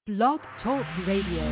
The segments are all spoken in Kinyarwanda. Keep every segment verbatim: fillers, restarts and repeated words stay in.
Blog Talk Radio.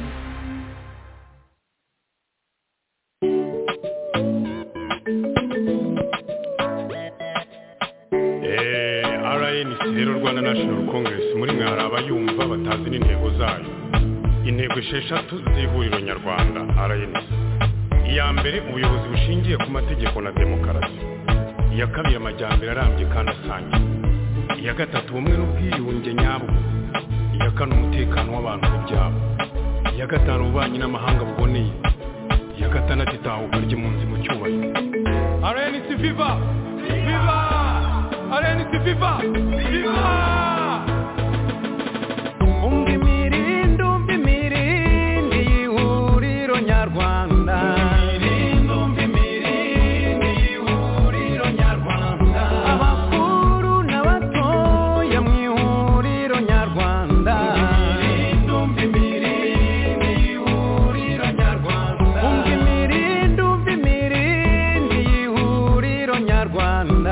R N C rero Rwanda National Congress muri mwe hari abayumva batazi n'intego zayo. Intego esheshatu z'ihuriro nyarwanda R N C. Iya mbere ubuyobozi bushingiye ku mategeko na demokarasi. Iya kabiri amajyambere arambye kandi asangiye. Iya gatatu ubumwe n'ubwiyunge nyabwo. Iya kane umutekano w'abantu n'ibyabo. Iya gatanu ububanyi n'amahanga buboneye. Iya gatandatu itahuka ry'impunzi mu cyubahiro. R N C Viva! Viva! R N C Viva! Viva! Umva imirindi, umva imirindi y'ihuriro nyarwanda. Imirindi, umva imirindi y'ihuriro nyarwanda. Abakuru n'abatoya mu ihuriro nyarwanda. Imirindi, umva imirindi y'ihuriro nyarwanda. Umva imirindi, umva imirindi y'ihuriro nyarwanda.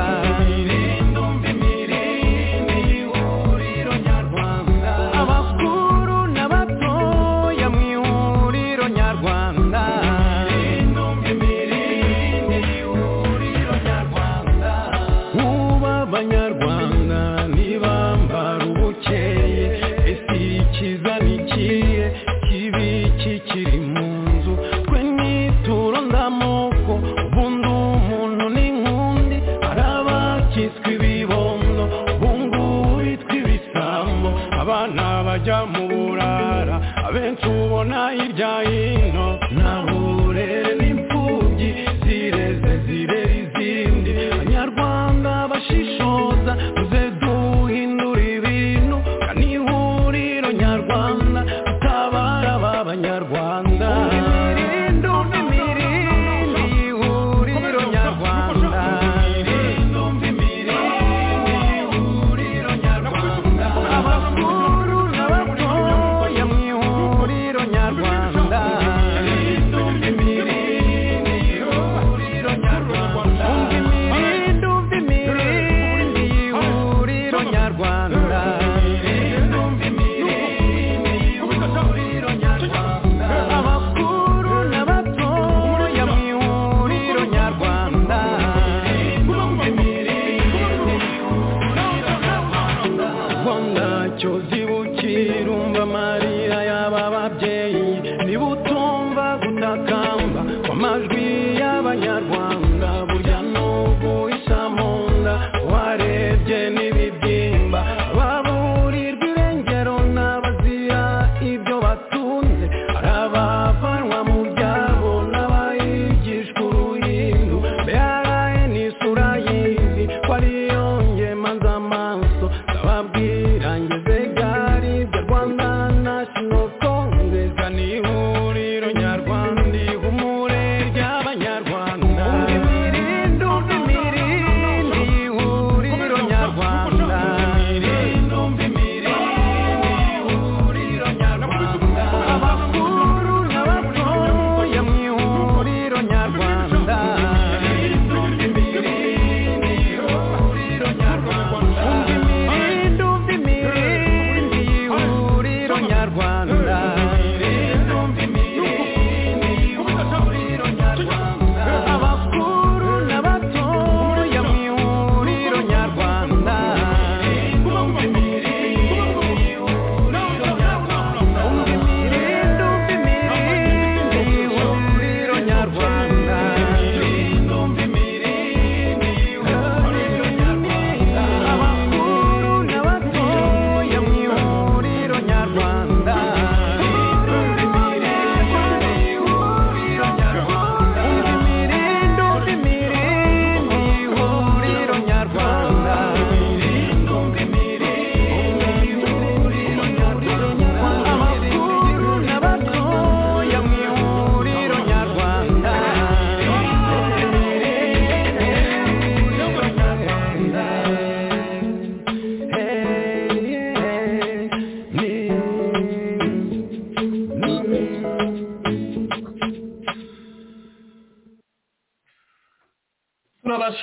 Rwanda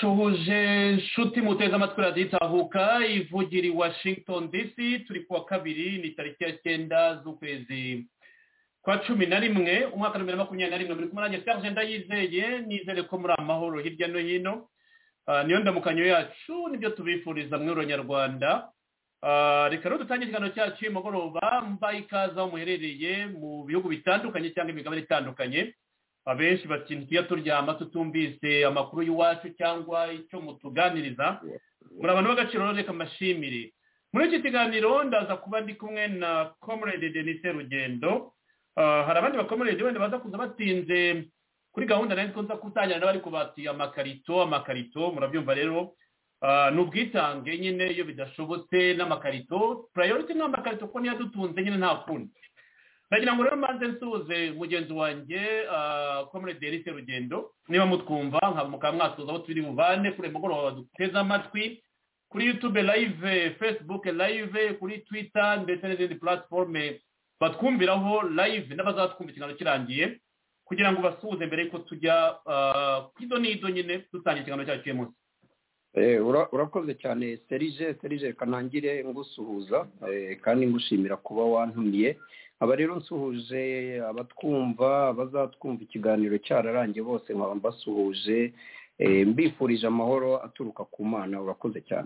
ndabashuhuje nshuti muteze amatwi radiyo itahuka ivugira i Washington D C turi kuwa kabiri ni tariki ya cyenda z'ukwezi kwa cumi na rimwe umwaka wa bibiri na makumyabiri na rimwe muri kumwe nanjye Serge Ndayizeye nizere ko muri amahoro hirya no hino niyo ndamukanyo yacu nibyo tubifuriza mwe Abanyarwanda. Reka rero dutangire ikiganiro cyacu mugoroba mbaye ikaze aho muherereye mu bihugu bitandukanye cyangwa imigabane itandukanye. Abenshi batintiye turyama tutumvise amakuru y'uwacu cyangwa icyo mutuganiriza muri abantu b'agaciro reka mashimire. Muri iki kiganiro ndaza kuba ndi kumwe na Comrade Denis Rugendo. Hari abandi bakomrade wenda baza kuza batinze kuri gahunda nari nza kutangira n'abari kubati amakarito amakarito murabyumva rero n'ubwitange nyine iyo bidashobotse n'amakarito priority n'amakarito ko niyo dutunze nyine nta kundi. Ndagira ngo rero manze nsuze mugenzi wanjye Comrade Denis Rugendo niba mutwumva nka mukamwasuza aho turi buvane kuri mugoroba duteza amatwi kuri YouTube live, Facebook live, kuri Twitter ndetse n'izindi platform batwumviraho live n'abazatwumva ikiganiro kirangiye kugira ngo basuhuze mbere yuko tujya kwido nido nyine dutangira ikiganiro cyacu cy'uyu munsi. Eh urakoze cyane Serge Serge kanangire ngusuhuza kandi ngushimira kuba wantumiye. Aba rero nsuhuje abatwumva abazatwumva ikiganiro cyararangiye bose nkaba mbasuhuje mbifurije amahoro aturuka ku Mana. Urakoze cyane.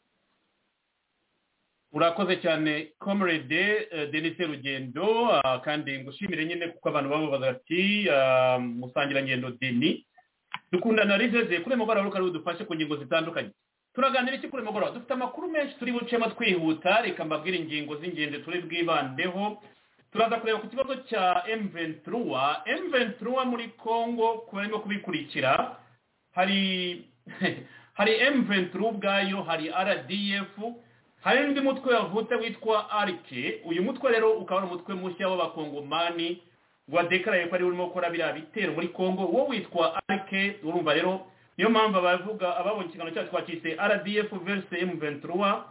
Urakoze cyane Comrade Denis Rugendo kandi ngushimire nyine kuko abantu babo bazati musangira ngendo Denis dukundana rizeze kuri mugoroba ruka rudufashe ku ngingo zitandukanye. Turaganira iki kuri mugoroba? Dufite amakuru menshi turi bucema twihuta reka mbabwira ingingo z'ingende turi bwibandeho. Turaza kureba ku kibazo cya M vingt-trois M vingt-trois muri Congo kubarimo kubikurikira. Hari hari M vingt-trois ubwayo, hari R D F, hari undi mutwe wavutse witwa A R C. Uyu mutwe rero ukaba ari umutwe mushya w'abakongomani wadekaraye ko ari urimo gukora biriya bitero muri Congo. Wo witwa A R C urumva rero niyo mpamvu abavuga ababonye ikiganiro cyacu twakise R D F versus M vingt-trois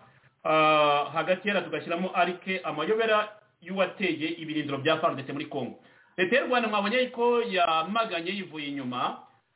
hagati yara tugashyiramo A R C amayobera y'uwateye ibirindiro bya F A R D C muri Congo. Leta y'u Rwanda mwabonye ko yamaganye yivuye inyuma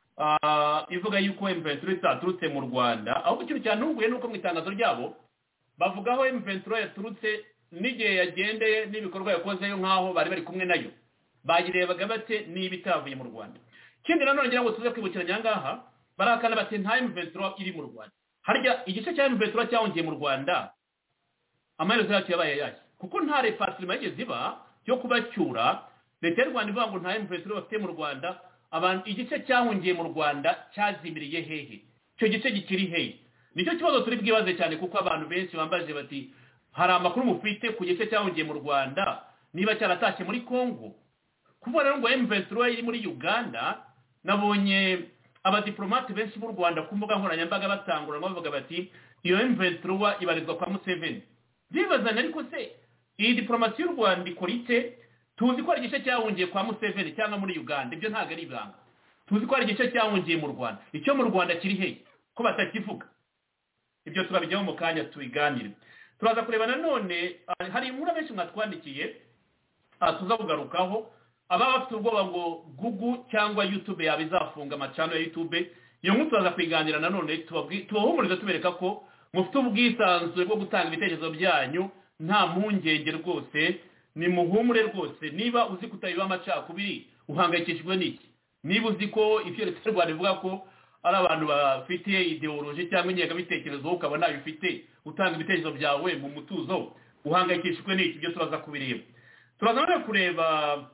ivuga yuko M vingt-trois itaturutse mu Rwanda. Aho ikintu cyantunguye nuko mu itangazo ryabo bavugaho M vingt-trois yaturutse n'igihe yagendeye n'ibikorwa yakozeyo nk'aho bari bari kumwe nayo bagirebaga bate niba itavuye mu Rwanda. Kindi nanone ngira ngo tuze kwibukiranya ngaha barakana bati nta M vingt-trois iri mu Rwanda. Harya igice cya M vingt-trois cyahungiye mu Rwanda amaherezo yacu yabaye yaki kuko nta repatriement yigeze iba yo kubacyura. Leta y'u Rwanda ivuga ngo nta M vingt-trois bafite mu Rwanda. Abantu igice cyahungiye mu Rwanda cyazimiriye hehe? Cyo gice gikiri hehe? Nicyo kibazo turi bwibaze cyane kuko abantu benshi bambaje bati hari amakuru mufite ku gice cyahungiye mu Rwanda niba cyaratashye muri Congo. Kuvuga rero ngo M vingt-trois iri muri Uganda, nabonye abadiplomate benshi b'u Rwanda ku mbuga nkoranyambaga batangura bavuga bati iyo M vingt-trois ibarizwa kwa Museveni. Bibazanya ariko se iyi diplomasi y'u Rwanda ikora ite? Tuzi ko ari igice cyahungiye kwa Museveni cyangwa muri Uganda, ibyo ntago ari ibanga. Tuzi ko ari igice cyahungiye mu Rwanda. Icyo mu Rwanda kiri hehe ko batakivuga? Ibyo turabijyaho mu kanya tubiganire. Turaza kureba nanone hari inkuru benshi mwatwandikiye tuza kugarukaho aba bafite ubwoba ngo Google cyangwa YouTube yabizafunga amacano ya YouTube. Iyo nkuru turaza kwiganira nanone tubahumuriza tubereka ko mufite ubwisanzure bwo gutanga ibitekerezo byanyu nta mpungenge rwose. Ni muhumure rwose. Niba uzi kutayiba amacakubiri uhangayikishijwe n'iki? Niba uzi ko ifyo Leta y'u Rwanda ivuga ko ari abantu bafite ideology cyangwa ingengabitekerezo ukaba nayo ufite utanga ibitekerezo byawe mu mutuzo uhangayikishijwe n'iki? Ibyo turaza kubireba. Turaza no kureba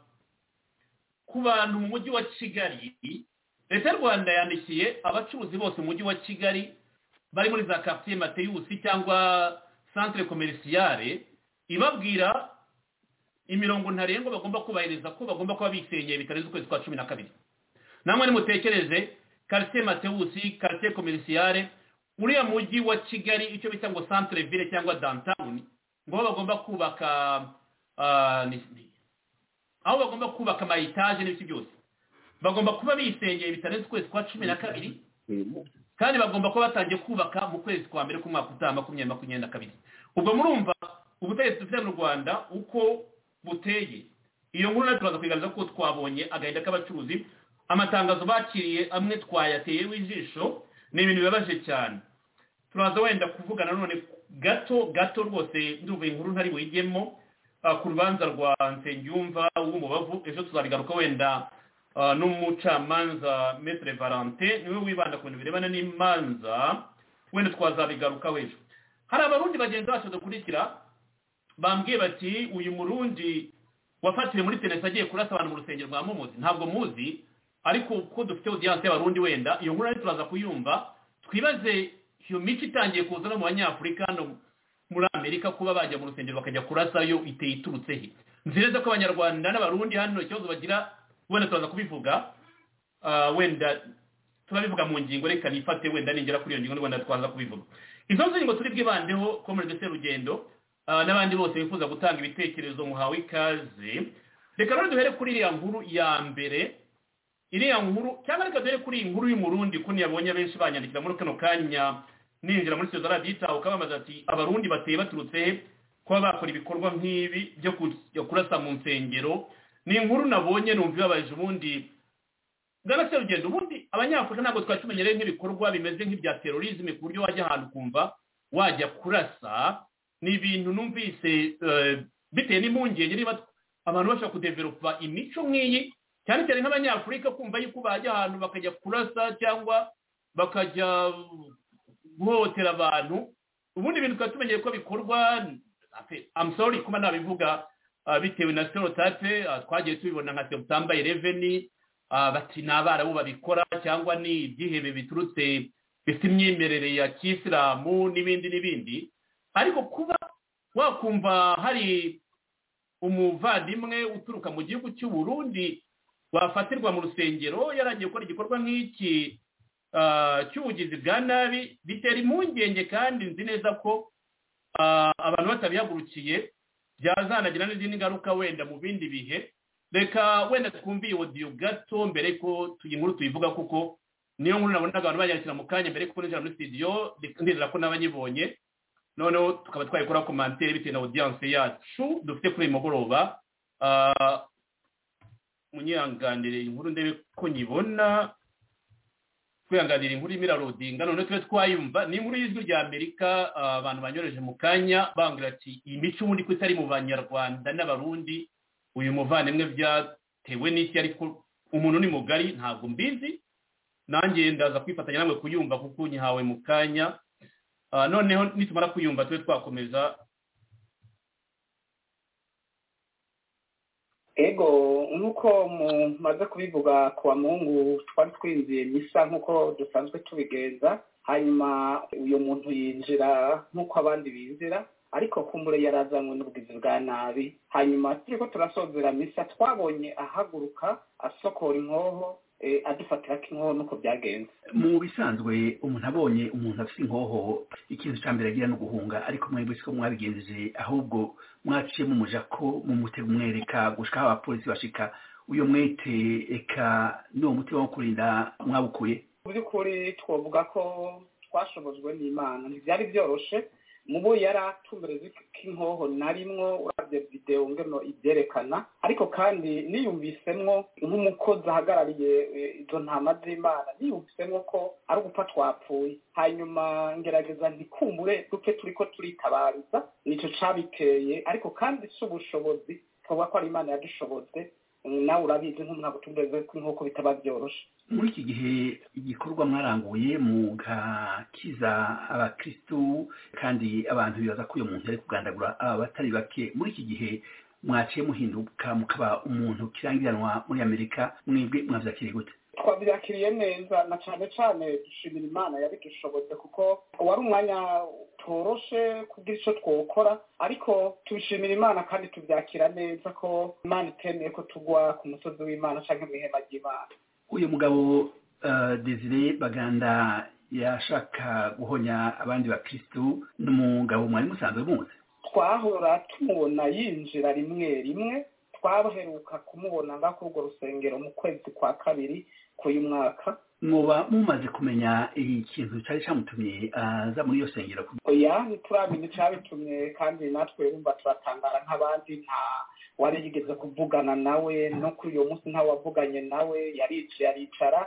ku bantu mu mujyi wa Kigali. Leta y'u Rwanda yandikiye abacuruzi bose mu mujyi wa Kigali bari muri za quartier Mateus cyangwa centre commerciale ibabwira imirongo ntarengwa bagomba kubahiriza ko bagomba kuba bisenyeye bitarenze ukwezi kwa cumi na kabiri. Namwe nimutekereze quartier Mateus, quartier commerciale, uriya mujyi wa Kigali icyo bita ngo centre ville cyangwa downtown, ngo bagomba kubaka uh, aho bagomba kubaka ama etage n'ibiki byose bagomba kuba bisenyeye bitarenze ukwezi kwa cumi na kabiri kandi bagomba kuba batangiye kubaka mu kwezi kwa mbere k'umwaka utaha makumyabiri makumyabiri na kabiri. Ubwo murumva ubutegetsi dufite mu Rwanda uko buteye. Iyo nkuru naturaza kwigaragaza ko twabonye agahinda k'abacuruzi amatangazo bakiriye amwe twayateye w'ijisho ni ibintu bibabaje cyane. Turaza wenda kuvuga nanone gato gato rwose ndumva inkuru ntari buyigemo ku rubanza rwa Nsengiyumva w'umubavu. Ejo tuzabigaruka wenda n'umucamanza Maître Valentin niwe wibanda ku bintu birebana n'imanza, wenda twazabigaruka ejo. Hari abarundi bagenzi bacu dukurikira bambwiye bati uyu murundi wafatiwe muri Tennessee agiye kurasa abantu mu rusengero rwa Mumuzi ntabwo muzi, ariko uko dufite audience y'abarundi wenda iyo nkuru ari turaza kuyumva twibaze iyo mico itangiye kuza no mu banyafurika no muri Amerika kuba bajya mu rusengero bakajya kurasayo iteye iturutse he. Nzireza ko abanyarwanda n'abarundi hano ikibazo bagira wenda turaza kubivuga, uh, wenda turabivuga mu ngingo reka nifate wenda ningera kuri iyo ngingo wenda twaza kubivuga. Izo ngingo turi bwibandeho Comrade Serugendo uh, n'abandi bose bifuza gutanga ibitekerezo muhawe ikaze. Reka rero duhere kuri iriya nkuru ya mbere, iriya nkuru cyangwa reka duhere kuri inkuru y'umurundi kuni yabonye benshi banyandikira muri kano kanya ninjira muri Sezara Dita ukabamaza ati abarundi bateye baturutse kuba bakora ibikorwa nk'ibi byo kurasa mu nsengero. Ni inkuru nabonye numva yabaje ubundi bwana Serugendo, ubundi abanyafurika ntabwo twatumenyereye nk'ibikorwa bimeze nk'ibya terrorisme ku buryo wajya ahantu kumva wajya kurasa. Ni ibintu numvise uh, biteye n'impungenge niba abantu bashaka kudevelopa imico nk'iyi cyane cyane nk'abanyafurika kumva yuko bajya ahantu bakajya kurasa cyangwa bakajya guhotera abantu. Ubundi ibintu twatumenyereye ko bikorwa, I'm sorry kuba nabivuga uh, bitewe na stereotype uh, twagiye tubibona nka September eleven uh, bati n'abarabu babikora cyangwa ni ibyihebe biturutse bifite imyemerere ya Kisilamu n'ibindi n'ibindi. Ariko kuba wakumva hari umuvandimwe uturuka mu gihugu cy'u Burundi wafatirwa mu rusengero yaragiye gukora igikorwa nk'iki uh, cy'ubugizi bwa nabi bitera impungenge, kandi nzi neza ko uh, abantu batabihagurukiye byazanagira n'izindi ngaruka wenda mu bindi bihe. Reka wenda twumviye audio gato mbere ko tuyinkuru tuyivuga kuko niyo nkuru nabonaga abantu banyakira mu kanya mbere ko ninjira muri studio, ndizera ko nabanyibonye noneho tukaba twayikora commentaire bitewe na audience yacu dufite kuri mugoroba. uh, munyanganire inkuru ndebe ko nyibona kwihanganira inkuru imirarodinga none twe twayumva. Ni inkuru y'ijwi rya Amerika, abantu uh, banyoreje mu kanya bangira ati iyi mico ubundi ko itari mu banyarwanda n'abarundi uyu muvandimwe byatewe n'iki, ariko umuntu ni mugari ntabwo mbizi, nanjye ndaza kwifatanya namwe kuyumva kuko nyihawe mu kanya. Uh, noneho nitumara kuyumva twe twakomeza. Ego nkuko mumaze kubivuga kwa Mungu twari twinjiye misa nkuko dusanzwe tubigenza, hanyuma uyo muntu yinjira nkuko abandi binjira, ariko kumbure yarazanywe n'ubugizi bwa nabi. Hanyuma turiko turasozera misa twabonye ahaguruka asokora inkoho e, adufatira kinkoho nuko byagenze. Mu bisanzwe umuntu abonye umuntu afite inkoho ikintu cyambere agira no guhunga, ariko mwebwe siko mwabigenjeje ahubwo mwaciye mu mujako mu mutego umwereka gushika abapolisi bashika uyo mwete eka no mutima wo kurinda mwabukuye. Mu by'ukuri twovuga ko twashobojwe n'Imana, ntibyari byoroshe mubo yaratumbereze kinkoho narimwo urabye video ngeno ibyerekana, ariko kandi niyumvisemwo nk'umukozi ahagarariye izo ntama z'Imana niyumvisemwo ko ari gupfa twapfuye. Hanyuma ngerageza ntikumbure duke turiko turitabariza nico cabiteye, ariko kandi s'ubushobozi twoba ko ari Imana yadushoboze. Nawe urabizi nk'umuntu gutumbereze nk'uko bitaba byoroshe. Muri iki gihe igikorwa mwaranguye mu gakiza abakristu kandi abantu bibaza ko uyo muntu ari kugandagura aba batari bake, muri iki gihe mwaciye muhinduka mukaba umuntu kirangiranwa muri Amerika, mwebwe mwavyakiriye gute? Twabyakiriye neza na cyane cyane dushimira Imana yabidushoboze kuko wari umwanya toroshe kugira ico twokora, ariko tubishimira Imana kandi tubyakira neza ko Imana itemeye ko tugwa ku musozi w'Imana canke mu ihema ry'Imana. Uyu mugabo uh, Desire Baganda yashaka guhonya abandi bakristu n'umugabo mwari musanzwe muzi? Twahora tumubona yinjira rimwe rimwe, twabaheruka kumubona nga kuri urwo rusengero mu kwezi kwa kabiri k'uyu mwaka. Mwoba mumaze kumenya ikintu cyari cyamutumye aza muri iyo sengero? Oya ntituramenya cyabitumye, kandi natwe urumva turatangara nk'abandi, nta wari yigeze kuvugana nawe no kuri uyo munsi nta wavuganye nawe, yaricaye aricara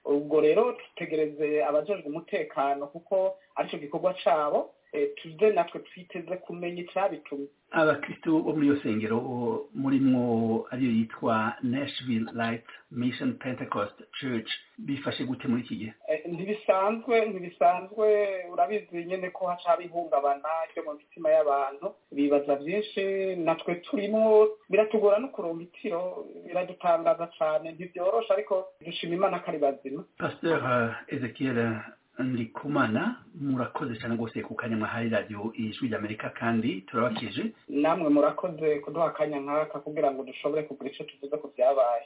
ubwo rero tutegereze abajejwe umutekano kuko aricyo gikorwa cabo tuze natwe twiteze kumenya icyabitumye. Abakristo bo muri iyo sengero murimwo ariyo yitwa Nashville Light Mission Pentecost Church bifashe gute muri iki gihe? Ntibisanzwe ntibisanzwe urabizi nyene ko haca bihungabana cyo mu mitima y'abantu bibaza byinshi natwe turimo biratugora no kuronka itiro biradutangaza cyane ntibyorosha ariko dushima Imana kari bazima. Pasteur Ezekiel Ndikumana murakoze cyane gose ku kanya mwahaye radio Ijwi ry'Amerika kandi turabakije. Namwe murakoze kuduha akanya nkaka kugira ngo dushobore kugira icyo tuvuze ku byabaye.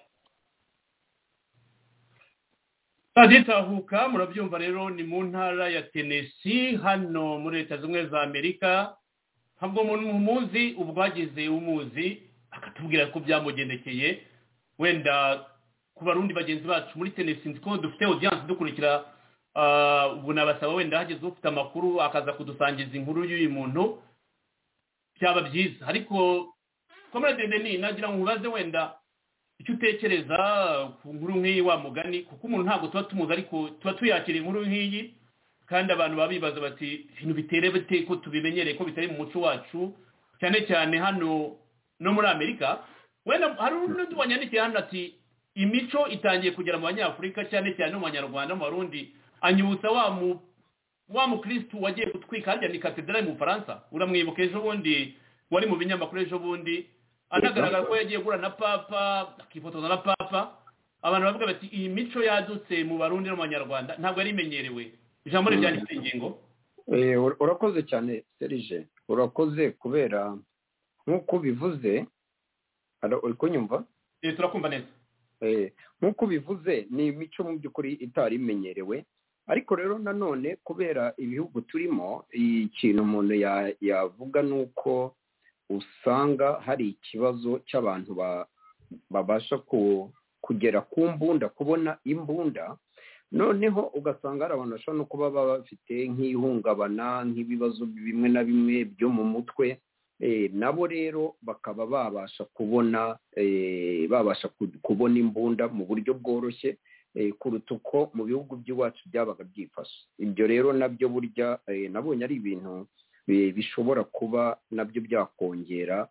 Aditahuka murabyumva rero ni mu ntara ya Tennessee hano muri Leta Zunze za Amerika. Ntabwo umuntu muzi ubwagize umuzi akatubwira ko byamugendekeye wenda ku barundi bagenzi bacu muri Tennessee nziko dufite audience dukurikira ubu nabasaba wenda hageze ufite amakuru akaza kudusangiza inkuru y'uyu muntu byaba byiza ariko komere Denis nagira ngo ubaze wenda icyo utekereza ku nkuru nk'iyi wa mugani kuko umuntu ntabwo tuba tumuzi ariko tuba tuyakira inkuru nk'iyi kandi abantu babibaza bati ibintu bitere bite ko tubimenyereye ko bitari mu muco wacu cyane cyane hano no muri Amerika. Wenda hari undi wanyandikiye hano ati imico itangiye kugera mu Banyafurika cyane cyane mu Banyarwanda mu Barundi anyibutsa wa mu wa mu Kristo wagiye gutwika harya ni katedrale mu Faransa uramwibuka ejo bundi wari mu binyamakuru ejo bundi anagaragara ko yagiye gura na papa akifotoza na papa abantu bavuga bati iyi mico yadutse mu Barundi no mu Banyarwanda ntabwo ari imenyerewe. Ijambo ryanditse ingingo eh urakoze cyane Serge urakoze kubera nkuko bivuze ara uri kunyumva eh turakumva neza eh nkuko bivuze ni imico mu byukuri itari imenyerewe ariko rero nanone kubera ibihugu turimo ikintu umuntu yavuga nuko usanga hari ikibazo cy'abantu babasha kugera ku mbunda kubona imbunda noneho ugasanga hari abantu bashobora no kuba bafite nk'ihungabana nk'ibibazo bimwe na bimwe byo mu mutwe nabo rero bakaba babasha kubona babasha kubona imbunda mu buryo bworoshye kuruta uko mu bihugu by'iwacu byabaga byifashe. Ibyo rero nabyo burya nabonye ari ibintu bishobora kuba nabyo byakongera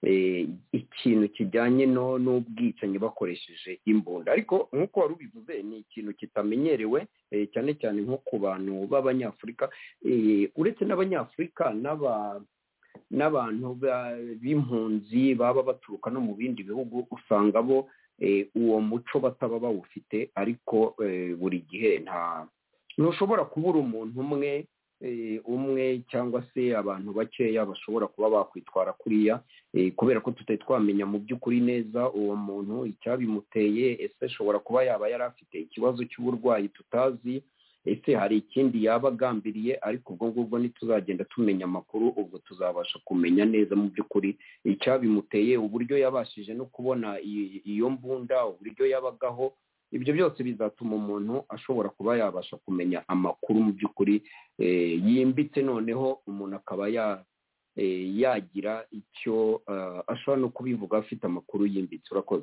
ikintu kijyanye no n'ubwicanyi bakoresheje imbunda ariko nk'uko wari ubivuze ni ikintu kitamenyerewe cyane cyane nko ku bantu b'Abanyafurika uretse n'Abanyafurika n'aba n'abantu b'impunzi baba baturuka no mu bindi bihugu usanga bo uwo muco bataba bawufite ariko buri gihe nta ntushobora kubura umuntu umwe umwe cyangwa se abantu bakeya bashobora kuba bakwitwara kuriya kubera ko tutari twamenya mu by'ukuri neza uwo muntu icyabimuteye ese ashobora kuba yaba yari afite ikibazo cy'uburwayi tutazi ese hari ikindi yaba agambiriye ariko ubwo ngubwo ntituzagenda tumenya amakuru ubwo tuzabasha kumenya neza mu by'ukuri icyabimuteye uburyo yabashije no kubona iyo mbunda uburyo yabagaho. Ibyo byose bizatuma umuntu ashobora kuba yabasha kumenya amakuru mu by'ukuri yimbitse noneho umuntu akaba yagira icyo ashobora no kubivuga afite amakuru yimbitse. Urakoze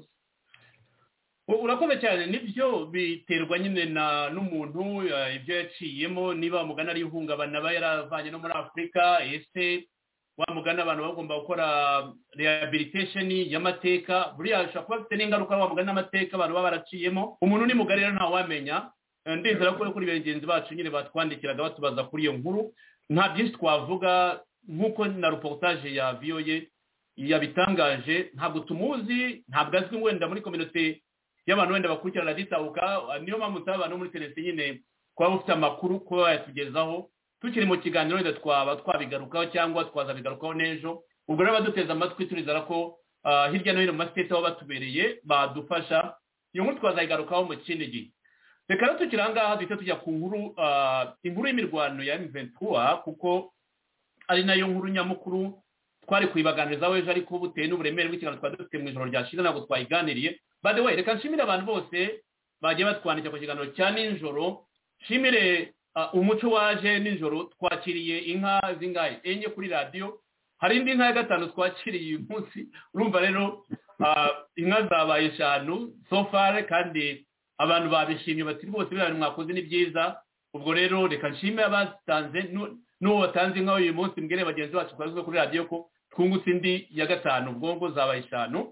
urakoze cyane nibyo biterwa nyine na n'umuntu ibyo yaciyemo niba mugana ari ihungabana aba yaravanye no muri Afurika ese wa mugana abantu bagomba gukora rehabilitation y'amateka buriya ashobora kuba afite n'ingaruka wa mugana n'amateka abantu baba baraciyemo umuntu ni mugari rero nta wamenya ndizera ko kuri bagenzi bacu nyine batwandikiraga batubaza kuri iyo nkuru nta byinshi twavuga nk'uko na reportage ya V O A yabitangaje ntabwo tumuzi ntabwo azwi wenda muri community y'abantu wenda bakurikirana raditahuka niyo mpamvu nsaba abantu muri Tennessee nyine kuba bafite amakuru kuba bayatugezaho tukiri mu kiganiro wenda twaba twabigarukaho cyangwa twazabigarukaho n'ejo ubwo rero baduteza amatwi turizera ko hirya no hino mu masiteti aho batubereye badufasha iyo nkuru twazayigarukaho mu kindi gihe. Reka rero tukiri aha ngaha duhita tujya ku nkuru inkuru y'imirwano ya M vingt-trois kuko ari nayo nkuru nyamukuru twari kuyibaganirizaho ejo ariko buteye n'uburemere bw'ikiganiro twari dufite mu ijoro ryashize ntabwo twayiganiriye. By the way reka nshimire abantu bose bagiye batwandikira ku kiganiro cya nijoro nshimire umuco waje nijoro twakiriye inka zingahe enye kuri radio hari indi nka ya gatanu twakiriye uyu munsi urumva rero inka zabaye eshanu so far kandi abantu babishimye bati rwose biriya mwakoze ni byiza. Ubwo rero reka nshime abatanze n'uwo watanze nkaho uyu munsi mbwire bagenzi bacu twazwe kuri radiyo ko twungutse indi ya gatanu ubwo ngo zabaye eshanu.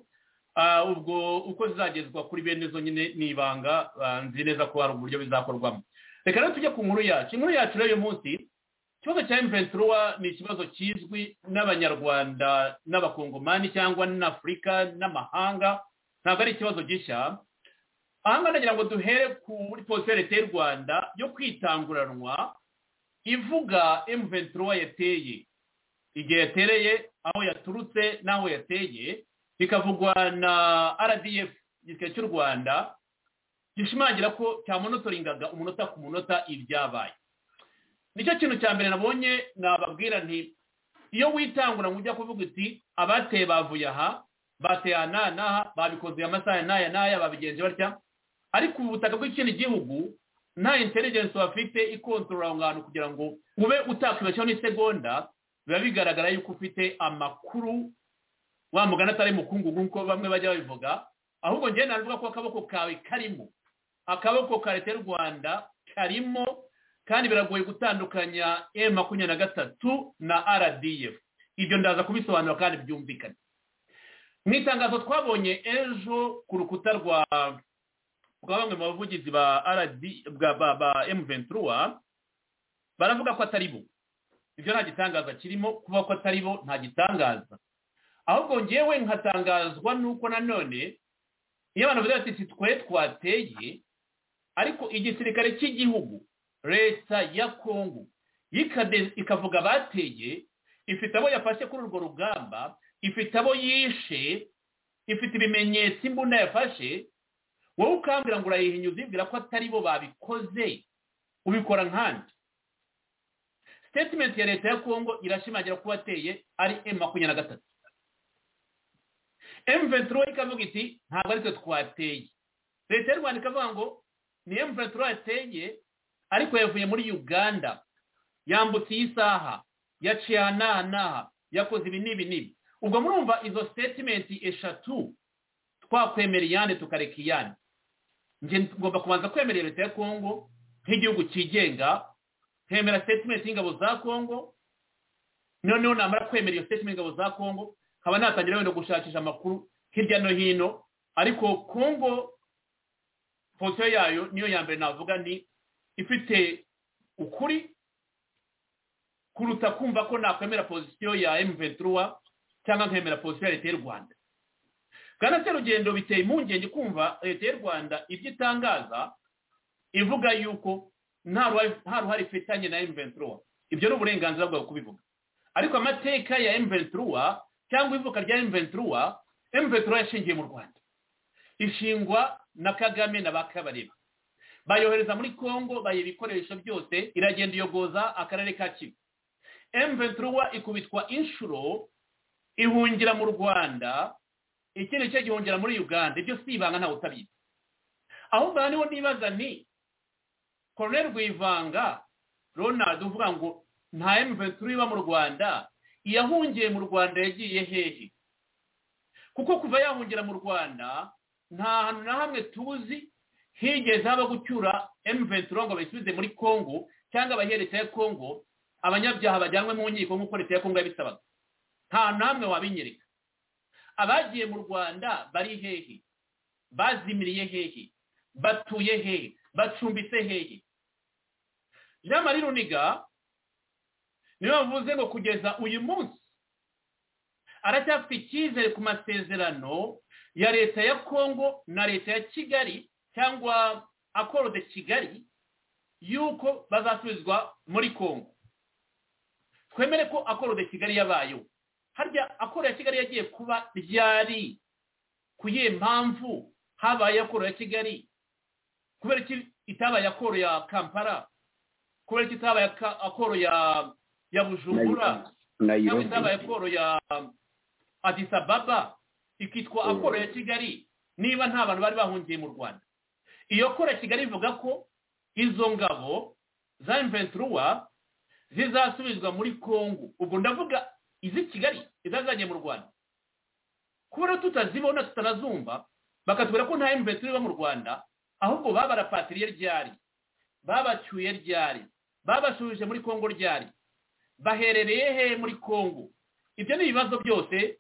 Ubwo uko zizagezwa kuri bene zo nyine ni ibanga, nzi neza ko hari uburyo bizakorwamo. Reka rero tujye ku nkuru yacu. Inkuru yacu rero uyu munsi, ikibazo cya M twenty-three ni ikibazo kizwi n'abanyarwanda n'abakongomani cyangwa n'Afurika n'amahanga, ntabwo ari ikibazo gishya. Ahanga nagira ngo duhere kuri posture leta y'u Rwanda yo kwitanguranwa ivuga M twenty-three yateye, igihe yatereye, aho yaturutse n'aho yateye, bikavugwa na R D F igisirikare cy'u Rwanda gishimangira ko cyamonotoringaga umunota ku munota ibyabaye. Nicyo kintu cya mbere nabonye nababwira nti iyo witangura ngo ujya kuvuga uti abateye bavuye aha, bateye aha n'aha, babikoze amasaha n'aya n'aya, babigenje batya, ariko ubutaka bw'ikindi gihugu nta intelligence bafite ikontorora aho hantu kugira ngo ube utakwibeshyaho n'isegonda, biba bigaragara yuko ufite amakuru wa mugana atari mukungugu nk'uko bamwe bajya babivuga, ahubwo njye navuga ko akaboko kawe karimo, akaboko ka leta y'u Rwanda karimo, kandi biragoye gutandukanya M twenty-three na gatatu na R D F. Ibyo ndaza kubisobanura kandi byumvikana. Mu itangazo twabonye ejo ku rukuta rwa rwa bamwe mu bavugizi ba R D bwa ba M twenty-three baravuga ko atari bo. Ibyo nta gitangaza kirimo, kuba ko atari bo nta gitangaza. Ahubwo ngewe nkatangazwa nuko nanone iyo abantu bavuga ati twe twateye, ariko igisirikare cy'igihugu leta ya Kongo yikade ikavuga bateye, ifite abo yafashe kuri urwo rugamba, ifite abo yishe, ifite ibimenyetso imbunda yafashe, wowe ukambira ngo urayihinyuza ibwira ko atari bo babikoze, ubikora nkandi. Statement ya leta ya Kongo irashimangira ko bateye ari M twenty-three. M twenty-three ikavuga iti ntabwo ari twe twateye. Leta y'u Rwanda ikavuga ngo ni M twenty-three yateye, ariko yavuye muri Uganda, yambutse isaha, yaciye aha, yakoze ibi n'ibi n'ibi. Ubwo murumva izo statement eshatu twakwemera iyande tukareka iyande. Nje ngomba kubanza kwemerera leta ya Kongo nk'igihugu cyigenga, kwemera statement y'ingabo za Kongo, noneho namara kwemera iyo statement y'ingabo za Kongo haba natangira wenda gushakisha amakuru hirya no hino, ariko Kongo position yayo niyo ya mbere navuga ni ifite ukuri kuruta kumva ko nakwemera position ya M twenty-three cyangwa nkemera position ya leta y'u Rwanda. Kana se rugendo biteye impungenge kumva leta y'u Rwanda ibyo itangaza ivuga yuko nta ruhari ifitanye na M twenty-three. Ibyo ni uburenganzira bwawe kubivuga, ariko amateka ya M twenty-three cyangwa ivuka rya M twenty-three, M twenty-three yashingiye mu Rwanda, ishingwa na Kagame na Bakabareba, bayohereza muri Kongo, bayibikoresho byose, iragenda iyogoza akarere ka Kivu. M twenty-three ikubitwa inshuro, ihungira mu Rwanda, ikindi cyo gihungira muri Uganda. Ibyo si ibanga ntawe utabizi. Aho baniho nibaza ni Colonel Rwivanga Ronald uvuga ngo nta M twenty-three ba mu Rwanda, iyahungiye mu Rwanda yagiye hehe? Kuko kuva yahungira mu Rwanda nta hantu na hamwe tuzi higeze haba gucyura M twenty-three ngo bayisubize muri Kongo cyangwa abahereza ya Kongo abanyabyaha bajyanwe mu nkiko nk'uko leta ya Kongo yabisabaga. Nta namwe wabinyereka. Abagiye mu Rwanda bari hehe? Bazimiriye hehe? Batuye hehe? Bacumbitse hehe? Jean Marie Runiga niwe wavuze ngo kugeza uyu munsi aracyafite icyizere ku masezerano ya leta ya Kongo na leta ya Kigali cyangwa Accord de Kigali yuko bazasubizwa muri Kongo. Twemere ko Accord de Kigali yabayo. Harya Accord ya Kigali yagiye kuba ryari? Kuye mpamvu habaye Accord ya Kigali? Kubera iki itabaye Accord ya Kampala? Kubera iki itabaye Accord ya ya Bujumbura? Nairobi. Itabaye Accord ya Addis Ababa, ikitwa Accord ya Kigali niba nta bantu bari bahungiye mu Rwanda. Iyo Accord ya Kigali ivuga ko izo ngabo za M twenty-three zizasubizwa muri Kongo. Ubwo ndavuga izi Kigali izazanye mu Rwanda. Kubera tutazibona tutanazumva bakatubwira ko nta M twenty-three ba mu Rwanda, ahubwo babarapatiriye ryari, babacyuye ryari, babasubije muri Kongo ryari, baherereye he muri Kongo. Ibyo ni ibibazo byose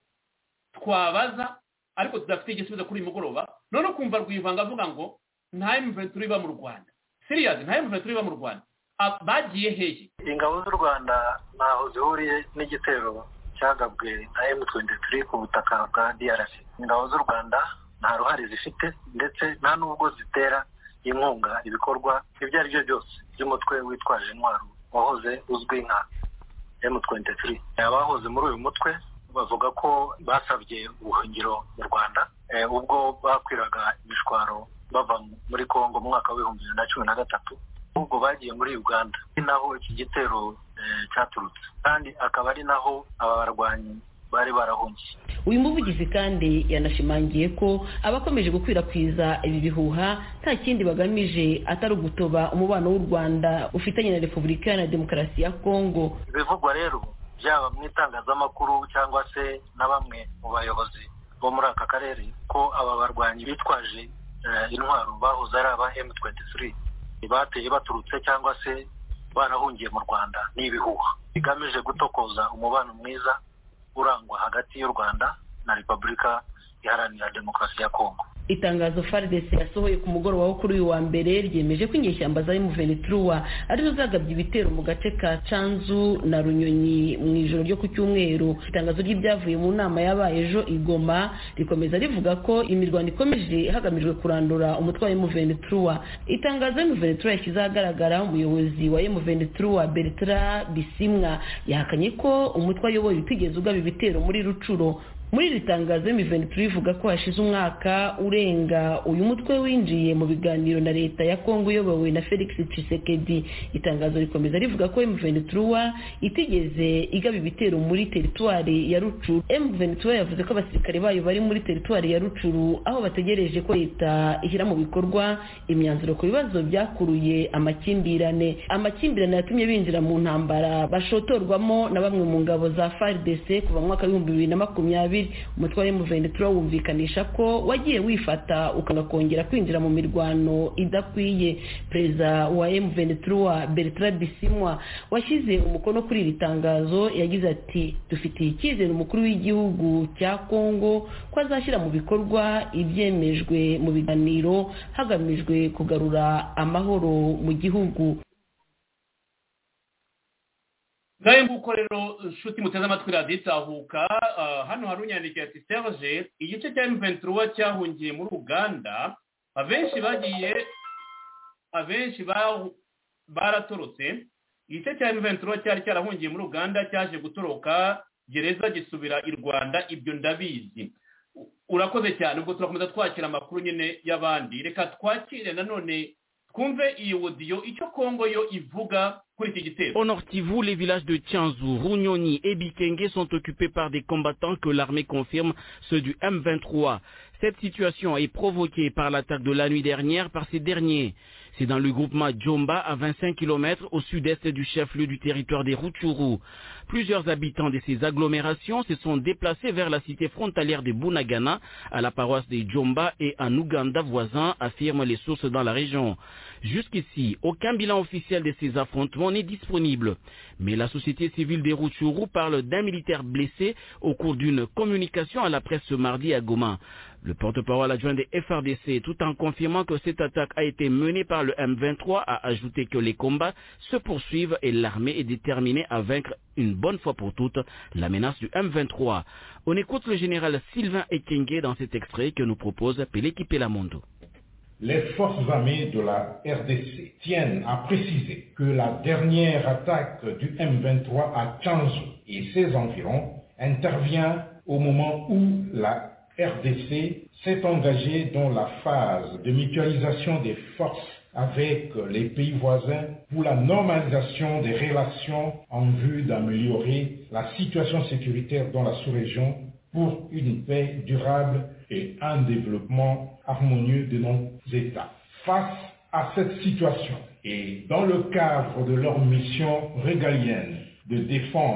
twabaza ariko tudafite igisubizo kuri uyu mugoroba. None kumva Rwivanga avuga ngo nta M vingt-trois iba mu Rwanda. Serious, nta M vingt-trois iba mu Rwanda. Bagiye hehe? Ingabo z'u Rwanda ntaho zihuriye n'igitero cyagabwe na M vingt-trois ku butaka bwa D R C. Ingabo z'u Rwanda nta ruhare zifite ndetse nta nubwo zitera inkunga ibikorwa ibyo ari byo byose by'umutwe witwaje intwaro wahoze uzwi nka M vingt-trois. Abahoze muri uyu mutwe bavuga ko basabye ubuhungiro mu Rwanda ubwo bakwiraga imishwaro bava muri Kongo mu mwaka wa bibiri bibiri na cumi na gatatu, ubwo bagiye muri Uganda. Ni naho iki gitero cyaturutse kandi akaba ari naho aba barwanyi bari barahungiye. Uyu muvugizi kandi yanashimangiye ko abakomeje gukwirakwiza ibi bihuha nta kindi bagamije atari ugutoba umubano w'u Rwanda ufitanye na Repubulika ya Demokarasi ya Kongo. Bivugwa rero byaba mu itangazamakuru cyangwa se na bamwe mu bayobozi bo muri aka karere ko aba barwanyi bitwaje intwaro bahoze ari aba M vingt-trois bateye baturutse cyangwa se barahungiye mu Rwanda n'ibihuha bigamije gutokoza umubano mwiza urangwa hagati y'u Rwanda na Repubulika Iharanira Demokarasi ya Kongo. Itangazo F A R D C yasohoye ku mugoroba wo kuri uyu wa mbere ryemeje ko inyeshyamba za M vingt-trois arizo zagabye ibitero mu gace ka Canzu na Runyonyi mu ijoro ryo ku cyumweru. Itangazo ry'ibyavuye mu nama yabaye ejo i Goma rikomeza rivuga ko imirwano ikomeje hagamijwe kurandura umutwe wa M vingt-trois. Itangazo M vingt-trois yashyize ahagaragara umuyobozi wa M vingt-trois Bertrand Bisimwa yahakanye ko umutwe ayoboye utigeze ugaba ibitero muri Rucuro. Muri iri tangazo M vingt-trois ivuga ko hashize umwaka urenga uyu mutwe winjiye mu biganiro na leta ya Kongo uyobowe na Felix Tshisekedi. Itangazo rikomeza rivuga ko M vingt-trois itigeze igaba ibitero muri teritwari ya Rucuru. M vingt-trois yavuze ko abasirikare bayo bari muri teritwari ya Rucuru aho bategereje ko leta ishyira mu bikorwa imyanzuro ku bibazo byakuruye amakimbirane. Amakimbirane yatumye binjira mu ntambara bashotorwamo na bamwe mu ngabo za F A R D C kuva mu mwaka w'ibihumbi bibiri na makumyabiri. Umutwe wa M vingt-trois wumvikanisha ko wagiye wifata ukanakongera kwinjira mu mirwano idakwiye. Perezida wa M vingt-trois Bertrand Bisimwa washyize umukono kuri iri tangazo yagize ati dufitiye icyizere umukuru w'igihugu cya Kongo ko azashyira mu bikorwa ibyemejwe mu biganiro hagamijwe kugarura amahoro mu gihugu. Ngaye nguko rero nshuti muteze amatwi radiyo itahuka, hano hari unyandikiye ati Serge igice cya M vingt-trois cyahungiye muri Uganda, abenshi bagiye abenshi baratorotse. Igice cya M vingt-trois cyari cyarahungiye muri Uganda cyaje gutoroka gereza gisubira i Rwanda, ibyo ndabizi. Urakoze cyane, ubwo turakomeza twakira amakuru nyine y'abandi. Reka twakire nanone twumve iyi audio icyo Kongo yo ivuga. Au Nord Kivu, les villages de Tianzou, Runyonyi et Bikenge sont occupés par des combattants que l'armée confirme, ceux du M vingt-trois. Cette situation est provoquée par l'attaque de la nuit dernière par ces derniers. C'est dans le groupement Djomba, à vingt-cinq kilomètres au sud-est du chef-lieu du territoire des Rutshuru. Plusieurs habitants de ces agglomérations se sont déplacés vers la cité frontalière de Bunagana, à la paroisse de Djomba et en Ouganda voisin, affirment les sources dans la région. Jusqu'ici, aucun bilan officiel de ces affrontements n'est disponible. Mais la société civile des Rutshuru parle d'un militaire blessé au cours d'une communication à la presse ce mardi à Goma. Le porte-parole adjoint des F A R D C, tout en confirmant que cette attaque a été menée par le M vingt-trois, a ajouté que les combats se poursuivent et l'armée est déterminée à vaincre une bonne fois pour toutes la menace du M vingt-trois. On écoute le général Sylvain Ekenge dans cet extrait que nous propose Peleki Pelamondo. Les forces armées de la R D C tiennent à préciser que la dernière attaque du M vingt-trois à Tianzou et ses environs intervient au moment où la R D C s'est engagée dans la phase de mutualisation des forces avec les pays voisins pour la normalisation des relations en vue d'améliorer la situation sécuritaire dans la sous-région pour une paix durable et un développement harmonieux de nos États. Face à cette situation et dans le cadre de leur mission régalienne de défendre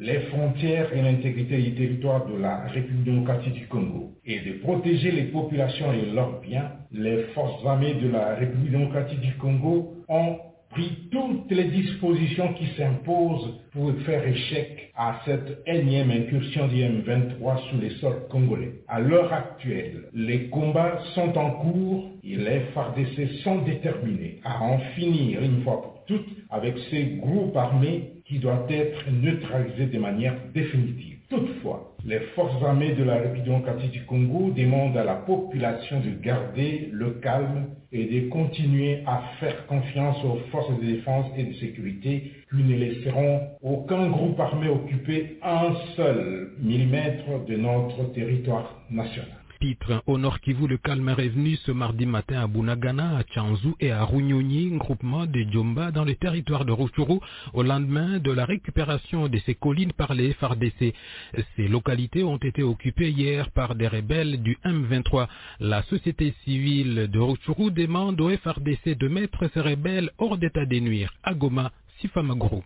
les frontières et l'intégrité du territoire de la République démocratique du Congo et de protéger les populations et leurs biens, les forces armées de la République démocratique du Congo ont pris toutes les dispositions qui s'imposent pour faire échec à cette énième incursion du M vingt-trois sur les sols congolais. À l'heure actuelle, les combats sont en cours et les F A R D C sont déterminés à en finir une fois pour toutes avec ces groupes armés qui doivent être neutralisés de manière définitive. Toutefois, les forces armées de la République démocratique du Congo demandent à la population de garder le calme et de continuer à faire confiance aux forces de défense et de sécurité qui ne laisseront aucun groupe armé occuper un seul millimètre de notre territoire national. Titre. Au Nord Kivu, le calme est revenu ce mardi matin à Bunagana, à Tchanzu et à Runyonyi, groupement de Djomba dans le territoire de Rutshuru, au lendemain de la récupération de ces collines par les F A R D C. Ces localités ont été occupées hier par des rebelles du M vingt-trois. La société civile de Rutshuru demande au F A R D C de mettre ces rebelles hors d'état de nuire. À Goma, Sifamagro.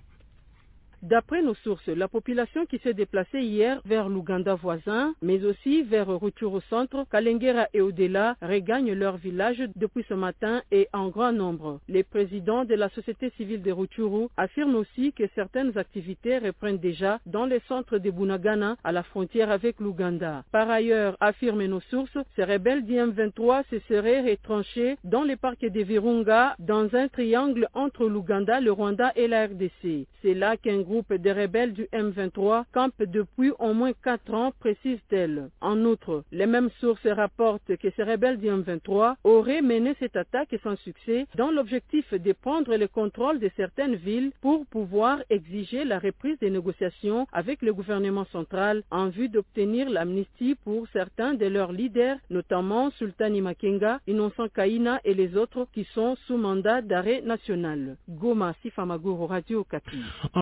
D'après nos sources, la population qui s'est déplacée hier vers l'Ouganda voisin, mais aussi vers Rutshuru centre, Kalengera et au-delà, regagnent leur village depuis ce matin et en grand nombre. Les présidents de la société civile de Rutshuru affirment aussi que certaines activités reprennent déjà dans les centres de Bunagana à la frontière avec l'Ouganda. Par ailleurs, affirment nos sources, ces rebelles du M vingt-trois se seraient retranchés dans les parcs de Virunga dans un triangle entre l'Ouganda, le Rwanda et la R D C. C'est là qu'un groupe de rebelles du M vingt-trois campe depuis au moins quatre ans, précise-t-elle. En outre, les mêmes sources rapportent que ces rebelles du M vingt-trois auraient mené cette attaque sans succès dans l'objectif de prendre le contrôle de certaines villes pour pouvoir exiger la reprise des négociations avec le gouvernement central en vue d'obtenir l'amnistie pour certains de leurs leaders, notamment Sultani Makenga, Innocent Kaina et les autres qui sont sous mandat d'arrêt national. Goma, Sifamaguru, Radio Okapi.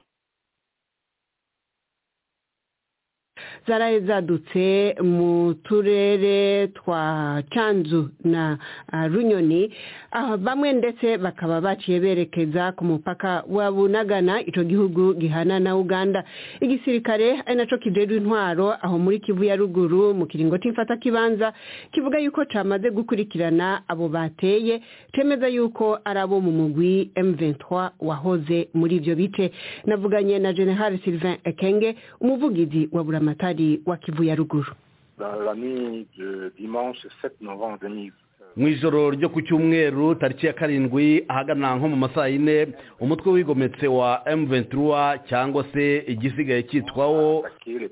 zaraye zadutse mu turere twa Tchanzu na uh, Runyoni aho bamwe ndetse bakaba baciye berekeza ku mupaka wa Bunagana ico gihugu gihana na Uganda. Igisirikare ari naco kijeje intwaro aho muri Kivu ya ruguru mu kiringo c'imfata kibanza kivuga yuko camaze gukurikirana abo bateye temeza yuko arabo mu mugwi M vingt-trois wahoze muri ivyo bice. Navuganye na General Sylvain Ekenge umuvugizi wa Buramatari wa Kivu ya ruguru. Dans la nuit de dimanche sept novembre deux mille mwijoro ryo ku cyumweru tariki ya karindwi ahagana nko mu masaha ine umutwe wigometse wa M vingt-trois cyangwa se igisigaye cyitwaho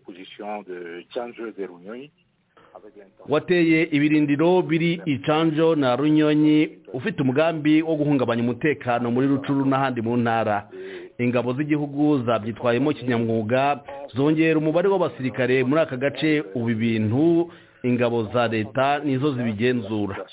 wateye ibirindiro biri Ichanjo na Runyonyi ufite umugambi wo guhungabanya umutekano muri Rutshuru n'ahandi mu ntara. Ingabo z'igihugu zabyitwayemo kinyamwuga zongera umubare w'abasirikare muri aka gace ubu ibintu ingabo za leta nizo zibigenzura.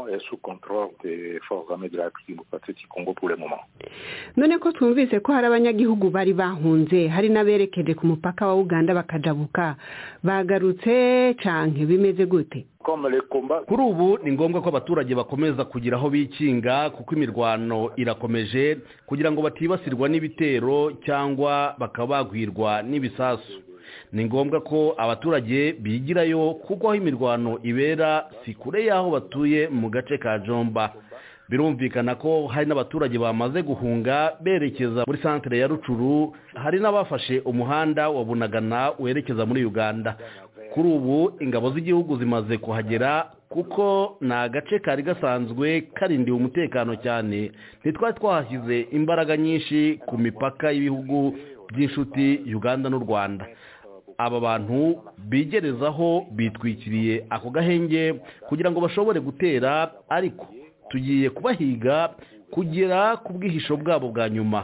None ko twumvise ko hari abanyagihugu bari bahunze hari naberekeje ku mupaka wa Uganda bakajabuka bagarutse canke bimeze gute? Kuri ubu ni ngombwa ko abaturage bakomeza kugira aho bikinga kuko imirwano irakomeje kugira ngo batibasirwa n'ibitero cyangwa bakabagwirwa n'ibisasu. Ni ngombwa ko abaturage bigirayo kuko aho imirwano ibera si kure y'aho batuye mu gace ka Jomba. Birumvikana ko hari n'abaturage bamaze guhunga berekeza muri centre ya Rutshuru, hari n'abafashe umuhanda wa Bunagana werekeza muri Uganda. Kuri ubu ingabo z'igihugu zimaze kuhagera kuko na gace kari gasanzwe karindiwe umutekano cyane. Ntitwari twahashyize imbaraga nyinshi ku mipaka y'ibihugu by'inshuti Uganda n'u Rwanda. Aba bantu bigerezaho bitwikiriye ako gahenge kugira ngo bashobore gutera, ariko tugiye kubahiga kugera ku bwihisho bwabo bwa nyuma.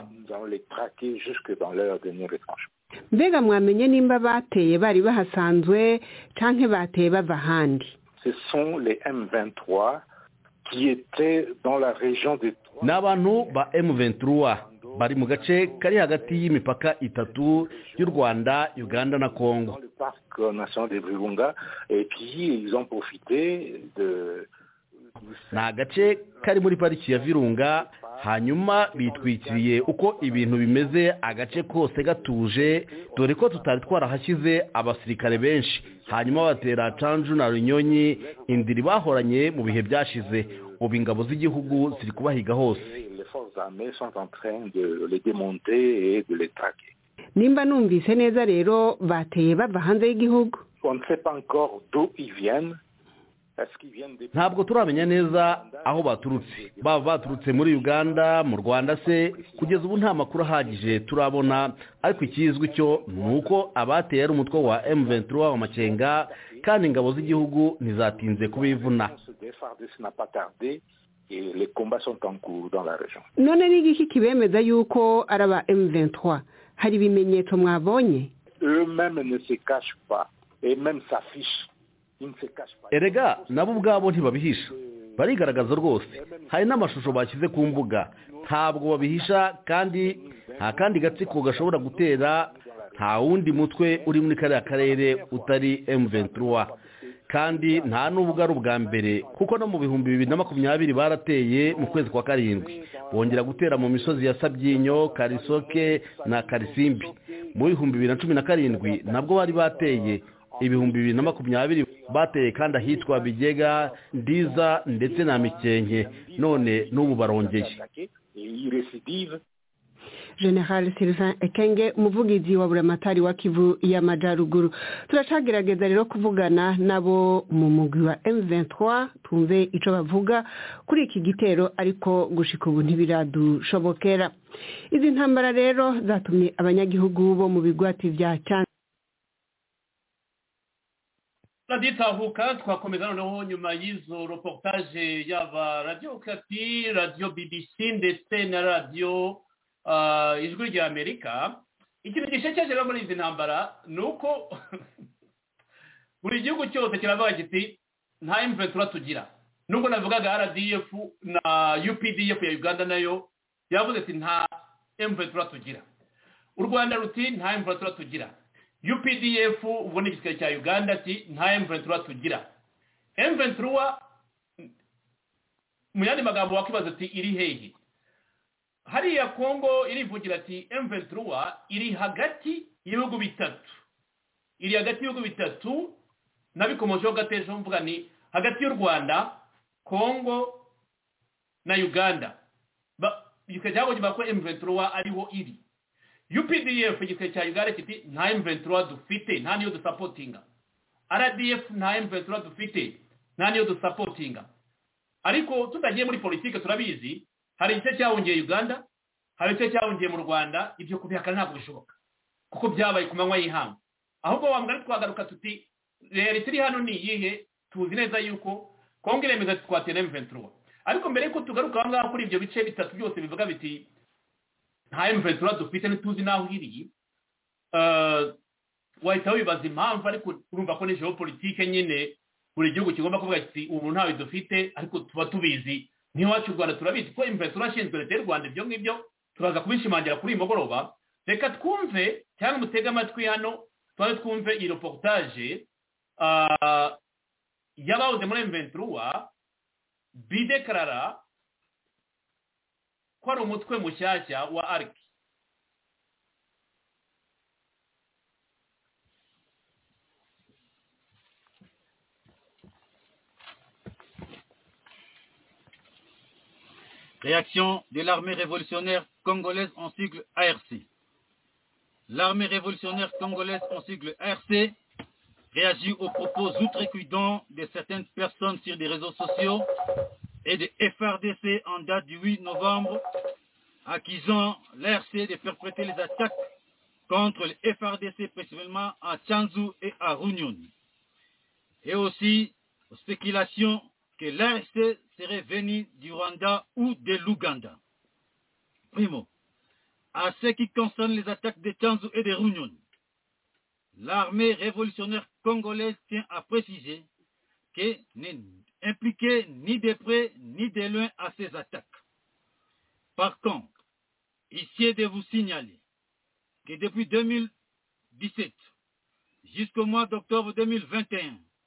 Mbega mwamenye nimba bateye bari bahasanzwe canke bateye bava handi? Ce sont les M vingt-trois qui étaient dans la région de N'abantu ba M vingt-trois bari mu gace kari hagati y'imipaka itatu y'u Rwanda, Uganda na Congo. Le parc national de Virunga et puis ils ont profité de na gace kari muri pariki ya Virunga, hanyuma bitwikiriye uko ibintu bimeze agace kose gatuje, dore ko tutari twarahashyize abasirikare benshi, hanyuma batera Canzu na Runyonyi, indiri bahoranye mu bihe byashize. Ubu ingabo z'igihugu ziri kubahiga hose. Nimba numvise neza rero bateye bava hanze y'igihugu? Ntabwo turamenya neza aho baturutse, baba baturutse muri Uganda, mu Rwanda se, kugeza ubu nta makuru ahagije turabona, ariko ikizwi cyo ni uko abateye ari umutwe wa M vingt-trois wa Makenga, kandi ingabo z'igihugu ntizatinze kubivuna. None ni iki kibemeza yuko ari aba M vingt-trois? Hari ibimenyetso mwabonye? Eux-mêmes ne se cachent pas et même s'affichent. Erega nabo ubwabo ntibabihisha, barigaragaza rwose. Hari n'amashusho bashyize ku mbuga, ntabwo babihisha, kandi nta kandi gatsiko gashobora gutera nta wundi mutwe uri muri kariya karere utari M vingt-trois, kandi nta n'ubwo ari ubwa mbere, kuko no mu bihumbi bibiri na makumyabiri barateye mu kwezi kwa karindwi, bongera gutera mu misozi ya Sabyinyo, Karisoke na Karisimbi. Mu bihumbi bibiri na cumi na karindwi nabwo bari bateye, ibihumbi bibiri na makumyabiri bateye kandi ahitwa Bigega, Ndiza ndetse na Mikenke, none n'ubu barongeye. General Sylvain Ekenge, umuvugizi wa buramatari wa Kivu y'Amajyaruguru. Turacagerageza rero kuvugana nabo mu mugwi wa M vingt-trois, tumve ico bavuga kuri iki gitero, ariko gushika ubu ntibiradushobokera. Izi ntambara rero zatumye abanyagihugu bo mu bigwati vya Canzu raditahuka. Twakomeza noneho nyuma y'izo reportage y'aba Radio Kati, Radio B B C ndetse na Radio Uh, ijwi rya Amerika. Ikintu gishekeje rero muri izi ntambara ni uko buri gihugu cyose kiravuga kiti nta M vingt-trois tugira. Nubwo navugaga R D F na U P D F ya Uganda nayo yavuze ati nta M vingt-trois tugira. U Rwanda ruti nta M vingt-trois tugira. U P D F ubwo ni igisirikare cya Uganda ati nta M vingt-trois tugira. M vingt-trois mu yandi magambo wakibaza ati iri hehe? Hariya Kongo irivugira ati M vingt-trois iri hagati y'ibihugu bitatu. Iri hagati y'ibihugu bitatu, nabikomojeho gatejo mvuga ni hagati y'u Rwanda, Kongo na Uganda. Ba yikajago jiba ko M vingt-trois ariho iri. U P D F igise cya Uganda kiti nta M vingt-trois dufite, nta niyo dusupportinga. R D F nta M vingt-trois dufite, nta niyo dusupportinga. Ariko tutagiye muri politike turabizi, hari igice cyahungiye Uganda, hari igice cyahungiye mu Rwanda, ibyo kubihakana ntabwo bishoboka kuko byabaye ku manywa y'ihanga. Ahubwo wambwira twagaruka tuti reality iri hano ni iyihe? Tuzi neza yuko Kongo iremeza twatera M vingt-trois, ariko mbere yuko tugaruka aho ngaho kuri ibyo bice bitatu byose bivuga biti nta M vingt-trois dufite ntituzi naho iri, uh, wahita wibaza impamvu, ariko urumva ko ni geopolitique nyine buri gihugu kigomba kuvuga kiti ubu ntawe dufite, ariko tuba tubizi ntiwacu Rwanda turabizi ko M vingt-trois ashinzwe leta y'u Rwanda. Ibyo ngibyo turaza kubishimangira kuri iyi mugoroba. Reka twumve cyangwa mutega amatwi hano twari twumve iyi reportage uh, y'abahoze muri M vingt-trois bidekarara ko ari umutwe mushyashya wa A R C. Réaction de l'armée révolutionnaire congolaise en sigle A R C. L'armée révolutionnaire congolaise en sigle A R C réagit aux propos outrecuidants de certaines personnes sur les réseaux sociaux et de F R D C en date du huit novembre, accusant l'A R C de perpétrer les attaques contre le F R D C, principalement à Canzu et à Runyoni. Et aussi aux spéculations que l'A R C serait venu du Rwanda ou de l'Ouganda. Primo, à ce qui concerne les attaques de Canzu et de Runyoni, l'armée révolutionnaire congolaise tient à préciser qu'elle n'est impliquée ni de près ni de loin à ces attaques. Par contre, ici est de vous signaler que depuis deux mille dix-sept jusqu'au mois d'octobre deux mille vingt et un,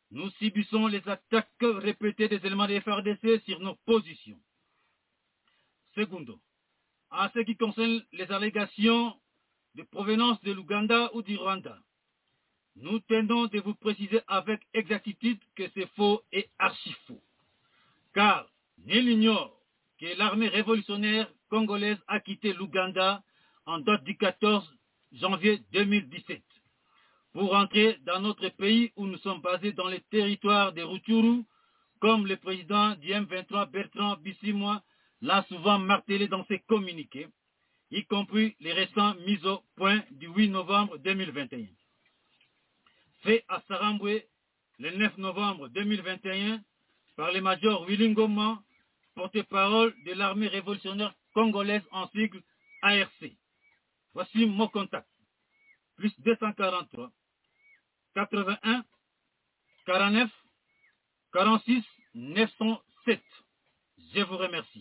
nous subissons les attaques répétées des éléments des F A R D C sur nos positions. Secondo, en ce qui concerne les allégations de provenance de l'Ouganda ou du Rwanda, nous tenons de vous préciser avec exactitude que c'est faux et archi faux. Car nul n'ignore que l'armée révolutionnaire congolaise a quitté l'Ouganda en date du quatorze janvier deux mille dix-sept pour entrer dans notre pays où nous sommes basés dans les territoires de Rutshuru, comme le président du M vingt-trois Bertrand Bisimwa l'a souvent martelé dans ses communiqués, y compris les récents mises au point du huit novembre deux mille vingt et un. Fait à Sarambwe le neuf novembre deux mille vingt et un par le major Willy Ngoma, porte-parole de l'armée révolutionnaire congolaise en sigle A R C. Voici mon contact. Plus deux cent quarante-trois, quatre-vingt-un, quarante-neuf, quarante-six, neuf cent sept. Je vous remercie.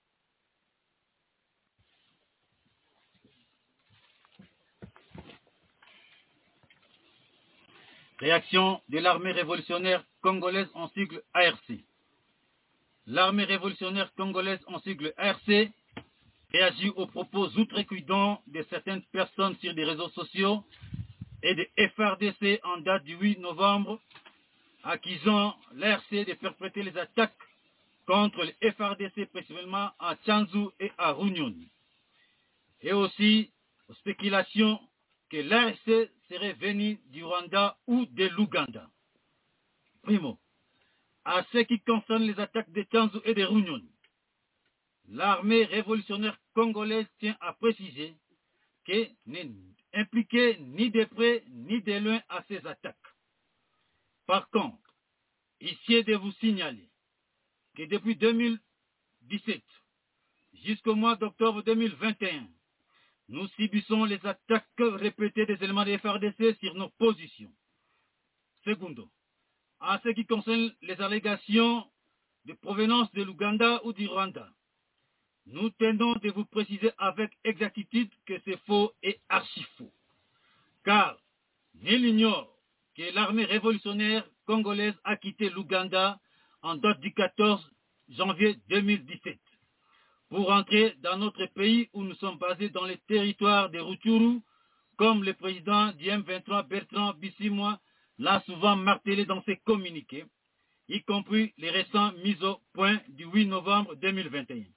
Réaction de l'armée révolutionnaire congolaise en sigle A R C. L'armée révolutionnaire congolaise en sigle A R C réagit aux propos outrecuidants de certaines personnes sur des réseaux sociaux et de F A R D C en date du huit novembre, accusant l'A R C de perpétrer les attaques contre le F A R D C, principalement à Tchanzu et à Runyoni, et aussi aux spéculations que l'A R C serait venu du Rwanda ou de l'Ouganda. Primo, à ce qui concerne les attaques de Tchanzu et de Runyoni, l'armée révolutionnaire congolaise tient à préciser qu'elle n'est impliquée ni de près ni de loin à ces attaques. Par contre, ici est de vous signaler que depuis deux mille dix-sept jusqu'au mois d'octobre deux mille vingt et un, nous subissons les attaques répétées des éléments des F A R D C sur nos positions. Secondo, en ce qui concerne les allégations de provenance de l'Ouganda ou du Rwanda, nous tenons de vous préciser avec exactitude que c'est faux et archi faux. Car nul n'ignore que l'armée révolutionnaire congolaise a quitté l'Ouganda en date du quatorze janvier deux mille dix-sept pour entrer dans notre pays où nous sommes basés dans les territoires de Rutshuru, comme le président du M vingt-trois Bertrand Bisimwa l'a souvent martelé dans ses communiqués, y compris les récents mises au point du huit novembre deux mille vingt et un.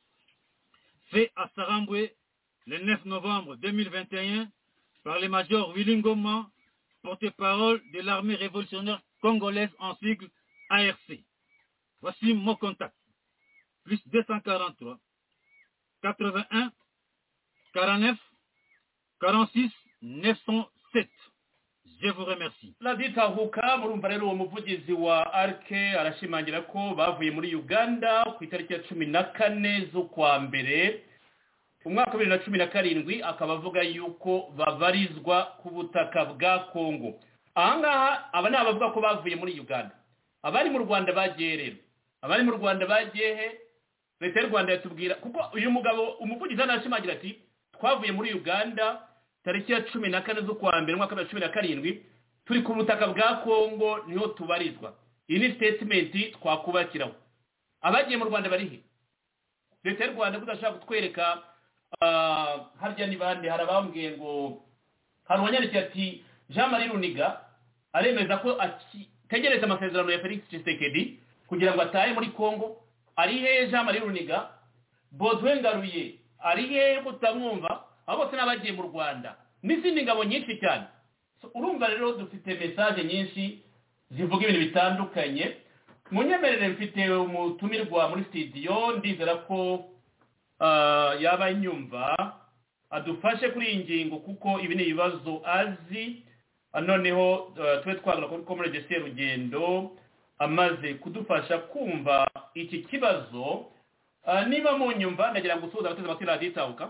Fait à Sarambwe le neuf novembre deux mille vingt et un par le major Willy Ngoma, porte-parole de l'armée révolutionnaire congolaise en sigle A R C. Voici mon contact. Plus deux cent quarante-trois, quatre-vingt-un, quarante-neuf, quarante-six, neuf cent sept. Je vous remercie. raditahuka murumva rero uwo muvugizi wa arke arashimangira ko bavuye muri Uganda ku itariki ya cumi na kane z'ukwa mbere umwaka wa bibiri na cumi na karindwi, akaba avuga yuko babarizwa ku butaka bwa Kongo. Ahangaha aba ni abavuga ko bavuye muri Uganda. Abari mu Rwanda bagiye rero abari mu Rwanda bagiye he? Leta y'u Rwanda yatubwira kuko uyu mugabo umuvugizi anashimangira ati twavuye muri Uganda tariki ya cumi na kane z'ukwa mbere umwaka wa cumi na karindwi, turi ku butaka bwa Kongo niho tubarizwa. Iyi ni statement twakubakiraho. Abagiye mu Rwanda bari he? Leta y'u Rwanda kudashaka kutwereka harya ni bande harabambwiye ngo hari uwanyandikiye ati Jean Marie Runiga aremeza ko ategereza amasezerano ya Felix Tshisekedi kugira ngo atahe muri Kongo. Ari he Jean Marie Runiga? Baudouin Ngaruye ari he? Mutamwumva abo bose n'abagiye mu Rwanda n'izindi ngabo nyinshi cyane. Urumva rero dufite message nyinshi zivuga ibintu bitandukanye. Munyemerere mfite umutumirwa muri studio, ndizera ko yaba inyumva adufashe kuri iyi ngingo kuko ibi ni ibibazo azi. Noneho twe twagura kuri Comrade Serugendo amaze kudufasha kumva iki kibazo. Niba mu nyumva ndagira ngo usuhuza abateze amatwi radiyo itahuka.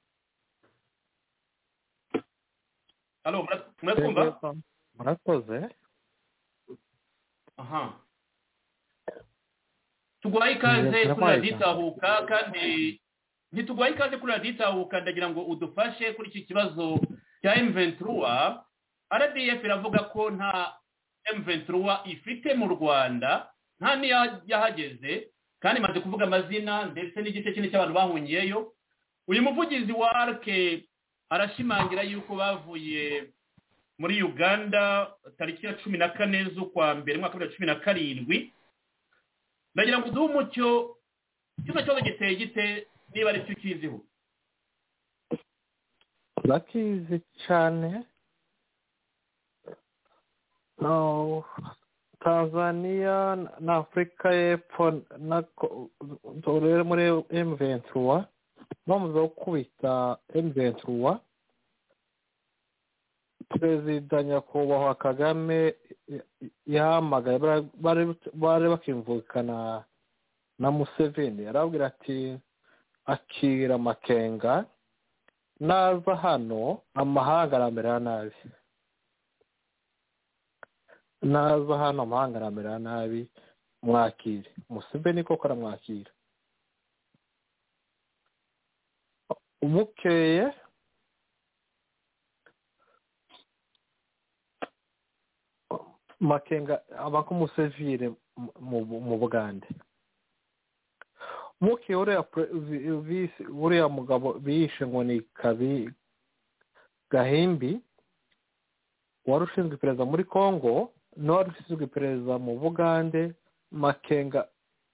Alo, murakumva? Murakoze. Aha. Tuguhaye ikaze kuri radiyo itahuka, kandi ntituguhaye ikaze kuri radiyo itahuka, ndagira ngo udufashe kuri iki kibazo cya M vingt-trois. R D F iravuga ko nta emu ventura ifite mu rwanda nta niyo yahageze kandi imaze kuvuga amazina ndetse n'igice kinini cy'abantu bahungiyeyo. uyu muvugizi wa arke arashimangira yuko bavuye muri uganda tariki ya cumi na kane z'ukwa mbere mwaka wa cumi na karindwi. ndagira ngo uduhe umucyo kino kibazo giteye gite niba ari cyo ukiziho. turakizi cyane. no tanzania na afurika y'epfo dore muri emu ventura bamaze gukubita emu ventura. perezida nyakubahwa kagame yahamagaye bari bakimvukana na museveni arabwira ati akira makenga naza hano amahanga aramera nabi, naza hano amahanga aramera nabi mwakire. museveni koko aramwakira. bukeye makenga aba nk'umusivire mu bugande. bukeye uriya mugabo biyishe ngo ni kabi gahimbi wari ushinzwe iperereza muri congo n'uwari ushinzwe iperereza mu bugande. makenga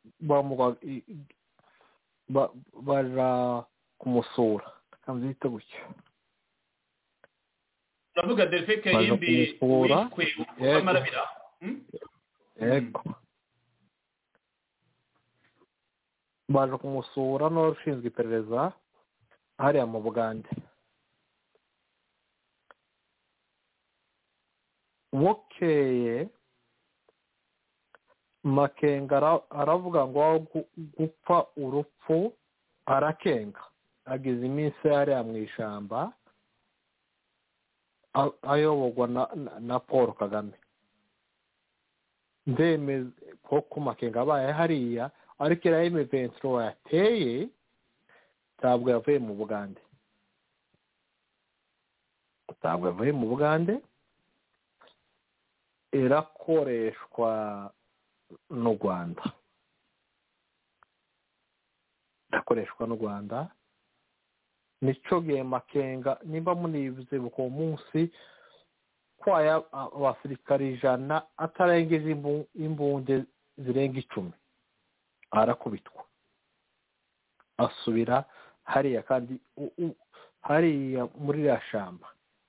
baja kumusura kambyita gutyo. ndavuga defeke yimbi wishwe ukamarabira. yego baje kumusura n'uwari ushinzwe iperereza hariya mu bugande. bukeye makenga aravuga ngo gupfa urupfu arakenga. ageze iminsi hariya mu ishyamba ayoborwa na paul kagame. ndemeza ko makenga abaye hariya ariko iriya emu ventura yateye ntabwo yavuye mu bugande, ntabwo yavuye mu bugande, irakoreshwa n'u rwanda, irakoreshwa n'u rwanda. nicyo gihe makenga nimba munibuze uwo munsi kwaya abasirikari ijana atarengeje imbunde zirenga icumi arakubitwa asubira hariya kandi hariya muri iriya shamba.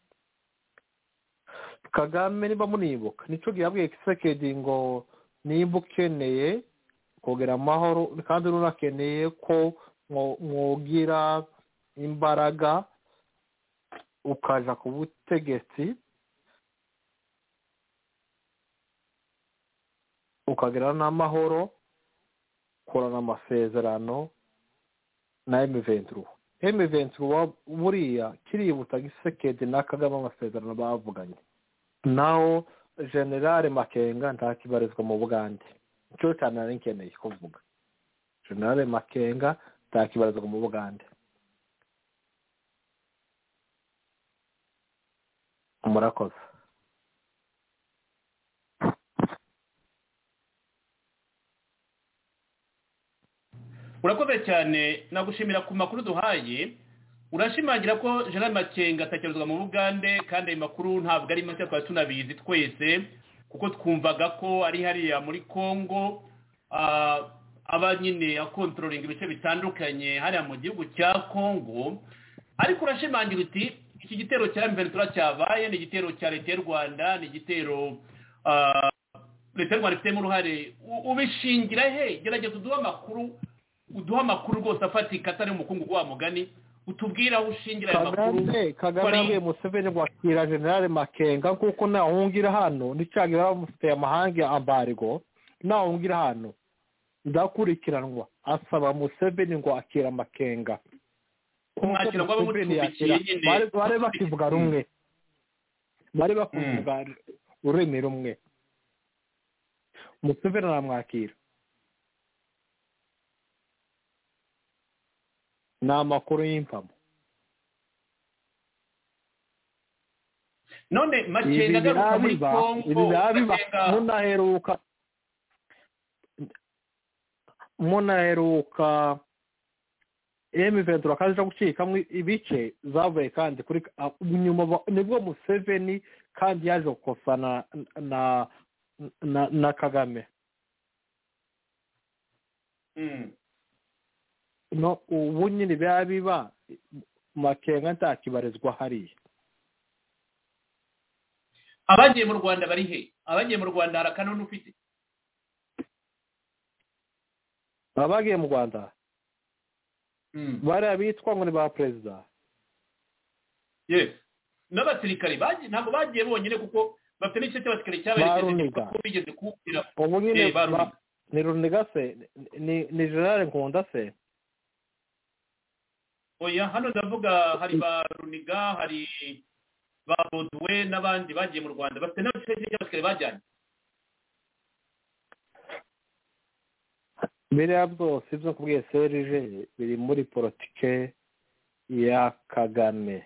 kagame nimba munibuka nicyo gihe yabwiye kisekedi ngo nimba ukeneye kongera amahoro kandi unakeneye ko mwogira imbaraga ukaja ku butegetsi ukagira n'amahoro korana amasezerano na emu ventura. emu ventura buriya kiributa gisekedi na kagame amasezerano bavuganye. naho generale makenga ntakibarizwa mu bugande. nicyo cyane nari nkeneye kuvuga. generale makenga ntakibarizwa mu bugande. murakoze. urakoze cyane nagushimira ku makuru duhaye. urashimangira ko general makenga atakibarizwa mu bugande kandi ayo makuru ntabwo ari make twari tunabizi twese kuko twumvaga ko ari hariya muri congo aba nyine akontrolinga ibice bitandukanye hariya mu gihugu cya congo. ariko urashimangira uti iki gitero cya emu ventura cyabaye ni igitero cya leta y'u rwanda, ni igitero leta y'u rwanda ifitemo uruhare. ubishingira he? gerageza uduhe amakuru, uduhe amakuru rwose afatika atari umukungu wa mugani, utubwira aho ushingira ayo makuru. kagame yabwiye museveni ngo akira generale makenga kuko nahungira hano nicyagira bamufitiye amahanga ambargo, nahungira hano ndakurikiranwa. asaba museveni ngo akira makenga. kumwakira ngo bamucubikiye nyine bari bakivuga rumwe, bari bakivuga ururimi rumwe. museveni aramwakira. ni amakuru y'impamo. none Makenga agaruka muri Kongo munaheruka munaheruka M ventura kaje gucikamwe ibice zavuye kandi kuri nyuma nibwo Museveni kandi yaje gukosana na na, na Kagame mm. no ubu nyine biba biba Makenga ntakibarizwa hariya. Abagiye mu Rwanda bari he? Abagiye mu Rwanda harakanone ufite? Abagiye mu Rwanda mm. bari abitwa ngo ni ba president. Yes. N'abasirikare bagiye ntabwo bagiye bonyine kuko bafite n'igice cy'abasirikare cyaberekeje ko bigeze kubwira ubu nyine ni Runiga se ni ni General Nkunda se. Oya hano ndavuga hari ba Runiga hari ba Bodwe n'abandi bagiye mu Rwanda bafite n'igice cy'abasirikare bajyanye. Biriya byose ibyo kubwiye Serge biri muri politike ya Kagame.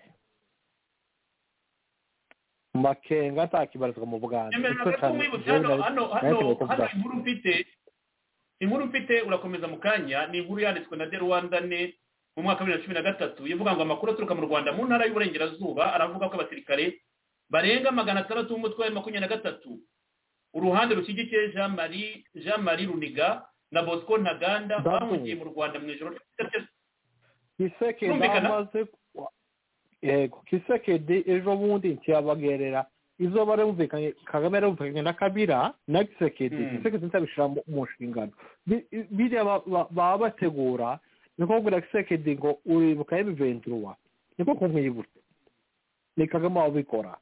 Makenga atakibarizwa mu Buganda. Hano hano hano inkuru mfite inkuru mfite urakomeza mu kanya ni inkuru yanditswe na The Rwanda ne mu mwaka wa bibiri na cumi na gatatu ivuga ngo amakuru aturuka mu Rwanda mu ntara y'Uburengerazuba aravuga ko abasirikare barenga magana atandatu b'umutwe wa makumyabiri na gatatu uruhande rushyigikiye Jean Marie Jean Marie Runiga na Bosco Ntaganda bamugiye mu Rwanda mu ijoro Kiseke ndamaze yego Kisekedi ejo bundi ntiyabagerera izo barumvikanye Kagame yarumvikanye na Kabila na Kisekedi mm. Kisekedi ntabishira mu nshingano biriya baba bategura niko kugira Kisekedi ngo uribuka M ventura niko kumwibutsa ni Kagame wabikora.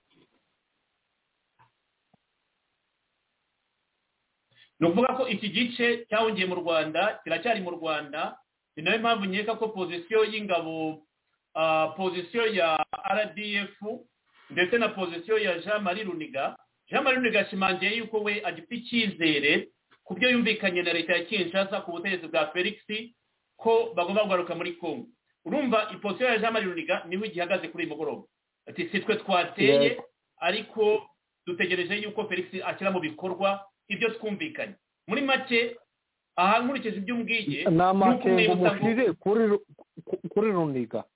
Nuvuga ko iki gice cyawungiye mu Rwanda kiracyari mu Rwanda ni nayo mpamvu nyeka ko position y'ingabo Uh, position ya R D F ndetse na position ya Jean Marie Runiga Jean Marie Runiga ashimangiye yuko we agifite icyizere ku byo yumvikanye na leta ya Kinshasa ku butegetsi bwa Felix ko bagomba kugaruka muri Congo. Urumva iposition ya Jean Marie Runiga niho igihagaze kuri mugoroba ati sitwe twateye yes. Ariko dutegereje yuko Felix akira mu bikorwa ibyo twumvikanye muri make aha nkurikije ibyo umbwiye nuko mushire kuri kuri Runiga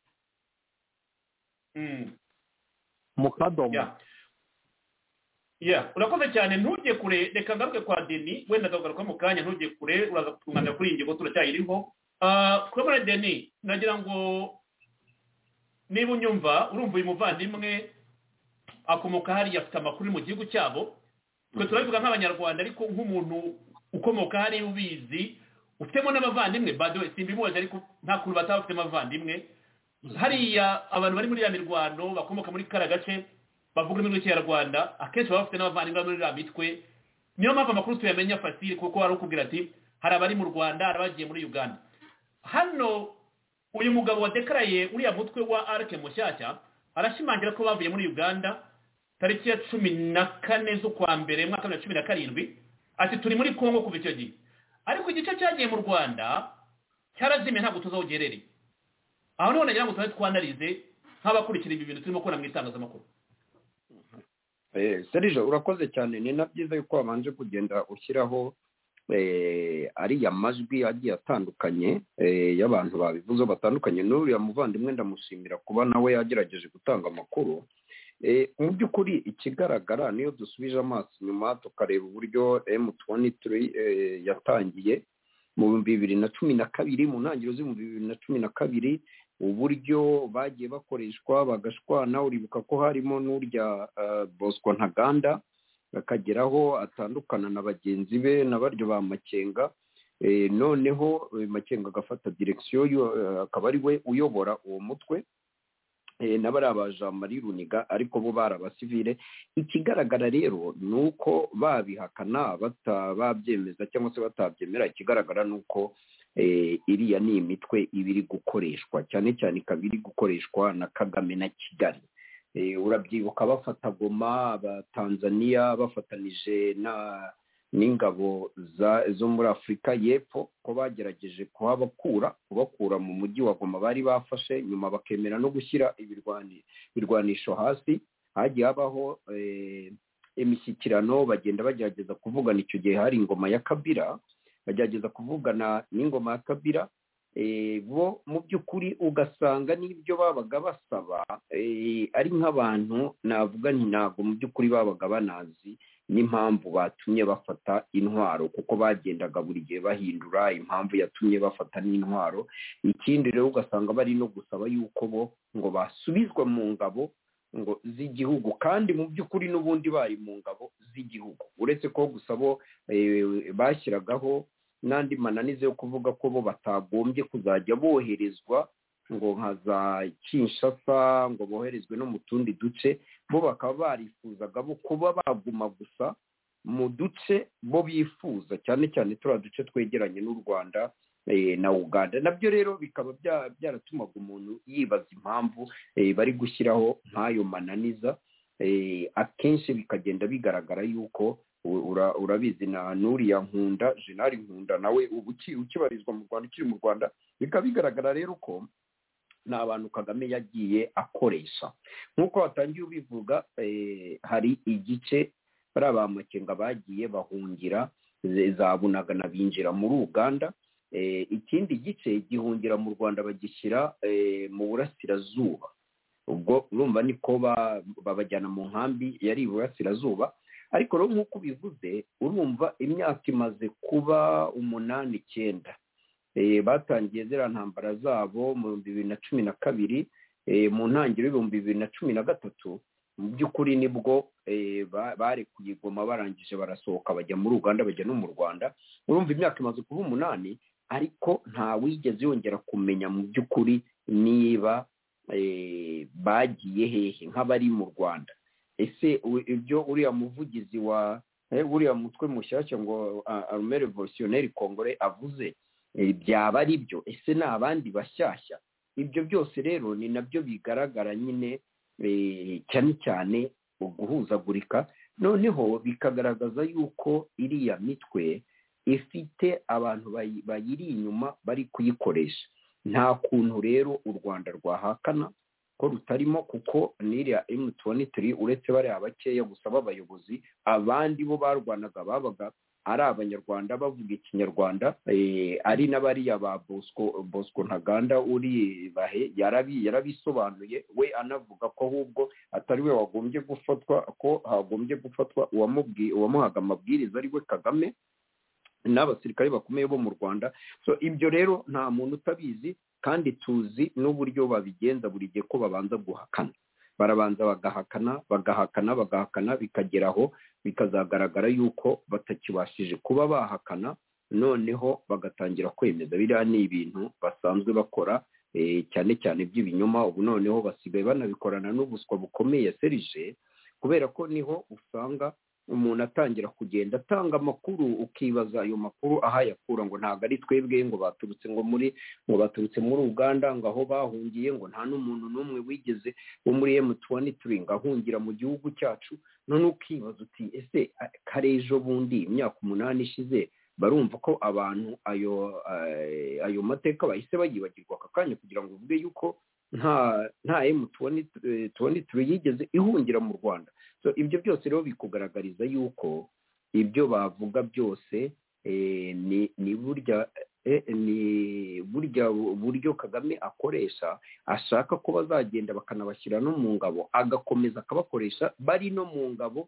Mm. Mukadomo. Yeah. Yeah, urakoze cyane ntujye kure reka ngaruke kwa Deni wenda ndagaruka mu kanya ntujye kure uraza kutunganya kuri ingingo turacyayiriho. Ah uh, kuri Deni nagira ngo niba unyumva urumva uyu muvandimwe akomoka hari yafite amakuru mu gihugu cyabo twe turabivuga nk'abanyarwanda ariko nk'umuntu ukomoka hari ubizi ufitemo n'abavandimwe bado simbimuje ariko nta kuru batafite abavandimwe hariya abantu bari muri ya mirwano bakomoka muri kara gace bavuga mu rwego Rwanda akenshi bafite n'abavandimwe muri ya mitwe niyo mpamvu amakuru tuyamenya fasile kuko ari ukubwira ati hari abari mu Rwanda arabagiye muri Uganda. Hano uyu mugabo wa dekaraye uriya mutwe wa Arke Mushyashya arashimangira ko bavuye muri Uganda tariki ya cumi na kane z'ukwa mbere mwaka wa cumi na karindwi ati turi muri Kongo kuva icyo gihe ariko igice cyagiye mu Rwanda cyarazimye ntabwo tuzawugerere. Aho niho nagira ngo tuze twanarize nk'abakurikira ibi bintu turimo kubona mu itangazamakuru. Eh Serge urakoze cyane ni nabyiza yuko wabanje kugenda ushyiraho eh ari ya majwi agiye atandukanye eh y'abantu babivuze batandukanye n'uriya muvandimwe ndamushimira kuba nawe yagerageje gutanga amakuru. Eh mu by'ukuri ikigaragara niyo dusubije amaso nyuma tukareba uburyo M twenty-three eh, yatangiye mu bibiri na cumi na kabiri mu ntangiriro z'ibihumbi bibiri na cumi na kabiri uburyo bagiye bakoreshwa bagashwana uribuka ko harimo n'urya uh, Bosco Ntaganda akageraho atandukana na bagenzi be nabaryo ba Makenga e, noneho Makenga agafata direction uh, akaba ari we uyobora uwo mutwe e, nabari abaja Marie Runiga ariko bo barabasivile. Ikigaragara rero nuko babihakana batababyemeza cyangwa se batabyemera ikigaragara nuko eh iriya ni imitwe ibiri gukoreshwa cyane cyane kabiri gukoreshwa na Kagame na Kigali. Eh urabyibuka bafata Goma aba Tanzania bafatanije na n'ingabo za zo muri Afrika y'Epfo ko bagerageje kuhabakura kubakura mu mujyi wa Goma bari bafashe nyuma bakemera no gushyira ibirwani birwanisho hasi hagiye habaho imishyikirano bagenda bagerageza kuvugana. Icyo gihe hari ingoma ya Kabila, bagerageza kuvugana n'ingoma ya Kabila, bo mu by'ukuri ugasanga n'ibyo babaga basaba ari nk'abantu navuga nti ntabwo mu by'ukuri babaga banazi n'impamvu batumye bafata intwaro, kuko bagendaga buri gihe bahindura impamvu yatumye bafata n'intwaro. Ikindi rero ugasanga bari no gusaba yuko bo ngo basubizwa mu ngabo ngo z'igihugu, kandi mu by'ukuri n'ubundi bari mu ngabo z'igihugu, uretse ko gusa bo bashyiragaho n'andi mananize yo kuvuga ko bo batagombye kuzajya boherezwa ngo nka za Kinshasa, ngo boherezwe no mu tundi duce. Bo bakaba barifuzaga bo kuba baguma gusa mu duce bo bifuza, cyane cyane turiya duce twegeranye n'u Rwanda na Uganda. Nabyo rero bikaba byaratumaga umuntu yibaza impamvu bari gushyiraho nk'ayo mananiza. Akenshi bikagenda bigaragara yuko urabizi na Nuriya Nkunda, Jenerali Nkunda nawe ubu ukibarizwa mu Rwanda, ukiri mu Rwanda, bikaba bigaragara rero ko ni abantu Kagame yagiye akoresha. Nk'uko watangiye ubivuga, hari igice bari abamakenga bagiye bahungira za Bunagana binjira muri Uganda, ikindi gice gihungira mu Rwanda bagishyira mu burasirazuba. Ubwo urumva niko babajyana mu nkambi yari iburasirazuba. Ariko rero nk'uko bivuze, urumva imyaka imaze kuba umunani icyenda batangiye ziriya ntambara zabo mu bihumbi bibiri na cumi na kabiri, mu ntangiriro y'ibihumbi bibiri na cumi na gatatu mu by'ukuri nibwo barekuye Goma, barangije barasohoka bajya muri Uganda, bajya no mu Rwanda. Urumva imyaka imaze kuba umunani, ariko nta wigeze yongera kumenya mu by'ukuri niba bagiye hehe nk'abari mu Rwanda. Ese ibyo uriya muvugizi wa uriya mutwe mushyashya ngo Armée Révolutionnaire Congolais avuze byaba ari byo? Ese ni abandi bashyashya? Ibyo byose rero ni nabyo bigaragara nyine cyane cyane uguhuzagurika, noneho bikagaragaza yuko iriya mitwe ifite abantu bayiri inyuma bari kuyikoresha. Nta kuntu rero u Rwanda rwahakana ko rutarimo, kuko n'iriya emu venturi uretse bari abakeya gusa b'abayobozi, abandi bo barwanaga babaga ari abanyarwanda bavuga ikinyarwanda, ari n'abariya ba Bosco Bosco Ntaganda uri bahe yarabisobanuye we anavuga ko ahubwo atari we wagombye gufatwa, ko hagombye gufatwa uwamubwiye uwamuhaga amabwiriza ari we Kagame n'abasirikare bakomeye bo mu Rwanda. So ibyo rero nta muntu utabizi, kandi tuzi n'uburyo babigenza buri gihe ko babanza guhakana, barabanza bagahakana bagahakana bagahakana bikageraho bikazagaragara yuko batakibashije kuba bahakana, noneho bagatangira kwemeza. Biriya ni ibintu basanzwe bakora cyane cyane by'ibinyoma. Ubu noneho basigaye banabikorana n'ubuswa bukomeye serije, kubera ko niho usanga umuntu atangira kugenda atanga amakuru, ukibaza ayo makuru aho ayakura, ngo ntabwo ari twebwe, ngo baturutse ngo muri ngo baturutse muri Uganda, ngo aho bahungiye ngo nta n'umuntu n'umwe wigeze wo muri emu venturi ngo ahungira mu gihugu cyacu. None ukibaza uti ese kare ejo bundi imyaka umunani ishize barumva ko abantu ayo ayo mateka bahise bagibagirwa aka kanya kugira ngo uvuge yuko nta nta emu venturi yigeze ihungira mu Rwanda? So ibyo byose rero bikugaragariza yuko ibyo bavuga byose ni ni burya ni burya buryo Kagame akoresha, ashaka ko bazagenda bakanabashyira no mu ngabo, agakomeza akabakoresha bari no mu ngabo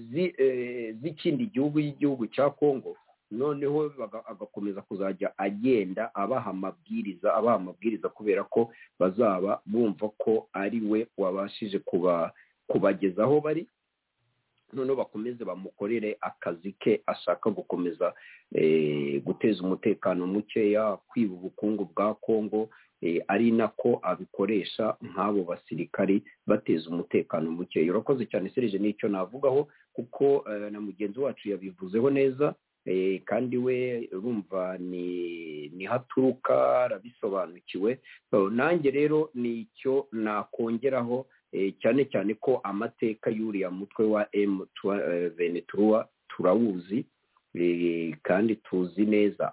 z'ikindi gihugu y'igihugu cya Kongo, noneho agakomeza kuzajya agenda abaha amabwiriza abaha amabwiriza kubera ko bazaba bumva ko ari we wabashije kuba kubageza aho bari, noneho bakomeze bamukorere akazi ke ashaka gukomeza guteza umutekano mukeya, kwiba ubukungu bwa Kongo, ari nako abikoresha nk'abo basirikari bateza umutekano mukeya. Urakoze cyane Serge, nicyo navugaho kuko na mugenzi wacu yabivuzeho neza, kandi we urumva ni ni haturuka arabisobanukiwe. Nanjye rero nicyo nakongeraho, cyane cyane ko amateka y'uriya mutwe wa emu venturi turawuzi, kandi tuzi neza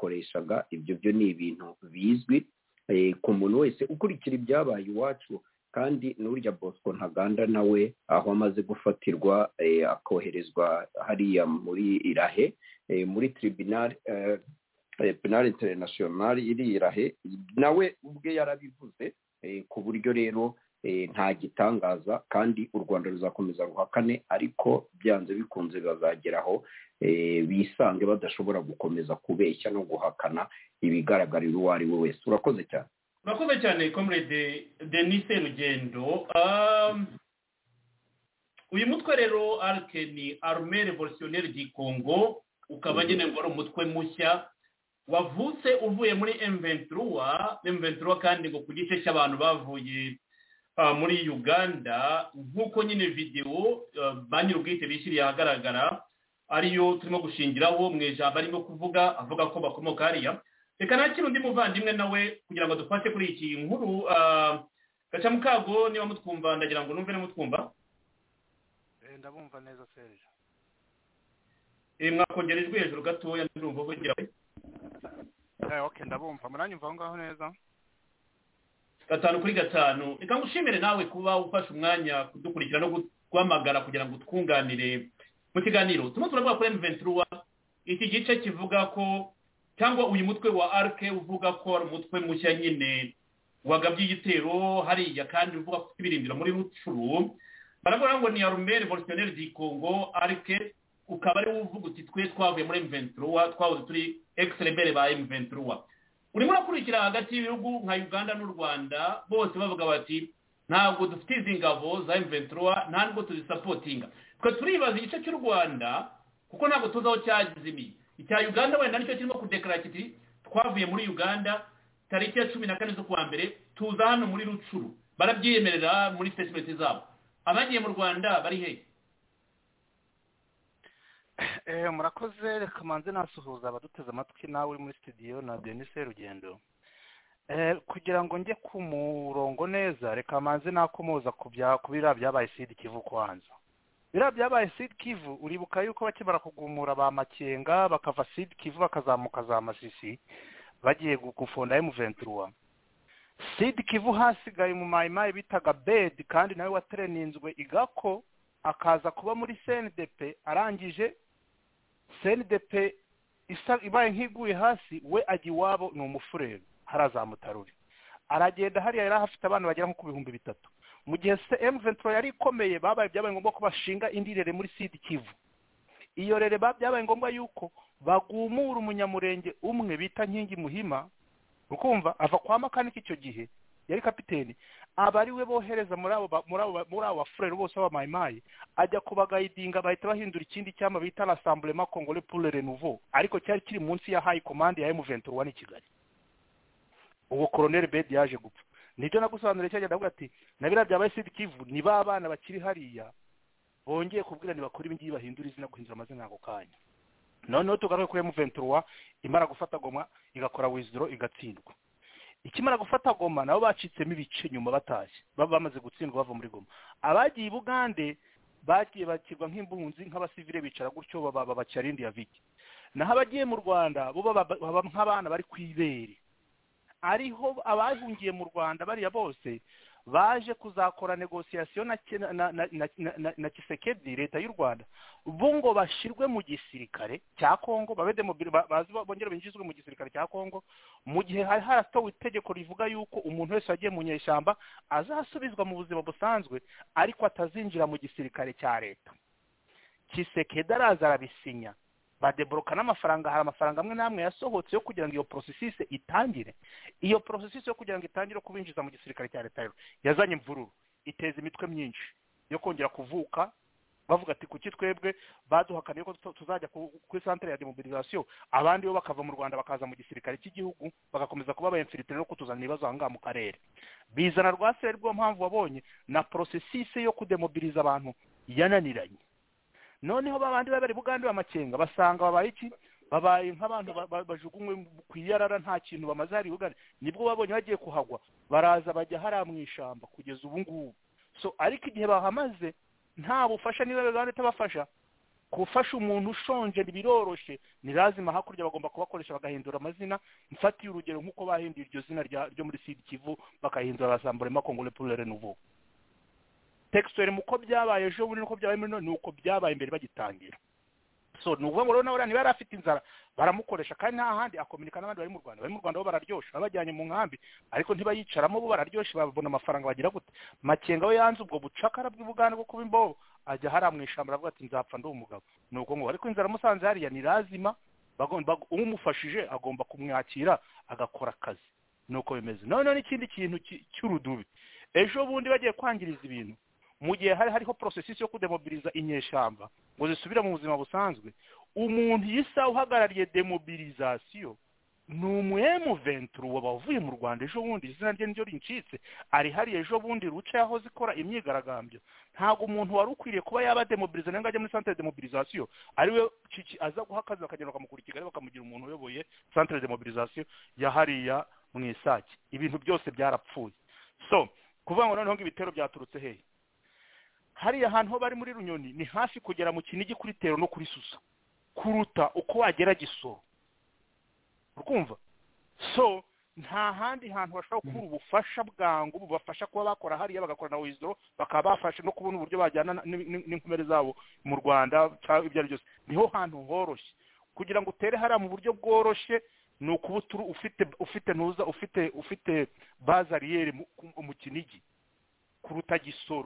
abawukoreshaga. Ibyo byo ni ibintu bizwi ku muntu wese ukurikira ibyabaye iwacu kandi n'urya Bosco Ntaganda nawe aho amaze gufatirwa akoherezwa hariya muri Irahe muri tribunal penal international iri Irahe, nawe ubwe yarabivuze ku buryo rero nta gitangaza, kandi u Rwanda ruzakomeza ruhakane, ariko byanze bikunze bazageraho bisange badashobora gukomeza kubeshya no guhakana ibigaragarira uwo ari we wese. Urakoze cyane. Urakoze cyane comrade Denis Rugendo. Uyu mutwe rero arke ni Armée Révolutionnaire du Congo, ukaba nyine ngo ari umutwe mushya wavutse uvuye muri M vingt-trois M vingt-trois kandi ngo ku gice cy'abantu bavuye muri Uganda, nk'uko nyine video ba nyir'ubwite bishyiriye ahagaragara ariyo turimo gushingiraho mu ijambo arimo kuvuga, avuga ko bakomoka hariya. Reka nakira undi muvandimwe nawe kugira ngo dufashe kuri iki nkuru. Gaca Mukago, niba mutwumva ndagira ngo numve na mutwumva. Ndabumva neza Serge. Eh, mwakongera ijwi hejuru gatoya ndumva uvugira. Eh, okay, ndabumva. Muranyumva aho ngaho neza? Gatanu kuri gatanu. Reka ngushimire nawe kuba ufashe umwanya kudukurikira no guhamagara kugira ngo twunganire mu kiganiro. Tumo turavuga kuri M vingt-trois, iki gice kivuga ko cyangwa uyu mutwe wa Arke uvuga ko ari umutwe mushya nyine wagabye igitero hariya, kandi uvuga ko ibirindiro muri Rutshuru. Baravuga ngo ni Armée Révolutionnaire du Congo Arke, ukaba ari uvuga uti twe twavuye muri M vingt-trois, twavuze turi ex-rebelle ba M vingt-trois. Urimo urakurikira hagati y'ibihugu nka Uganda n'u Rwanda, bose bavuga bati ntabwo dufite izi ngabo za M vingt-trois, nta nubwo tuzisapotinga. Twe turibaza igice cy'u Rwanda kuko ntabwo tuzi aho cyagizimiye. Icya Uganda wenda nicyo kirimo kudeklara kiti twavuye muri Uganda tariki ya cumi na kane z'ukwa mbere tuza hano muri Rutshuru. Barabyiyemerera muri statement zabo. Abagiye mu Rwanda bari he? Eh, murakoze. Reka manze nasuhuza abaduteze amatwi nawe uri muri studio na Denis Rugendo. Eh, kugira ngo njye ku murongo neza, reka manze nakomoza kubya kubira byabaye Sud Kivu kwanza. Bira byabaye Sud Kivu, uribuka yuko bakimara kugumura ba Makenga bakava Sud Kivu bakazamuka za Masisi bagiye gufunda M vingt-trois. Sud Kivu hasigaye mu mayimayi bitaga Bed, kandi nawe watreninzwe igako akaza kuba muri C N D P, arangije C N D P isa ibaye nkiguye hasi, we aji wabo ni umufurero harazamutaruri. Aragenda hariya yari hafite abantu bagera nko ku bihumbi bitatu. Mu gihe M vingt-trois yari ikomeye, babaye byabaye ngombwa ko bashinga indirere muri Sud Kivu. Iyo rere byabaye ngombwa yuko bagumura umunyamurenge umwe bita Nkingi Muhima, ukumva ava kwa makanika icyo gihe yari kapiteni, abari we bohereza muri abo muri abo muri abo bafurero bose b'amayimayi, ajya kubagayidinga bahita bahindura ikindi cyama bita l'Assemblement Congolais pour le Renouveau, ariko cyari kiri munsi ya high command ya M vingt-trois ni Kigali. Uwo Colonel Bed yaje gupfa. Nibyo nagusobanurira cyane ndavuga ati nabira byabaye Sud Kivu ni ba bana bakiri hariya bongeye kubwira nibakora ibingi bahindura izina guhindura amazina yako kanya. Noneho tugaruke kuri M vingt-trois imara gufata Goma igakora withdraw igatsindwa. Ikimara gufata Goma nabo bacitsemo ibice nyuma batashye baba bamaze gutsindwa bava muri Goma. Abagiye Bugande bagiye bakirwa nk'imbunzi nk'abasivile bicara gutyo baba bacyarindi ya Viki. Naho abagiye mu Rwanda bo baba nk'abana bari kwibere. Ariho abahungiye mu Rwanda bari bose baje kuzakora negotiation na na na, na, na, na Kisekedi leta y'u Rwanda bungo bashirwe mu gisirikare cya Kongo, babe demobile bazi bongera binjizwe mu gisirikare cya Kongo, mu gihe hari haratowe itegeko rivuga yuko umuntu wese agiye mu nyeshyamba azasubizwa mu buzima busanzwe ariko atazinjira mu gisirikare cya leta. Kisekedi araza arabisinya, badebroka n'amafaranga, hari amafaranga amwe namwe yasohotse yo kugira ngo iyo processus itangire. Iyo processus yo kugira ngo itangire kubinjiza mu gisirikare cya leta yazanye imvururu, iteza imitwe myinshi yo kongera kuvuka, bavuga ati kuki twebwe baduhakaniye ko tuzajya ku centre ya demobilisation, abandi bo bakava mu Rwanda bakaza mu gisirikare cy'igihugu bagakomeza kuba abayinfiltrate no kutuzana ibibazo hanga mu karere. Bizana rwase rwo mpamvu wabonye na processus yo kudemobiliza abantu yananiranye. Noneho babandi babari Bugande b'Amakenga basanga babaye iki, babaye nk'abantu bajugunywe kwiyarara nta kintu bamaze hari Bugande, nibwo babonye bagiye kuhagwa baraza bajya hara mu ishamba kugeza ubu ngubu. So ariko igihe bahamaze nta bufasha niba Bugande tabafasha, kufasha umuntu ushonje biroroshe ni lazima hakurya bagomba kubakoresha bagahindura amazina mfatiye urugero nk'uko bahinduye iryo zina ryo muri Sud Kivu bakahindura Rassemblement Congolais pour le Renouveau textuel muko byabaye ejo bundi nuko byabaye none nuko byabaye imbere bagitangira so nuvuga ngo rero niba yarafite inzara baramukoresha kandi nta handi akomunika n'abandi bari mu Rwanda bari mu Rwanda bo bararyosha babajyanye mu nkambi ariko ntibayicaramo bo bararyosha babona amafaranga bagira gute Makenga we yanze ubwo bucakara bw'Ubuganda bwo kuba imbobo ajya haramwishambara avuga ati nzapfa ndi umugabo nuko ngo ariko inzara musanze hariya ni lazima bagomba umufashije agomba kumwakira agakora akazi nuko bimeze none n'ikindi kintu cy'urudubi ejo bundi bagiye kwangiriza ibintu mu gihe hari hariho processus yo kudemobiliza inyeshamba ngo zisubira mu buzima busanzwe umuntu yisa uhagarariye demobilisation ni umu M vingt-trois bavuye mu Rwanda ejo bundi izina rye niryo rincitse ari hari ejo bundi ruca yahoze ikora imyigaragambyo ntago umuntu wari ukwiriye kuba yaba demobiliza nanga ajya muri centre de demobilisation ariwe cici aza guhakaza bakagenda bakamukura Kigali bakamugira umuntu uyoboye centre de demobilisation ya hariya mu Isake ibintu byose byarapfuye so kuvuga ngo noneho ibitero byaturutse hehe hariya ahantu ho bari muri Runyoni ni hafi kugera mu Kinigi kuri Tero no kuri Susa kuruta uko wagera Gisoro urumva so nta handi hantu bashobora gukura ubufasha bwangu bubafasha kuba bakora hariya bagakora na Wizoro bakaba bafashe no kubona uburyo bajyana n'inkomere zabo mu Rwanda ibyo ari byose niho hantu horoshye kugira ngo utere hariya mu buryo bworoshye ni ukuba ufite ufite ntuza ufite ufite bazariyeri mu Kinigi kuruta Gisoro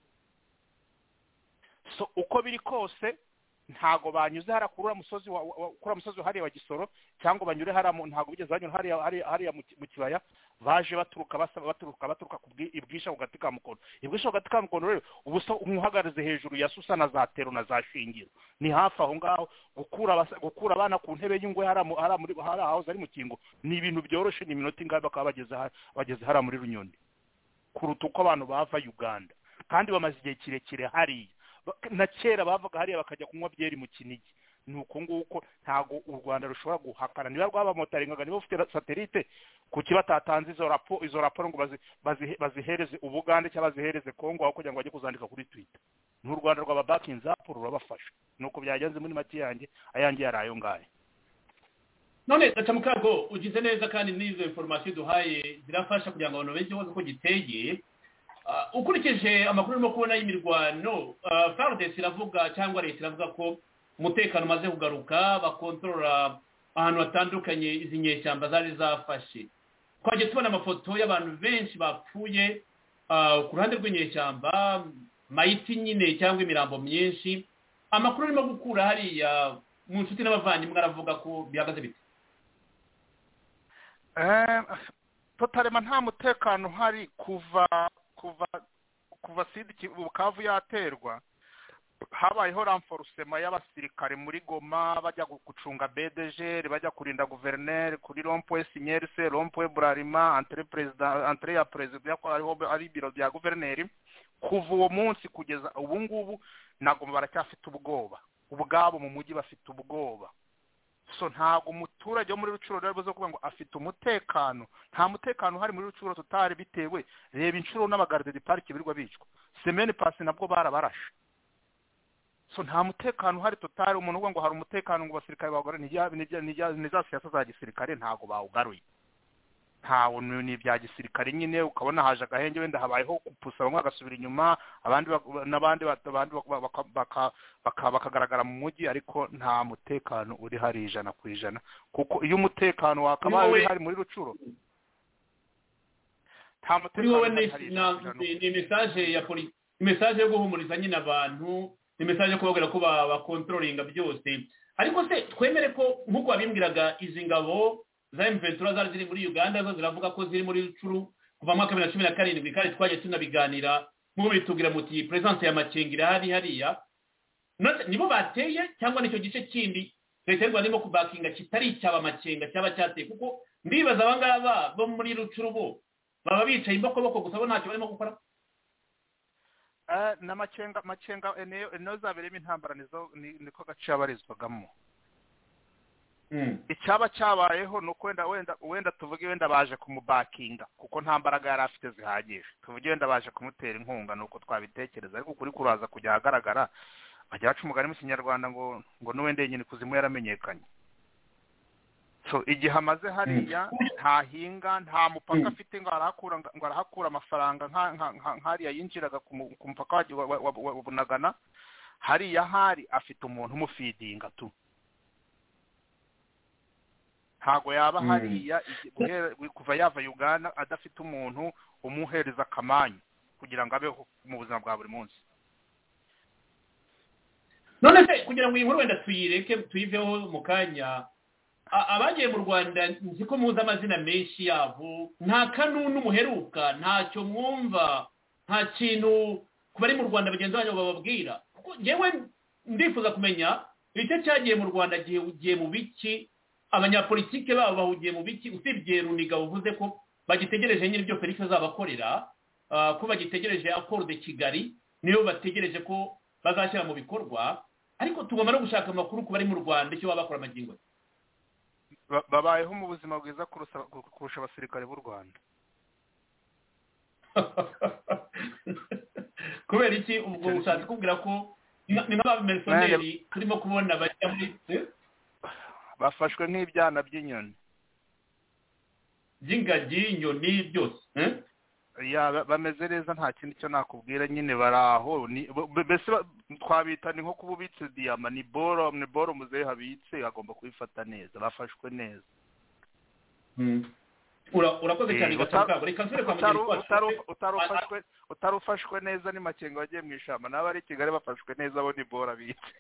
so uko biri kose ntago banyuze hara kurura musozi wa kura musozi hariya wa Gisoro cyangwa banyure hara ntago bigeze banyura hariya hariya mu kibaya baje baturuka basaba baturuka baturuka kubwisha ugatika mukono ibwisha ugatika mukono rero ubuso umuhagarize hejuru ya Susa na za Tero na za Shingiro ni hafi aho ngaho gukura gukura abana ku ntebe y'ingwe hara hara muri hara aho zari mu kingo ni ibintu byoroshe ni minota ingahe bakaba bageze bageze hara muri Runyoni kuruta uko abantu bava Uganda kandi bamaze igihe kirekire hariya na kera bavaga hariya bakajya kunywa byeri mu Kinigi nuko nguko ntago u Rwanda rushobora guhakana niba rwaba motaringaga niba ufite satellite kuki batatanze izo raporo izo raporo ngo bazi bazihereze Ubugande cyangwa bazihereze Kongo aho kugira ngo bajye kuzandika kuri Twitter n'u Rwanda rwaba backing up rurabafasha nuko byagenze muri make yanjye ayanjye yarayo ngaye none gaca mukago ugize neza kandi n'izo information duhaye zirafasha kugira ngo abantu benshi bose ko giteye ukurikije amakuru no kubona y'imirwano F A R D C iravuga cyangwa leta iravuga ko umutekano umaze kugaruka bakontorora ahantu hatandukanye izi nyeshyamba zari zafashe twagiye tubona amafoto y'abantu benshi bapfuye ku ruhande rw'inyeshyamba mayiti nyine cyangwa imirambo myinshi amakuru arimo gukura hariya mu nshuti n'abavandimwe aravuga ko bihagaze bite totalema nta mutekano hari kuva kuva kuva Sud Bukavu yaterwa habayeho renforcement y'abasirikare muri Goma bajya gucunga B D G bajya kurinda gouverneur kuri Rond-Point Signierse Rond-Point Bralima entre president entre ya president yakora ari biro bya gouverneur kuva uwo munsi kugeza ubu ngubu nagoma baracyafite ubwoba ubwabo mu mujyi bafite ubwoba so ntago umuturage wo muri Rucuro rero bazo kuvuga ngo afite umutekano nta mutekano hari muri Rucuro tutari bitewe reba inshuro n'abagarde de parc birwa bicwa semaine passée nabwo barabarashe so nta mutekano hari tutari umuntu uvuga ngo hari umutekano ngo basirikare bagore ni za siyasa za gisirikare ntago bawugaruye ntawo ni bya gisirikare nyine ukabona haje agahenge wenda habayeho kupusa bamwe agasubira inyuma abandi n'abandi abandi bakagaragara mu mujyi ariko nta mutekano uri hari ijana ku ijana kuko iyo umutekano wakabaye uri hari muri Rucuro nta mutekano ni message ya polisi message yo guhumuriza nyine abantu ni message yo kubabwira ko bakontrolinga byose ariko se twemere ko nkuko babimbwiraga izi ngabo za M vingt-trois zari ziri muri Uganda zo ziravuga ko ziri muri Rucuru kuva mu mwaka wa bibiri na cumi na karindwi kandi twagiye tunabiganira mu bitubwira muti presence ya Makenga hari hariya nibo bateye cyangwa nicyo gice kindi leta y'u Rwanda irimo kubakinga kitari icyaba Makenga cyaba cyateye kuko ndibaza abangaba bo muri Rucuru bo baba bicaye imbokoboko gusa bo ntacyo barimo gukora eh na Makenga Makenga eno eno zaberemo intambara nizo niko gace yabarizwagamo icyaba cyabayeho nuko wenda wenda wenda tuvuge wenda baje kumubakinga kuko nta mbaraga yari afite zihagije tuvuge wenda baje kumutera inkunga nuko twabitekereza ariko kuri kuraza kujya hagaragara bajya baca umugani mu kinyarwanda ngo ngo n'uwendeye nyine kuzimu yaramenyekanye. So igihe amaze hariya ntahinga nta mupaka afite ngo arahakura ngo arahakura amafaranga nk'hariya yinjiraga ku mupaka wa Bunagana, hariya hari afite umuntu umufidinga tu, ntago yaba hariya kuva yava Uganda adafite umuntu umuhereza akamanyu kugira ngo abeho mu buzima bwa buri munsi. None se kugira ngo iyi nkuru wenda tuyireke tuyiveho mu kanya, abagiye mu Rwanda nzi ko muzi amazina menshi yabo, nta kanunu muheruka, ntacyo mwumva, nta kintu ku bari mu Rwanda bagenzi banyu bababwira. Yewe ndifuza kumenya icyo cyagiye mu Rwanda giye mu biki, abanyapolitike babo bahugiye mu biki, usibye Runiga uvuze ko bagitegereje nyine ibyo Felix azabakorera, ko bagitegereje accord de Kigali niyo bategereje ko bazashyira mu bikorwa, ariko tugomba no gushaka amakuru ku bari mu Rwanda icyo babakora amagingo. Babayeho mu buzima bwiza kurusha abasirikare b'u Rwanda. Kubera iki ubwo ushatse kubwira ko ni nk'abamerceneri turimo kubona bajya muri bafashwe nk'ibyana by'inyoni by'ingagi, inyoni byose ya bameze neza, nta kindi cyo nakubwira, nyine baraho mbese twabita ni nko kuba ubitse diyama, ni boro ni boro muzehe habitse agomba kubifata neza, bafashwe neza. urakoze cyane gataka, reka nsure kwa mugenzi wacu utarufashwe utarufashwe neza ni Makenga wagiye mu ishamba, naba ari Kigali bafashwe neza bo ni boro abitse.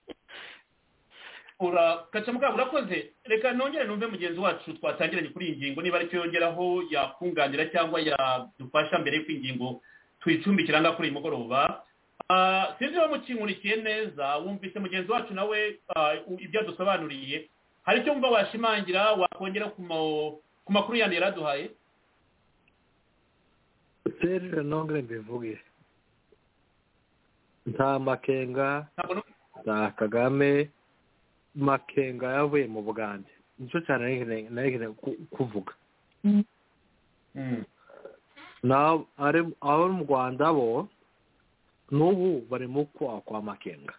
urakacamuka urakoze. Reka nongere numve mugenzi wacu twatangiranye kuri iyi ngingo niba aricyo yongeraho yakunganira cyangwa yadufasha mbere y'uko ingingo tuyicumbikira nga kuri mugoroba. Sinzi wa mukinkurikiye neza, wumvise mugenzi wacu nawe ibyo dusobanuriye, hari icyo mva washimangira wakongera ku makuru yandi yaraduhaye? Serge nongere mbivuge, nta Makenga nta Kagame, Makenga yavuye mu Bugande, nicyo cyane nari kuvuga. Naho abo mu Rwanda bo n'ubu bari mu kwa kwa Makenga.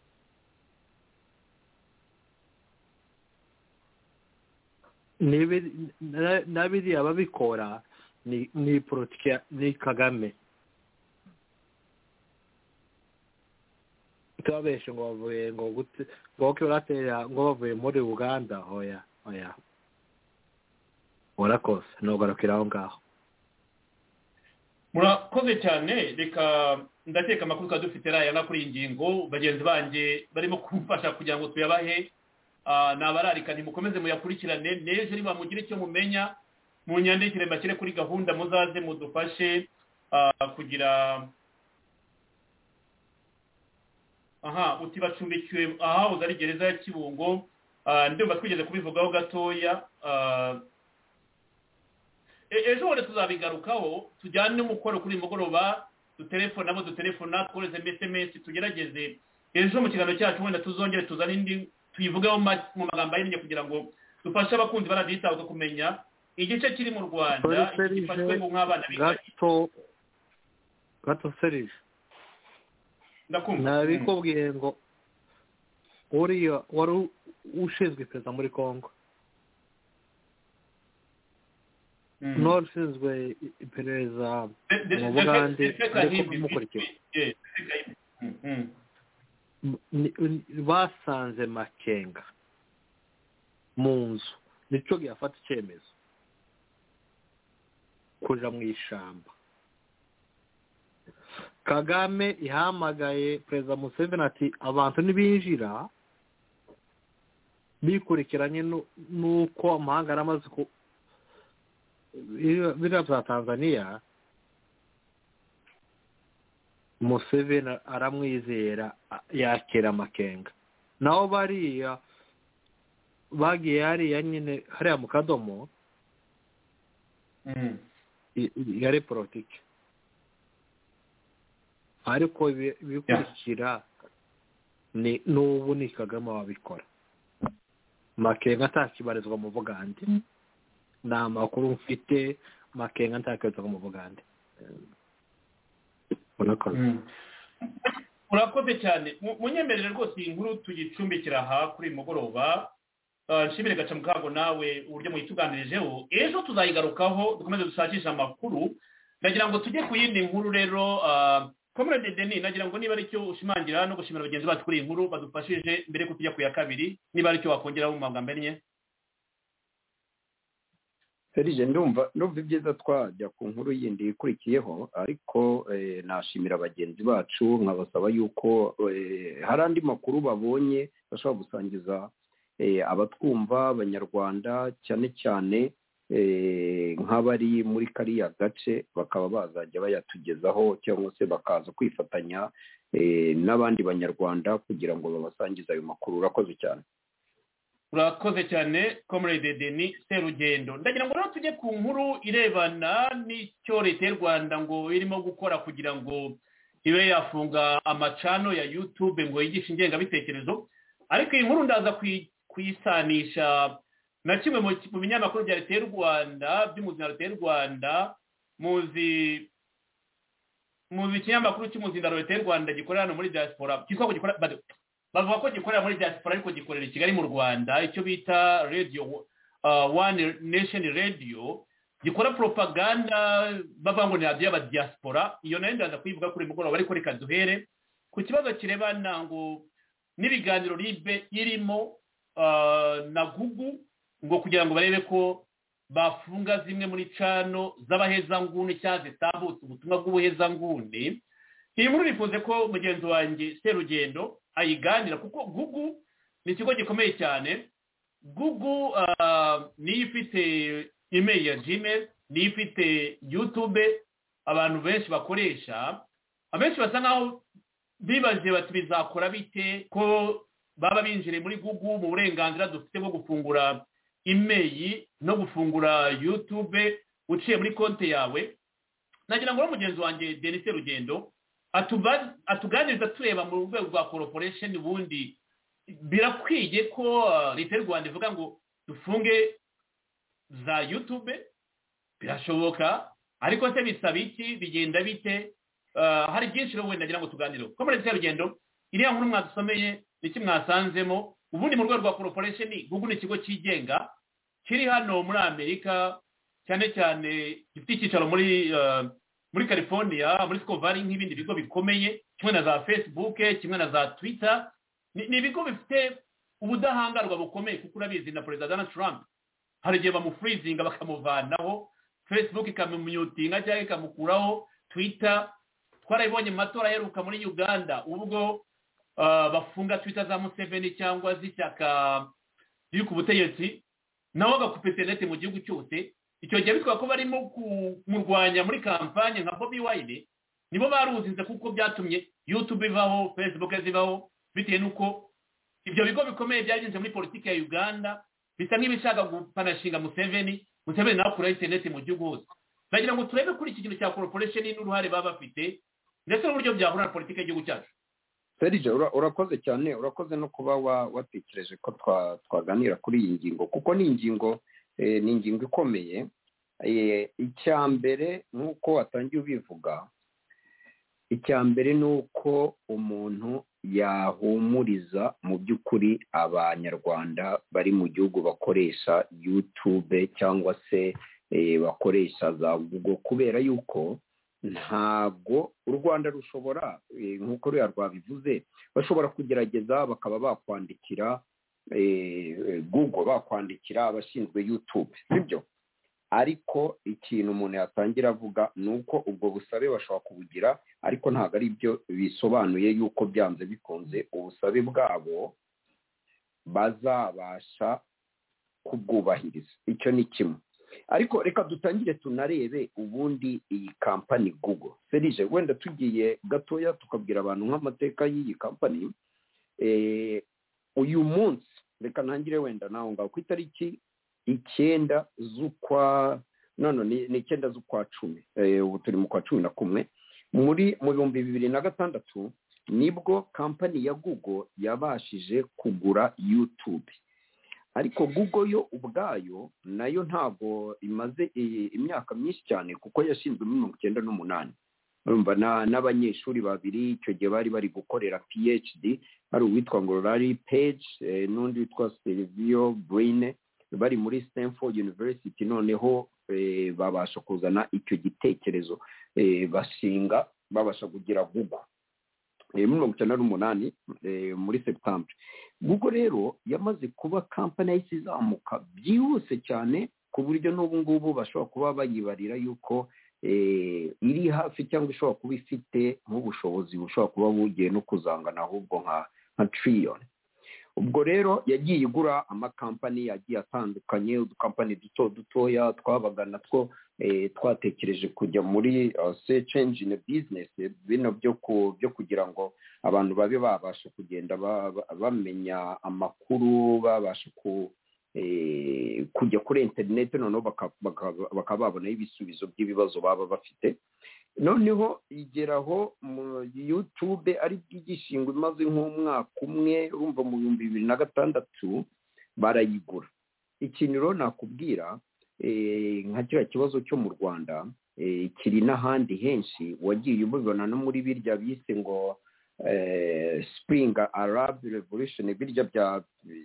Nabiri ababikora ni ni politiki ni Kagame. Tabeshe ngo bavuye ngo gute ngo kiratera ngo bavuye muri Uganda, hoya hoya urakoze no garakiraho ngaho. Murakoze cyane. Reka ndateka amakuru kadufite raya na kuri ingingo, bagenzi banje barimo kumfasha kugira ngo tuyabahe nabararika ntimukomeze muyakurikirane neza, niba mugire icyo mumenya mu nyandikire mbashyire kuri gahunda, muzaze mudufashe kugira aha uti bacumbikiwe aha uzari gereza ya Kibungo. Ndumva twigeze kubivugaho gatoya, ejo wone tuzabigarukaho, tujyane n'umukoro kuri mugoroba, dutelefona nabo dutelefona, tworeze M S M, tugerageze ejo mu kiganiro cyacu wenda tuzongere tuzane indi tuyivugaho mu magambo ahinnye kugira ngo dufashe abakunzi baraditabuka kumenya igice kiri mu Rwanda gifashwe ngo nk'abana bigaye. Gato gato Serge nabikubwiye ngo uriya wari ushinzwe iperereza muri Congo, n'ushinzwe iperereza mu Bugande ariko kumukurikira basanze Makenga mu nzu, nicyo gifata icyemezo kuja mu ishamba. Kagame ihamagaye Perezida Museveni ati abantu nibinjira bikurikiranye nuko amahanga aramaze ku bira bya Tanzania. Museveni aramwizera yakira Makenga, naho bariya bagiye hariya nyine hariya mu Kadomo yari politiki, ariko bikurikira ni n'ubu ni Kagame wabikora. Makenga atakibarizwa mu Bugande, nta makuru mfite Makenga atakibarizwa mu Bugande. urakoze cyane munyemerere rwose iyi nkuru tuyicumbikira aha kuri uyu mugoroba nshimire gaca mukago nawe uburyo muyituganirijeho ejo tuzayigarukaho dukomeze dushakisha amakuru ndagira ngo tujye ku yindi nkuru rero Comrade Denis nagira ngo niba ari cyo ushimangira no gushimira bagenzi bacu kuri iyi nkuru badufashije mbere ko tujya ku ya kabiri niba ari cyo wakongeraho mu magambo amenye Serije ndumva ndumva ibyiza twajya ku nkuru yindi ikurikiyeho ariko nashimira bagenzi bacu nkabasaba yuko hari andi makuru babonye bashobora gusangiza abatwumva abanyarwanda cyane cyane nk'abari muri kariya gace bakaba bazajya bayatugezaho cyangwa se bakaza kwifatanya n'abandi banyarwanda kugira ngo babasangize ayo makuru. Urakoze cyane. urakoze cyane Comrade Denis Serugendo. Ndagira ngo rero tujye ku nkuru irebana n'icyo leta y'u Rwanda ngo irimo gukora kugira ngo ibe yafunga amacano ya YouTube ngo yigishe ingengabitekerezo, ariko iyi nkuru ndaza kuyisanisha na kimwe mu binyamakuru bya leta y'u Rwanda by'umuzi na leta y'u Rwanda. muzi muzi ikinyamakuru cy'umuzindaro leta y'u Rwanda gikorera hano muri diaspora cyitwa gikora bavuga ko gikorera muri diaspora ariko gikorera i Kigali mu Rwanda, icyo bita radio uh, One Nation Radio, gikora propaganda bavuga ngo ni radio y'aba diaspora. Iyo nayo ndaza kuyivuga kuri mugoroba, ariko reka duhere ku kibazo kirebana ngo n'ibiganiro libe irimo uh, na Google ngo kugira ngo barebe ko bafunga zimwe muri cano z'abahezanguni cyangwa zitambutse ubutumwa bw'ubuhezanguni. Iyi nkuru nifuze ko mugenzi wanjye Serugendo ayiganira, kuko Google ni ikigo gikomeye cyane. Google uh, niyo ifite email ya Gmail, niyo ifite YouTube abantu benshi bakoresha. Abenshi basa nkaho bibaje bati bizakora bite ko baba binjire muri Google mu burenganzira dufite bwo gufungura email no gufungura YouTube uciye muri konti yawe. Nagira ngo mugenzi wanjye Denis Serugendo atuganiriza tureba mu rwego rwa corporation ubundi birakwiye ko leta y'u Rwanda ivuga ngo dufunge za YouTube. Birashoboka, ariko se bisaba iki, bigenda bite? Uh, hari byinshi rero wenda nagira ngo tuganireho. Ko muri Serugendo iriya nkuru mwadusomeye iki mwasanzemo? Ubundi mu rwego rwa corporation Google ni ikigo cyigenga kiri hano muri Amerika, cyane cyane gifite icyicaro muri uh, muri California, muri Silicon Valley, nk'ibindi bigo bikomeye kimwe na za Facebook, kimwe na za Twitter. Ni ibigo bifite ubudahangarwa bukomeye, kuko urabizi na President Donald Trump hari igihe bamufreezinga bakamuvanaho, Facebook ikamumutinga cyangwa ikamukuraho, Twitter twarayibonye mu matora aheruka muri Uganda ubwo uh, bafunga Twitter za Museveni cyangwa z'ishyaka riri ku butegetsi, nawe agakupa internet mu gihugu cyose. Icyo gihe bitwa ko barimo kumurwanya muri kampanye nka Bobby Wine, nibo baruzinze kuko byatumye YouTube ivaho, Facebook zivaho, bitewe nuko ibyo bigo bikomeye byaginze muri politiki ya Uganda bisa nk'ibishaka gupanashinga Museveni. Museveni nawe kuri internet mu gihugu hose. Bagira ngo turebe kuri iki kintu cya corporation n'uruhare baba bafite ndetse n'uburyo byahura na politiki y'igihugu cyacu. Serije urakoze cyane, urakoze no kuba watekereje ko twaganira kuri iyi ngingo, kuko ni ingingo ni ingingo ikomeye. Icya mbere nk'uko watangiye ubivuga, icya mbere ni uko umuntu yahumuriza mu by'ukuri abanyarwanda bari mu gihugu bakoresha YouTube cyangwa se bakoresha za Google, kubera yuko ntabwo u Rwanda rushobora nk'uko ruya rwabivuze, bashobora kugerageza bakaba bakwandikira Google, bakwandikira abashinzwe YouTube, sibyo? Ariko ikintu umuntu yatangira avuga ni uko ubwo busabe bashobora kubugira, ariko ntabwo ari byo bisobanuye yuko byanze bikunze ubusabe bwabo bazabasha kubwubahiriza. Icyo ni kimwe. Ariko reka dutangire tunarebe ubundi iyi kampani Google. Serije, wenda tugiye gatoya tukabwira abantu nk'amateka y'iyi kampani. Eh, uyu munsi reka ntangire wenda naho ngaho ku itariki icyenda z'ukwa none ni icyenda z'ukwa cumi, eh, ubu turi mu kwa cumi na kumwe muri mu bihumbi bibiri na gatandatu nibwo kampani ya Google yabashije kugura YouTube. Ariko Google yo ubwayo nayo ntabwo imaze imyaka myinshi cyane, kuko yashinzwe muri mirongo icyenda n'umunani. urumva n'abanyeshuri babiri icyo gihe bari bari gukorera PhD, hari uwitwa ngo Larry Page n'undi witwa Silvio Brine, bari muri Stanford University, noneho babasha kuzana icyo gitekerezo bashinga, babasha kugira Google muri mirongo icyenda n'umunani muri September. Google rero yamaze kuba company yahise izamuka byihuse cyane ku buryo n'ubu ngubu bashobora kuba bayibarira yuko iri hafi cyangwa ishobora kuba ifite nk'ubushobozi bushobora kuba bugiye no kuzangana ahubwo nka nka trillion. Ubwo rero yagiye igura amakampani yagiye atandukanye, udukampani duto dutoya twabaga natwo twatekereje kujya muri search engine business, bino byo byo kugira ngo abantu babe babasha kugenda bamenya amakuru, babasha ku kujya kuri internet, noneho bakaba babona ibisubizo by'ibibazo baba bafite. Noneho igeraho mu YouTube ari bwigishingwe maze nk'umwaka umwe, urumva mu bihumbi bibiri na gatandatu barayigura. Ikintu rero nakubwira nka kiriya kibazo cyo mu Rwanda kiri n'ahandi henshi, wagiye ubibona no muri birya bise ngo Spring Arab Revolution, birya bya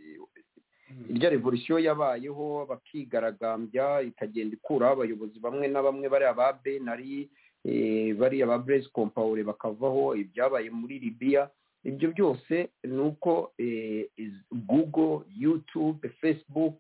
irya revolution yabayeho bakigaragambya ikagenda ikuraho abayobozi bamwe na bamwe, bari ababe nari bari aba Blaise Compaoré bakavaho, ibyabaye muri Libya. Ibyo byose nuko Google, YouTube, Facebook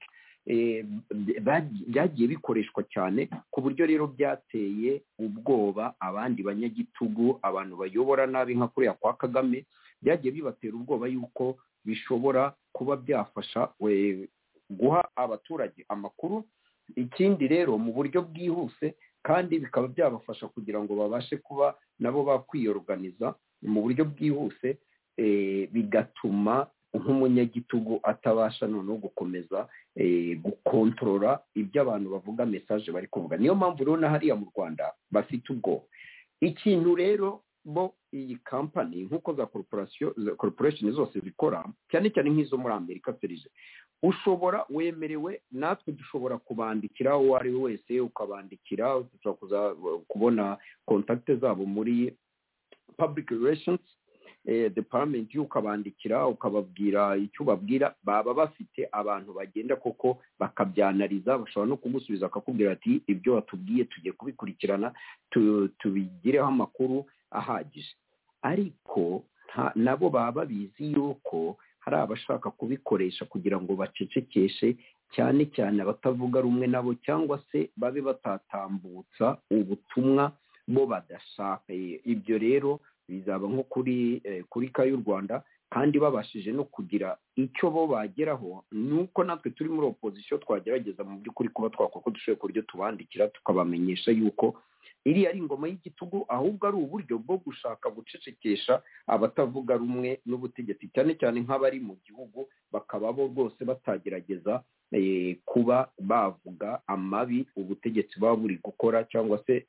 byagiye bikoreshwa cyane, ku buryo rero byateye ubwoba abandi banyagitugu, abantu bayobora nabi nka kuriya kwa Kagame, byagiye bibatera ubwoba yuko bishobora kuba byafasha guha abaturage amakuru, ikindi rero mu buryo bwihuse, kandi bikaba byabafasha kugira ngo babashe kuba nabo bakwiyorganiza mu buryo bwihuse, bigatuma nk'umunyagitugu atabasha noneho gukomeza gukontorora ibyo abantu bavuga, message bari kuvuga. Niyo mpamvu rero na hariya mu Rwanda bafite ubwo ikintu rero bo iyi company nk'uko za corporation corporation zose zikora, cyane cyane nk'izo muri Amerika serije, ushobora wemerewe, natwe dushobora kubandikira uwo ari we wese, ukabandikira, ushobora kuza kubona contact zabo muri public relations department, ukabandikira ukababwira icyo babwira, baba bafite abantu bagenda koko bakabyanariza, bashobora no kugusubiza akakubwira ati ibyo watubwiye tugiye kubikurikirana tubigireho amakuru ahagije. Ariko nabo baba babizi yuko hari abashaka kubikoresha kugira ngo bacecekeshe cyane cyane abatavuga rumwe nabo, cyangwa se babe batatambutsa ubutumwa bo badashaka. Ibyo rero bizaba nko kuri kuri ka y'u Rwanda, kandi babashije no kugira icyo bo bageraho, nuko natwe turi muri opposition twagerageza mu by'ukuri kuba twakora ko dushoboye kuryo tubandikira tukabamenyesha yuko iri ari ingoma y'igitugu, ahubwo ari uburyo bwo gushaka gucecekesha abatavuga rumwe n'ubutegetsi, cyane cyane nk'abari mu gihugu, bakaba bo rwose batagerageza kuba bavuga amabi ubutegetsi baba buri gukora, cyangwa se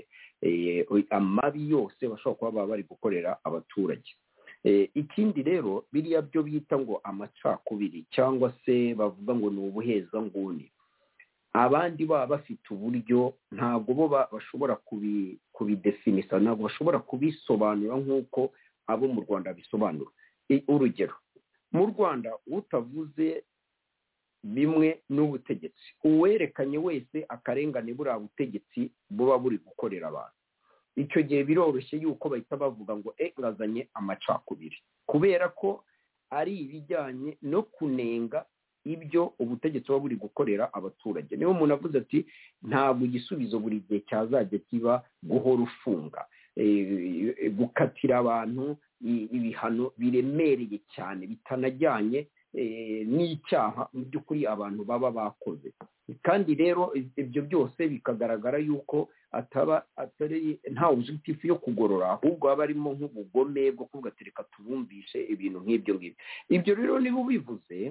amabi yose bashobora kuba baba bari gukorera abaturage. Ikindi rero biriya byo bita ngo amacakubiri, cyangwa se bavuga ngo ni ubuhezanguni, abandi baba bafite uburyo ntabwo bo bashobora kubidefinisa, ntabwo bashobora kubisobanura nk'uko abo mu Rwanda bisobanura. Urugero, mu Rwanda utavuze bimwe n'ubutegetsi, uwerekanye wese akarengane buriya butegetsi buba buri gukorera abantu, icyo gihe biroroshye yuko bahita bavuga ngo e ngazanye amacakubiri, kubera ko ari ibijyanye no kunenga ibyo ubutegetsi buba buri gukorera abaturage. Niyo umuntu avuze ati ntabwo igisubizo buri gihe cyazajya kiba guhora ufunga, gukatira abantu ibihano biremereye cyane bitanajyanye n'icyaha mu by'ukuri abantu baba bakoze. Kandi rero ibyo byose bikagaragara yuko ataba atari nta objectif yo kugorora, ahubwo aba arimo nk'ubugome bwo kuvuga ati reka tubumvishe ibintu nk'ibyo ngibyo. Ibyo rero niba ubivuze,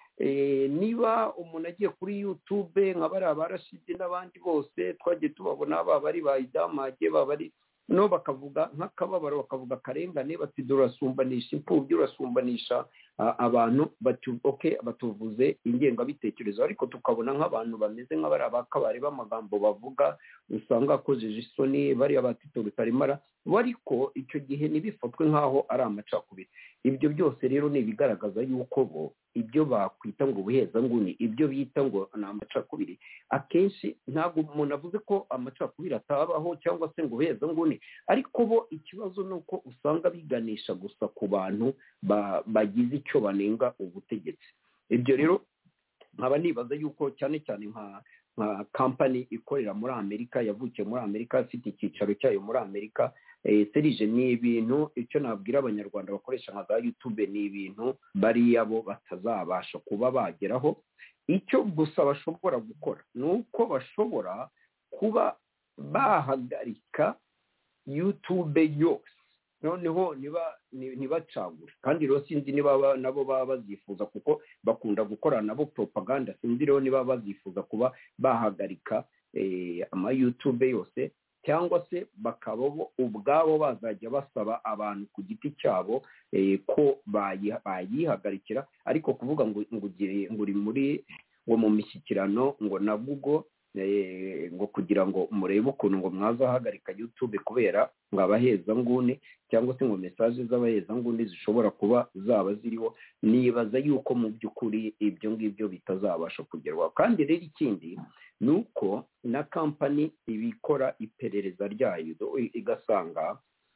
niba umuntu agiye kuri YouTube nka bari abarashidi n'abandi bose twagiye tubabona, baba ari bayidamage, baba ari no bakavuga nk'akababaro, bakavuga akarengane, bati durasumbanisha imfubyi, urasumbanisha abantu okay batuvuze ingengabitekerezo ariko tukabona nk'abantu bameze nk'abari abakabari b'amagambo bavuga usanga akojeje isoni bari abatito rutarimara ariko icyo gihe nibifatwe nk'aho ari amacakubiri. Ibyo byose rero ni ibigaragaza yuko bo ibyo bakwita ngo buheza nguni ibyo bita ngo ni amacakubiri akenshi ntabwo umuntu avuze ko amacakubiri atabaho cyangwa se ngo buheza nguni, ariko bo ikibazo ni uko usanga biganisha gusa ku bantu bagize icyo banenga ubutegetsi. Ibyo rero nkaba nibaza yuko cyane cyane nka nka company ikorera muri Amerika yavukiye muri Amerika ifite icyicaro cyayo muri Amerika, serije ni ibintu icyo nabwira abanyarwanda bakoresha nka za YouTube ni ibintu bari yabo batazabasha kuba bageraho. Icyo gusa bashobora gukora nuko bashobora kuba bahagarika YouTube yose, noneho niba ntibacagure kandi rero sinzi niba nabo baba bazifuza kuko bakunda gukora nabo propaganda, sinzi rero niba bazifuza kuba bahagarika ama YouTube yose cyangwa se bakaba ubwabo bazajya basaba abantu ku giti cyabo ko bayihagarikira. Ariko kuvuga ngo ngo uri muri ngo mu mishyikirano ngo na Google ngo kugira ngo murebe ukuntu ngo mwazahagarika YouTube kubera ngo abaheza nguni cyangwa se ngo message z'abaheza nguni zishobora kuba zaba ziriho, nibaza yuko mu by'ukuri ibyo ngibyo bitazabasha kugerwaho. Kandi rero ikindi nuko na company ibikora iperereza ryayo igasanga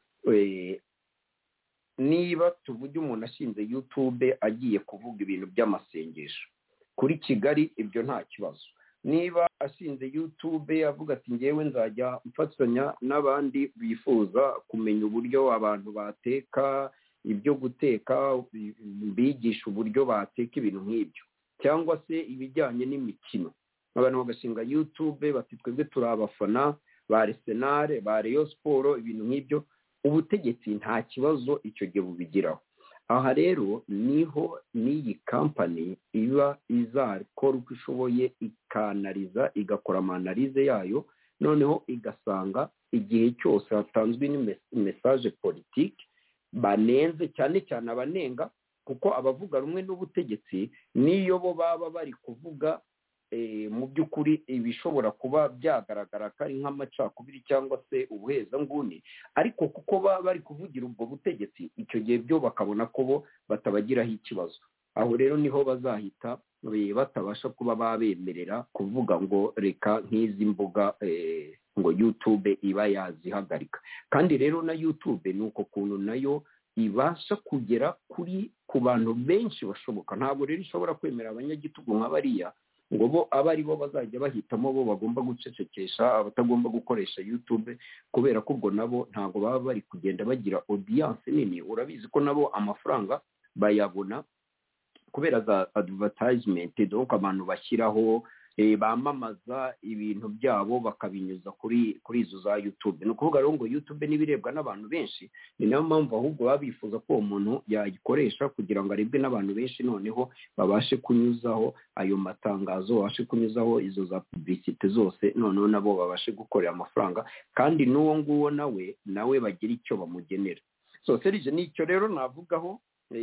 niba tuvuge umuntu ashinze YouTube agiye kuvuga ibintu by'amasengesho kuri Kigali, ibyo nta kibazo. Niba ashinze YouTube avuga ati ngewe nzajya mfatanya n'abandi bifuza kumenya uburyo abantu bateka ibyo guteka, bigisha uburyo bateka ibintu nk'ibyo, cyangwa se ibijyanye n'imikino, abantu bagashinga YouTube bati twebwe turi abafana ba Arsenal ba Rayon Sport, ibintu nk'ibyo ubutegetsi nta kibazo icyo gihe bubigiraho. Aha rero niho n'iyi company iba izakora uko ishoboye ikanaliza igakora amanalize yayo, noneho igasanga igihe cyose hatanzwe ni message politique banenze cyane cyane abanenga, kuko abavuga rumwe n'ubutegetsi niyo bo baba bari kuvuga mu by'ukuri ibishobora kuba byagaragara ko ari nk'amacakubiri cyangwa se ubuheza nguni, ariko kuko baba bari kuvugira ubwo butegetsi icyo gihe byo bakabona ko bo batabagiraho ikibazo. Aho rero niho bazahita batabasha kuba babemerera kuvuga ngo reka nk'izi mbuga ngo YouTube iba yazihagarika. Kandi rero na YouTube ni uko kuntu nayo ibasha kugera kuri ku bantu benshi bashoboka. Ntabwo rero ishobora kwemera abanyagitugu nk'abariya ngo bo abari bo bazajya bahitamo bo bagomba gucecekesha abatagomba gukoresha YouTube, kubera ko ubwo nabo ntabwo baba bari kugenda bagira audience nini. Urabizi ko nabo amafaranga bayabona kubera za advertisement, donc abantu bashyiraho bamamaza ibintu byabo bakabinyuza kuri kuri izo za YouTube. Ni ukuvuga rero ngo YouTube nibirebwa n'abantu benshi, ni nayo mpamvu ahubwo babifuza ko umuntu yayikoresha kugira ngo arebwe n'abantu benshi, noneho babashe kunyuzaho ayo matangazo, babashe kunyuzaho izo za publicité zose, noneho nabo babashe gukorera amafaranga kandi n'uwo nguwo nawe nawe bagira icyo bamugenera. So serije nicyo rero navugaho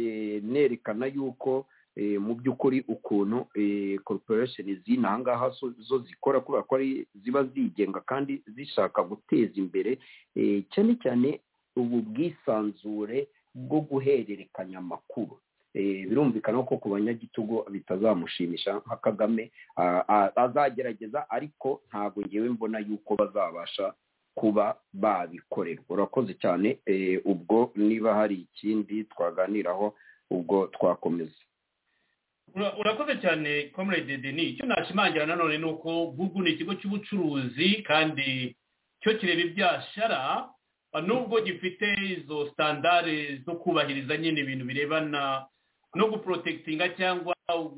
nerekana yuko mu by'ukuri ukuntu corporation zinangaha zo zikora kubera ko ari ziba zigenga kandi zishaka guteza imbere cyane cyane ubu bwisanzure bwo guhererekanya amakuru. Birumvikana ko ku banyagitugu bitazamushimisha nka Kagame azagerageza, ariko ntabwo ngewe mbona yuko bazabasha kuba babikorerwa. Urakoze cyane. Ubwo niba hari ikindi twaganiraho ubwo twakomeza. Urakoze cyane Comrade Denis. Icyo nashimangira nanone ni uko Google ni ikigo cy'ubucuruzi kandi cyo kireba ibyashara, nubwo gifite izo standard zo kubahiriza nyine ibintu birebana no guprotectinga cyangwa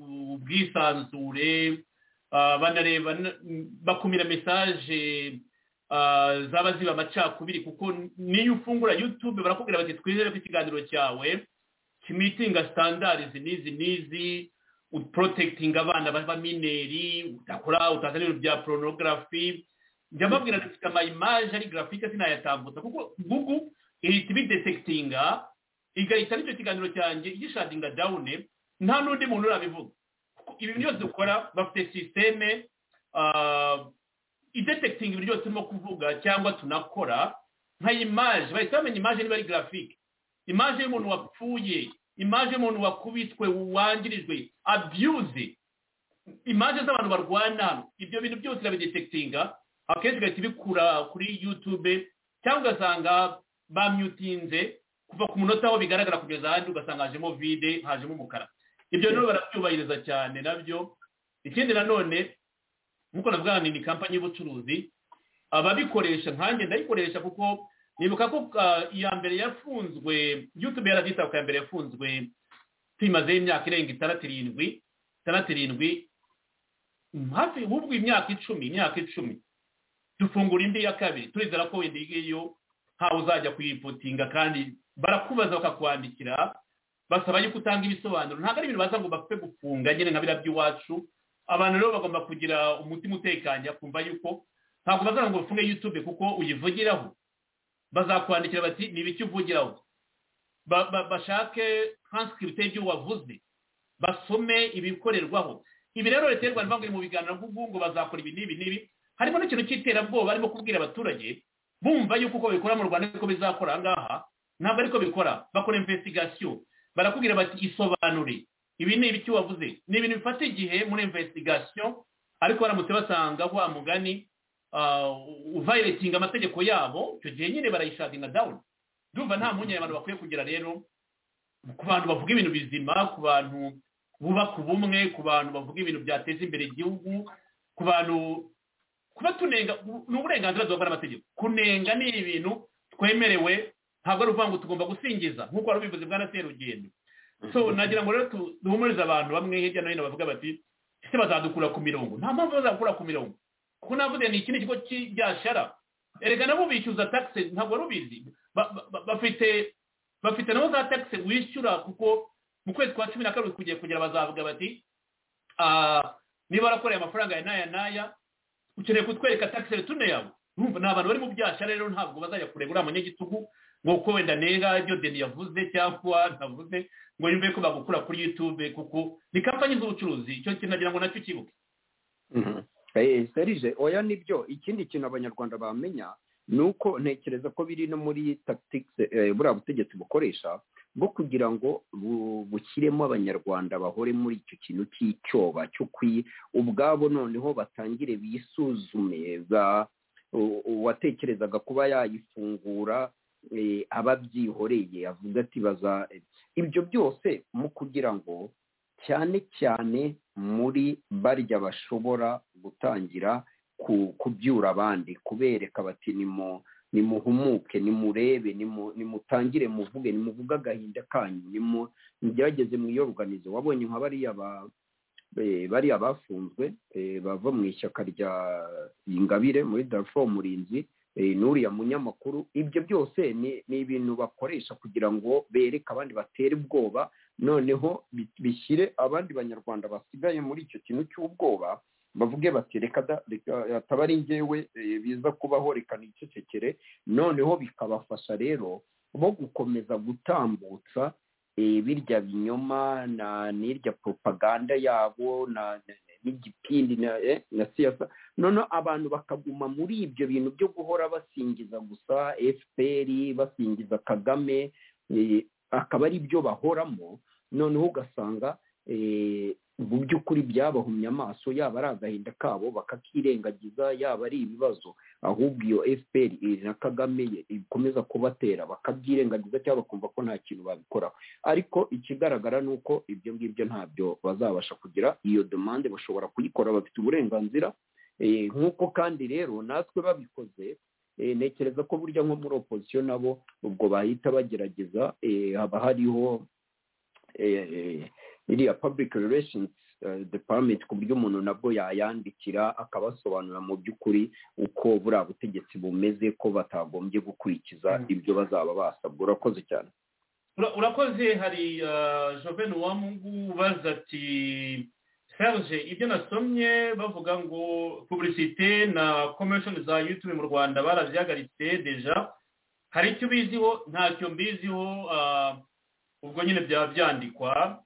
ubwisanzure, banareba bakumira message zaba ziba amacakubiri, kuko niyo ufungura YouTube barakubwira bati twizere ko ikiganiro cyawe kimitinga standards nizi nizi, uprotecting abana b'amineri, utakora utazana ibintu bya pornography. Njya mbabwira dufite ama image ari graphique sinayatambutsa kuko Google ihita ibidetectinga igahita n'icyo kiganiro cyanjye igishadinga down nta n'undi muntu urabivuga ibi byose dukora bafite sisiteme idetekitinga ibintu byose turimo kuvuga cyangwa tunakora nka imaje bahita bamenya imaje niba ari grafike imaje y'umuntu wapfuye imaje y'umuntu wakubitwe wangirijwe abuse imaje z'abantu barwana ibyo bintu byose irabidetekitinga akenshi igahita ibikura kuri YouTube cyangwa ugasanga bamyutinze kuva ku munota aho bigaragara kugeza ahandi ugasanga hajemo vide hajemo umukara ibyo rero barabyubahiriza cyane nabyo ikindi nanone nkuko navuga ni kampani y'ubucuruzi ababikoresha nkanjye ndayikoresha kuko nibuka ko iya mbere yafunzwe YouTube yaradita ko ya mbere yafunzwe timaze imyaka irenga itandatu irindwi itandatu irindwi hafi hubwo imyaka icumi imyaka icumi dufungura indi ya kabiri turizera ko wenda igiyo ntawe uzajya kuyipotinga kandi barakubaza bakakwandikira basaba yuko utanga ibisobanuro ntabwo ari ibintu baza ngo bapfe gufunga nyine nka biriya by'iwacu abantu rero bagomba kugira umutima utekanye kumva yuko ntabwo bazaga ngo bafunge YouTube kuko uyivugiraho bazakwandikira bati ni ibiki uvugiraho bashake transcript y'ibyo wavuze basome ibikorerwaho ibi rero leta y'u Rwanda mu biganiro ngo bazakora ibi n'ibi n'ibi harimo n'ikintu cy'iterabwoba barimo kubwira abaturage bumva yuko uko bikora mu Rwanda ko bizakora ngaha ntabwo ariko bikora bakora investigation barakubwira bati isobanure ibi ni ibiki wavuze ni ibintu bifata igihe muri investigation ariko baramutse basanga wa mugani uviolating amategeko yabo icyo gihe nyine barayishadinga down ndumva nta munyanya abantu bakwiye kugira rero ku bantu bavuga ibintu bizima ku bantu bubaka ubumwe ku bantu bavuga ibintu byateza imbere igihugu ku bantu kuba tunenga ni uburenganzira bwa n'amategeko kunenga ni ibintu twemerewe ntabwo ari ukuvuga ngo tugomba gusingiza nk'uko wari ubivuze bwa Serugendo so nagira ngo rero duhumurize abantu bamwe hirya no hino bavuga bati ese bazadukura ku mirongo nta mpamvu bazakura ku mirongo kuko navuze ni ikindi kigo cy'byashara erega nabo bishyuza taxe ntabwo rubizi bafite bafite nabo za taxe wishyura kuko mu kwezi kwa cumi na kabiri kugiye kugera bazavuga bati niba warakoreye amafaranga ya naya naya ukeneye kutwereka taxe return yawe urumva ni abantu bari mu byashara rero ntabwo bazajya kureba uriya munyagitugu ngo ko wenda nenga ibyo deni yavuze cyangwa ntavuze ngo yumve ko bagukura kuri YouTube kuko ni kampani z'ubucuruzi icyo kintu nagira ngo nacyo kibuke eh serije oya nibyo ikindi kintu abanyarwanda bamenya nuko ntekereza ko biri no muri tactics buriya butegetsi bukoresha bwo kugira ngo bushyiremo abanyarwanda bahore muri icyo kintu cy'icyoba cyo kwi ubwabo noneho batangire bisuzume za uwatekerezaga kuba yayifungura ababyihoreye avuga ati baza ibyo byose mu kugira ngo cyane cyane muri barya bashobora gutangira kubyura abandi kubereka bati nimo nimuhumuke nimurebe nimutangire muvuge nimuvuga agahinda kanyu nimugerageze mwiyoruganize wabonye nka bariya bariya bafunzwe bava mu ishyaka rya Ingabire muri Darfur Murinzi n'uriya munyamakuru ibyo byose ni ibintu bakoresha kugira ngo bereke abandi batere ubwoba noneho bishyire abandi banyarwanda basigaye muri icyo kintu cy'ubwoba bavuge bati reka ataba ari njyewe biza kubaho reka nicecekere noneho bikabafasha rero bo gukomeza gutambutsa birya binyoma na n'irya propaganda yabo na n'igipindi na siyasa noneho abantu bakaguma muri ibyo bintu byo guhora basingiza gusa F P R basingiza Kagame akaba ari byo bahoramo noneho ugasanga mu by'ukuri byabahumye amaso yaba ari agahinda kabo bakakirengagiza yaba ari ibibazo ahubwo iyo F P R na Kagame ikomeza kubatera bakabyirengagiza cyangwa bakumva ko nta kintu babikoraho ariko ikigaragara ni uko ibyo ngibyo ntabyo bazabasha kugira iyo demande bashobora kuyikora bafite uburenganzira nk'uko kandi rero natwe babikoze ntekereza ko burya nko muri opposition nabo ubwo bahita bagerageza haba hariho iriya public relations department ku buryo umuntu nabwo yayandikira akabasobanura mu by'ukuri uko buriya butegetsi bumeze ko batagombye gukurikiza ibyo bazaba basabwa urakoze cyane urakoze hari Joven Uwamungu ubaza ati Serge ibyo nasomye bavuga ngo publicité na commercial za YouTube mu Rwanda baravyagaritse deja hari icyo biziho ntacyo mbiziho ubwo nyine byaba byandikwa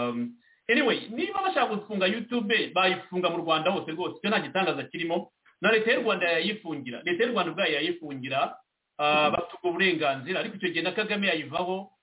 anyway niba bashaka gufunga YouTube bayifunga mu Rwanda hose rwose icyo nta gitangaza kirimo na leta y'u Rwanda yayifungira leta y'u Rwanda ubwayo yayifungira bafite ubwo burenganzira ariko icyo gihe na Kagame yayivaho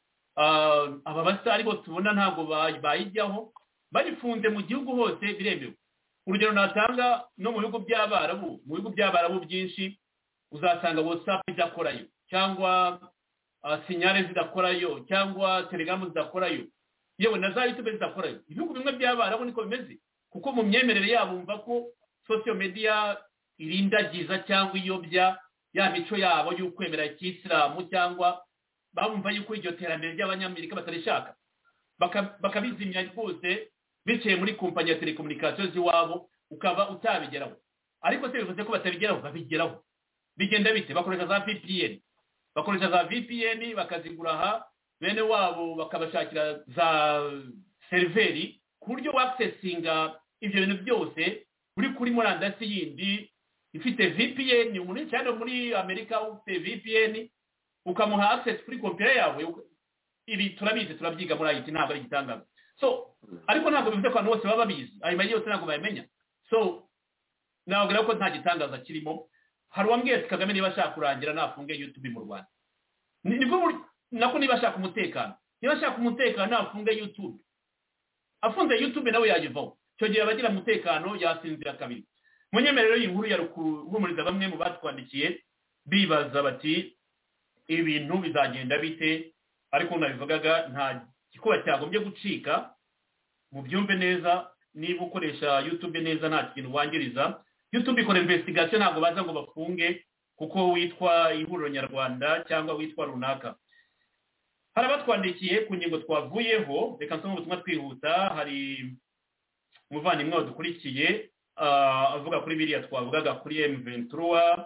aba basitari bose tubona ntabwo bayijyaho bayifunze mu gihugu hose biremewe urugero natanga no mu bihugu by'abarabu mu bihugu by'abarabu byinshi uzasanga WhatsApp idakorayo cyangwa sinyare zidakorayo cyangwa telegram zidakorayo yewe na za YouTube zidakorayo ibihugu bimwe by'abarabu niko bimeze kuko mu myemerere yabo bumva ko social media irindagiza cyangwa iyobya ya mico yabo y'ukwemera icyisilamu cyangwa bumva yuko iryo terambere ry'abanyamerika batarishaka bakabizimya rwose biciye muri kompanyi ya telekomunikasiyo z'iwabo ukaba utabigeraho ariko se bivuze ko batabigeraho babigeraho bigenda bite bakoresha za V P N bakoresha za V P N bakazigura aha bene wabo bakabashakira za seriveri ku buryo waccessinga ibyo bintu byose uri kuri murandasi yindi ifite V P N umuntu cyane muri Amerika ufite V P N ukamuha access kuri computer yawe ibi turabizi turabyiga muri I T ntabwo ari gitangaza so ariko ntabwo bivuze ko abantu bose baba babizi ayo mayi yose ntabwo bayamenya so navuga ko nta gitangaza kirimo hari uwambwiye Kagame niba ashaka kurangira nafunge YouTube mu Rwanda nibwo nako niba ashaka umutekano niba ashaka umutekano nafunge YouTube afunze YouTube nawe yayivaho cyo gihe abagira umutekano yasinzira kabiri munyemerero y'inkuru ya rukumuriza bamwe mu batwandikiye bibaza bati ibintu bizagenda bite ariko nabivugaga nta gikuba cyagombye gucika mu byumve neza niba ukoresha YouTube neza nta kintu wangiriza YouTube ikora investigation ntabwo baza ngo bafunge kuko witwa ihuriro nyarwanda cyangwa witwa runaka hari abatwandikiye ku ngingo twavuyeho reka nsome ubutumwa twihuta hari umuvandimwe wadukurikiye avuga kuri biriya twavugaga kuri M vingt-trois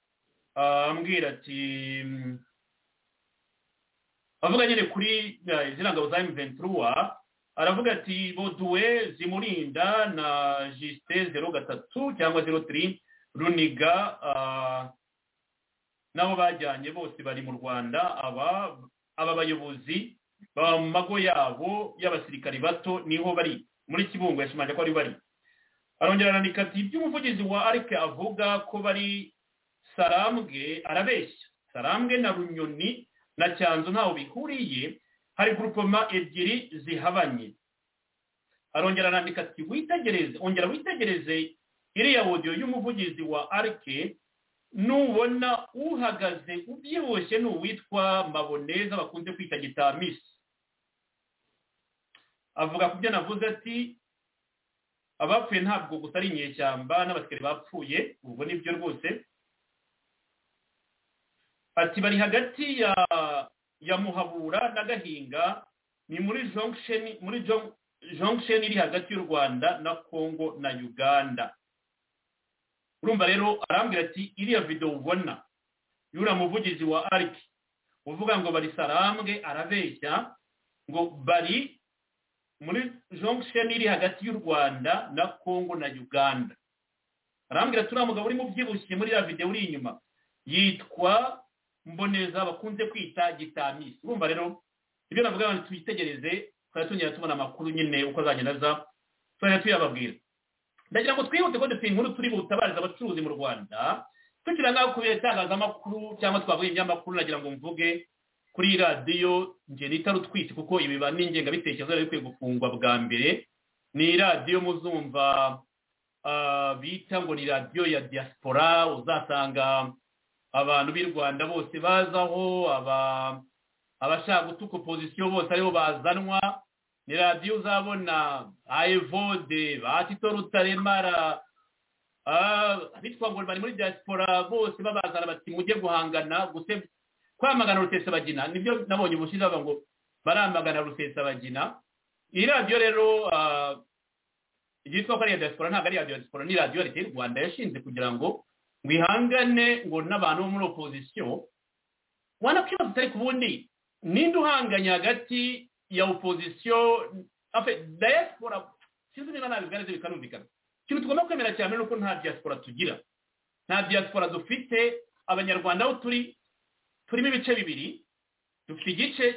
ambwira ati avuga nyine kuri izina ngabo za M vingt-trois aravuga ati Boduwe Zimurinda na Justin zero gatatu cyangwa zero three Runiga nabo bajyanye bose bari mu Rwanda aba aba bayobozi ba mago yabo y'abasirikari bato niho bari muri Kibungo yashimanje ko ari bari arongera arandika ati by'umuvugizi wa Arike avuga ko bari Sarambwe arabeshya Sarambwe na Runyoni na Cyanzu ntaho bihuriye hari groupement ebyiri zihabanye arongera arandika ati witegereze ongera witegereze iriya audio y'umuvugizi wa Arike nubona uhagaze ubyibushye n'uwitwa Maboneza bakunze kwita Gitamisi avuga kubyo navuze ati abapfuye ntabwo gusa ari inyeshyamba n'abasikari bapfuye ubwo nibyo rwose ati bari hagati ya ya Muhabura na Gahinga ni muri junction muri junction iri hagati y'u Rwanda na Congo na Uganda urumva rero arambwira ati iriya video ubona yura muvugizi wa Ariki uvuga ngo bari Sarambwe arabeshya ngo bari muri junction iri hagati y'u Rwanda na Congo na Uganda arambwira turi umugabo uri mu byibushye muri ya video uri inyuma yitwa Mboneza bakunze kwita Gitamisi urumva rero ibyo navuga ngo twitegereze twatunyira tubona amakuru nyine uko azagenda za twari tuyababwira ndagira ngo twihute ko dufite inkuru turi butabariza abacuruzi mu Rwanda tukira ngaho kubitangaza amakuru cyangwa twavuye ibyamakuru nagira ngo mvuge kuri radio nje nitaru twite kuko ibiba n'ingenga bitekerezo ari kwiye gufungwa bwa mbere ni radio muzumva uh, bita ngo ni radio ya diaspora uzasanga abantu b'i Rwanda bose bazaho aba abashaka gutuka opposition bose aribo bazanwa ni radio uzabona Aevode batito Rutaremara ah bitwa ngo bari muri diaspora bose babazana bati mujye guhangana guse kwamagana Rusesabagina nibyo nabonye ubushize aba ngo baramagana Rusesabagina iyi radio rero uh, yitwa ko ari diaspora ntabwo ari diaspora ni radio leta y'u Rwanda yashinze kugira ngo ngihangane ngo n'abantu bo muri opposition wana kibazo tari kubundi ninde uhanganya hagati ya opposition afe diaspora sinzi niba nabigaragaje bikanumvikana kintu tugomba kwemera cyane nuko nta diaspora tugira nta diaspora dufite abanyarwanda aho turi turimo ibice bibiri dufite igice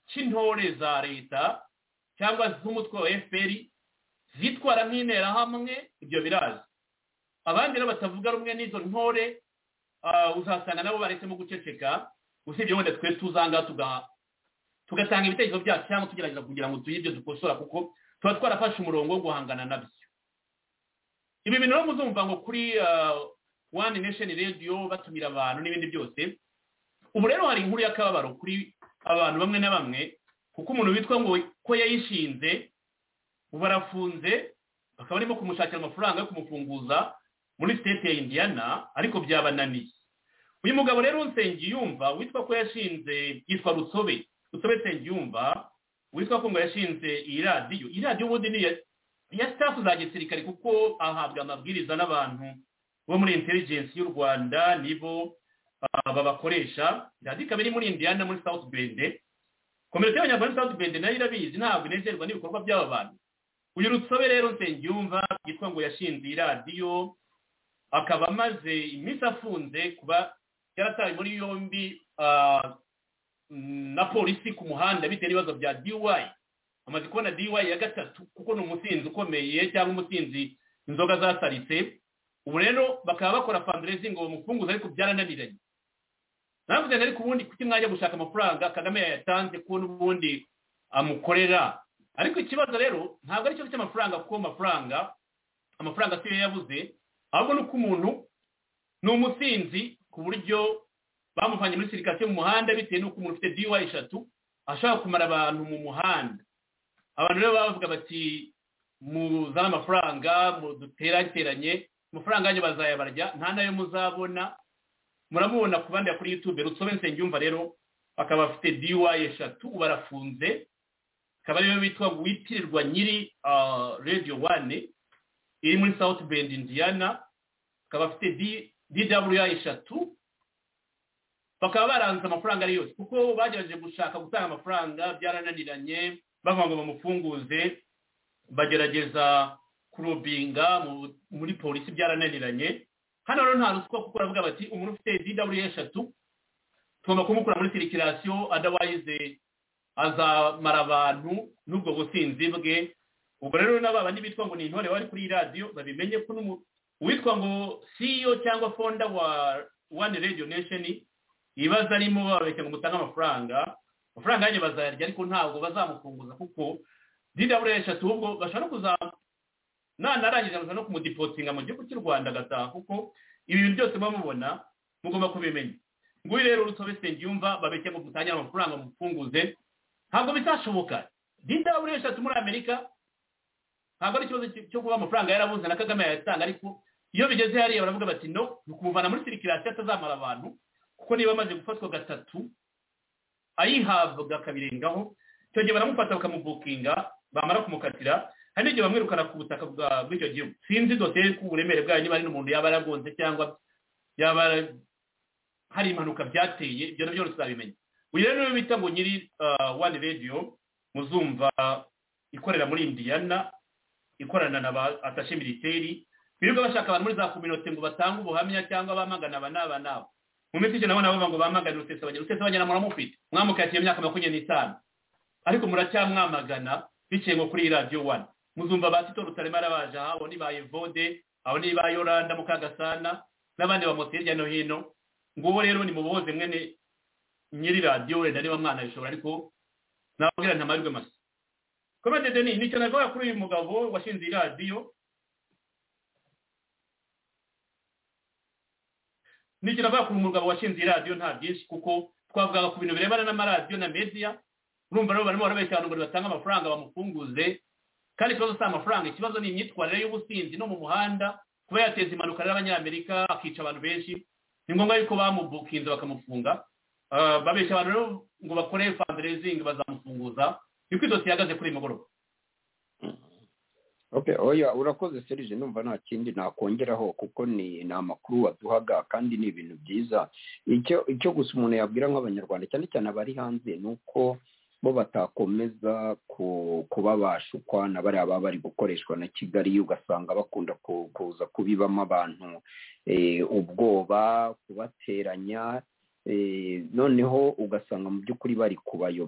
cy'intore za leta cyangwa z'umutwe wa F P R zitwara nk'interahamwe, ibyo birazi. Abandi rero batavuga rumwe n'izo ntore uzasanga nabo bahisemo guceceka, usibye wenda twe tuzanga tuga tugatanga ibitekerezo byacu cyangwa tugerageza kugira ngo tuyibyo dukosora, kuko tuba twarafashe umurongo wo guhangana nabyo. Ibi bintu rero muzumva ngo kuri One Nation Radio batumira abantu n'ibindi byose. Ubu rero hari inkuru y'akababaro kuri abantu bamwe na bamwe, kuko umuntu witwa ngo ko yayishinze ubu arafunze, bakaba barimo kumushakira amafaranga yo kumufunguza muri state ya Indiana, ariko byabananiye. Uyu mugabo rero Nsengiyumva witwa ko yashinze, yitwa Rutsobe Rutsobe Nsengiyumva, witwa ko ngo yashinze iyi radiyo. Iyi radiyo ubundi ni ya staff za gisirikare, kuko ahabwa amabwiriza n'abantu bo muri intelligence y'u Rwanda, nibo babakoresha. Radiyo ikaba iri muri Indiana muri South Bend. Komite y'Abanyarwanda South Bend nayo irabizi, ntabwo inezerwa n'ibikorwa by'aba bantu. Uyu Rutsobe rero Nsengiyumva yitwa ngo yashinze iyi radiyo, akaba amaze iminsi afunze kuba yaratawe muri yombi na polisi ku muhanda bitewe n'ibibazo bya D Y. Amaze kubona D Y ya gatatu, kuko ni umusinzi ukomeye cyangwa umusinzi inzoga zasaritse. Ubu rero bakaba bakora fundraising ngo bamufunguze, ariko byarananiranye. Navuze ariko ubundi kuki mwajya gushaka amafaranga Kagame yayatanze ko n'ubundi amukorera. Ariko ikibazo rero ntabwo ari cyo cy'amafaranga, kuko amafaranga amafaranga siyo yabuze, ahubwo nuko umuntu ni umusinzi ku buryo bamuvanye muri sirikasiyo mu muhanda bitewe n'uko umuntu ufite D Y eshatu ashaka kumara abantu mu muhanda. Abantu rero bavuga bati muzana amafaranga muduterateranye, amafaranga yanyu bazayabarya, nta nayo muzabona. Muramubona ku bandi kuri YouTube. Rutsobe Nsengiyumva rero akaba afite D Y eshatu, barafunze. Akaba ariyo bitwa witirirwa nyiri Radio One iri muri South Bend Indiana. Akaba afite D W I eshatu, bakaba baranze amafaranga ari yose, kuko bagerageje gushaka gutanga amafaranga byarananiranye, bavuga ngo bamufunguze, bagerageza kurobinga muri polisi byarananiranye. Hano rero nta ruswa, kuko baravuga bati umuntu ufite D W I eshatu tugomba kumukura muri circulation, otherwise azamara abantu n'ubwo businzi bwe. Ubwo rero n'ababa nibitwa ngo ni intore bari kuri radio babimenye ko uwitwa ngo C E O cyangwa founder wa One Radio Nation ibaza arimo babeshya ngo mutanga amafaranga, amafaranga yanyu bazayarya, ariko ntabwo bazamufunguza, kuko D W I eshatu ubwo bashaka kuza nanarangiza ngo no kumudipotinga mu gihugu cy'u Rwanda gataha, kuko ibi byose bamubona mugomba kubimenya. Nguyu rero Rutsobe Nsengiyumva babeshya ngo mutanya amafaranga mufunguze, ntabwo bizashoboka. D W I eshatu muri Amerika ntabwo ari ikibazo cyo kuba amafaranga yarabuze na Kagame yayatanga, ariko iyo bigeze hariya baravuga bati no, nukumuvana muri circulation atazamara abantu, kuko niba amaze gufatwa gatatu ayihabwa kabirengaho, icyo gihe baramufata bakamubukinga, bamara kumukatira hari n'igihe bamwirukana ku butaka bw'icyo gihugu. Sinzi dosiye ku buremere bwayo niba ari n'umuntu yaba yaragonze cyangwa yaba hari impanuka byateye, ibyo nabyo tuzabimenya. Uyu rero niwe bita ngo nyiri One Radio, muzumva ikorera muri Indiana, ikorana na ba attaché militaire, birirwa bashaka abantu muri za communauté ngo batange ubuhamya cyangwa bamagana aba n'aba n'aba. Mu minsi ije nabona bavuga ngo bamagana Rusesabagina. Rusesabagina muramufite, mwamukatiye imyaka makumyabiri n'itanu, ariko muracyamwamagana biciye ngo kuri Radio One. Muzumva ba Tito Rutaremara baje, abo ni ba Evode, abo ni ba Yoranda Mukagasana n'abandi bamotse hirya no hino. Nguwo rero ni muboze mwene nyiri radio wenda niba mwana yishobora, ariko nababwira nta mahirwe masa. Komande Denis nicyo navuga kuri uyu mugabo washinze radio. Nicyo navuga kuri umugabo washinze radio nta byinshi, kuko twavugaga ku bintu birebana n'amaradiyo na media. Urumva rero barimo barabeshya abantu ngo batanga amafaranga bamufunguze, kandi ikibazo si amafaranga, ikibazo ni imyitwarire y'ubusinzi no mu muhanda, kuba yateza impanuka y'Abanyamerika akica abantu benshi. Ni ngombwa yuko bamubukinze bakamufunga. Babeshya abantu rero ngo bakore fundraising bazamufunguza. Niko idosiye ihagaze kuri mugoroba. Okay, oya urakoze Serge, numva nta kindi nakongeraho, kuko ni ni amakuru waduhaga kandi ni ibintu byiza. Icyo icyo gusa umuntu yabwira nk'Abanyarwanda cyane cyane abari hanze nuko bo batakomeza kuba bashukwa na bari aba bari gukoreshwa na Kigali, ugasanga bakunda kuza kubibamo abantu ubwoba, kubateranya, noneho ugasanga mu by'ukuri bari kubayobya.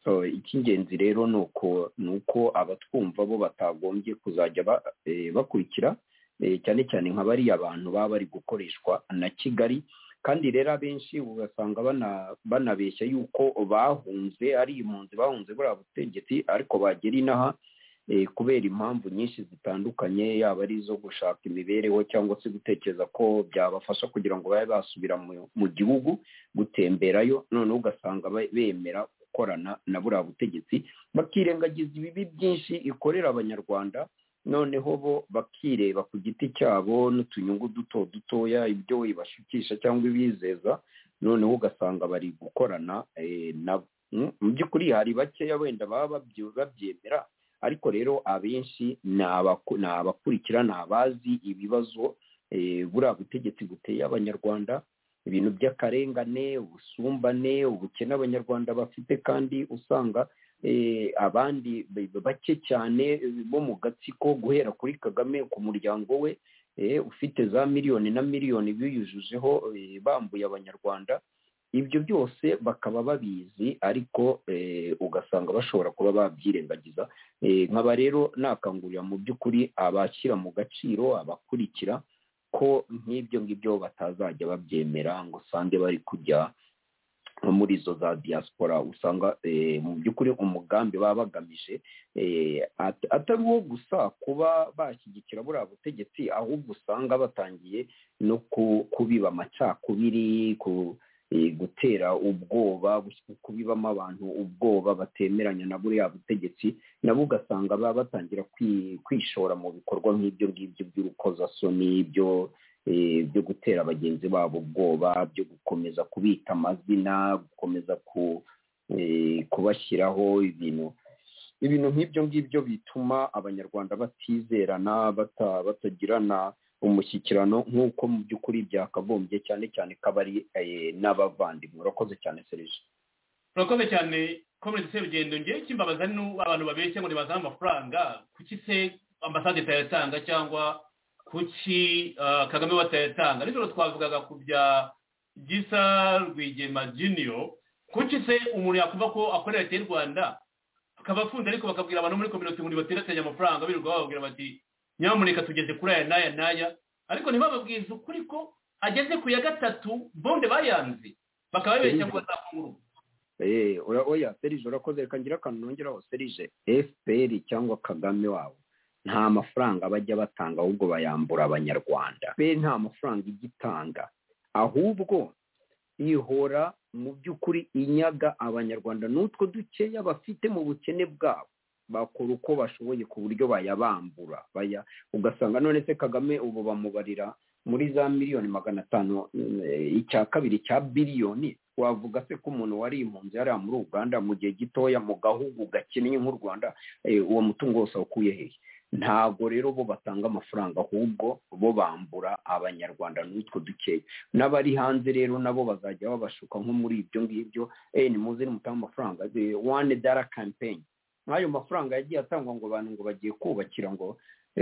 so icy'ingenzi rero ni uko ni uko abatwumva bo batagombye kuzajya bakurikira cyane cyane nka bariya abantu baba bari gukoreshwa na Kigali, kandi rero abenshi ugasanga banabeshya yuko bahunze ari impunzi bahunze buriya butegetsi, ariko bagera inaha kubera impamvu nyinshi zitandukanye, yaba ari izo gushaka imibereho cyangwa se gutekereza ko byabafasha kugira ngo babe basubira mu gihugu gutemberayo, noneho ugasanga bemera gukorana na buriya butegetsi bakirengagiza ibibi byinshi ikorera abanyarwanda, noneho bo bakireba ku giti cyabo n'utunyungu duto dutoya ibyo ibashukisha cyangwa ibizeza, noneho ugasanga bari gukorana nabo. Mu by'ukuri hari bakeya wenda baba babyemera, ariko rero abenshi ni abakurikira, ni abazi ibibazo buriya butegetsi buteye abanyarwanda, ibintu by'akarengane, ubusumbane, ubukene abanyarwanda bafite, kandi usanga abandi bake cyane bo mu gatsiko guhera kuri Kagame ku muryango we ufite za miliyoni na miliyoni biyujujeho bambuye abanyarwanda, ibyo byose bakaba babizi, ariko ugasanga bashobora kuba babyirengagiza. Nkaba rero nakangurira mu by'ukuri abashyira mu gaciro, abakurikira, ko nk'ibyo ngibyo batazajya babyemera ngo usange bari kujya muri izo za diaspora. Usanga mu by'ukuri umugambi baba bagamije atari uwo gusa kuba bashyigikira buriya butegetsi, ahubwo usanga batangiye no kubiba amacakubiri, gutera ubwoba, kubibamo abantu ubwoba batemeranya na buriya butegetsi, nabo ugasanga baba batangira kwishora mu bikorwa nk'ibyo ngibyo by'urukozasoni, byo byo gutera bagenzi babo ubwoba, byo gukomeza kubita amazina, gukomeza kubashyiraho ibintu ibintu nk'ibyo ngibyo bituma abanyarwanda batizerana, batagirana umushyikirano nk'uko mu by'ukuri byakagombye, cyane cyane kabari n'abavandimwe. Urakoze cyane Serge. Urakoze cyane Comrade Serugendo. Ngiye kimbabaza ni abantu babeshya ngo nibazana amafaranga, kuki se ambasade itayatanga cyangwa kuki Kagame batayatanga? Nijoro twavugaga ku bya Gisa Rwigema Junior, kuki se umuntu yakumva ko akorera leta y'u Rwanda akaba afunze, ariko bakabwira abantu muri community ngo bateretanye amafaranga, birirwa bababwira bati nyamuneka tugeze kuri aya n'aya n'aya, ariko ntibababwize ukuri ko ageze ku ya gatatu bonde bayanze, bakaba babeshya ngo bazafungura. Eh, oya Serge, urakoze. Reka ngira akantu nongeraho Serge. F P R cyangwa Kagame wabo nta mafaranga bajya batanga, ahubwo bayambura abanyarwanda. Be nta mafaranga igitanga, ahubwo ihora mu by'ukuri inyaga abanyarwanda n'utwo dukeya bafite mu bukene bwabo, bakora uko bashoboye ku buryo bayabambura. Baya ugasanga none se Kagame ubu bamubarira muri za miliyoni magana atanu, icya kabiri cya biliyoni. Wavuga se ko umuntu wari impunzi yari muri Uganda mu gihe gitoya mu gahugu gakennye nk'u Rwanda, uwo mutungo wose ukuye hehe? Ntago rero bo batanga amafaranga, ahubwo bo bambura abanyarwanda n'utwo dukeya. N'abari hanze rero nabo bazajya babashuka nko muri ibyo ngibyo, eh ni muze mutanga amafaranga, the one dollar campaign. Nk'ayo mafaranga yagiye atangwa ngo abantu ngo bagiye kubakira ngo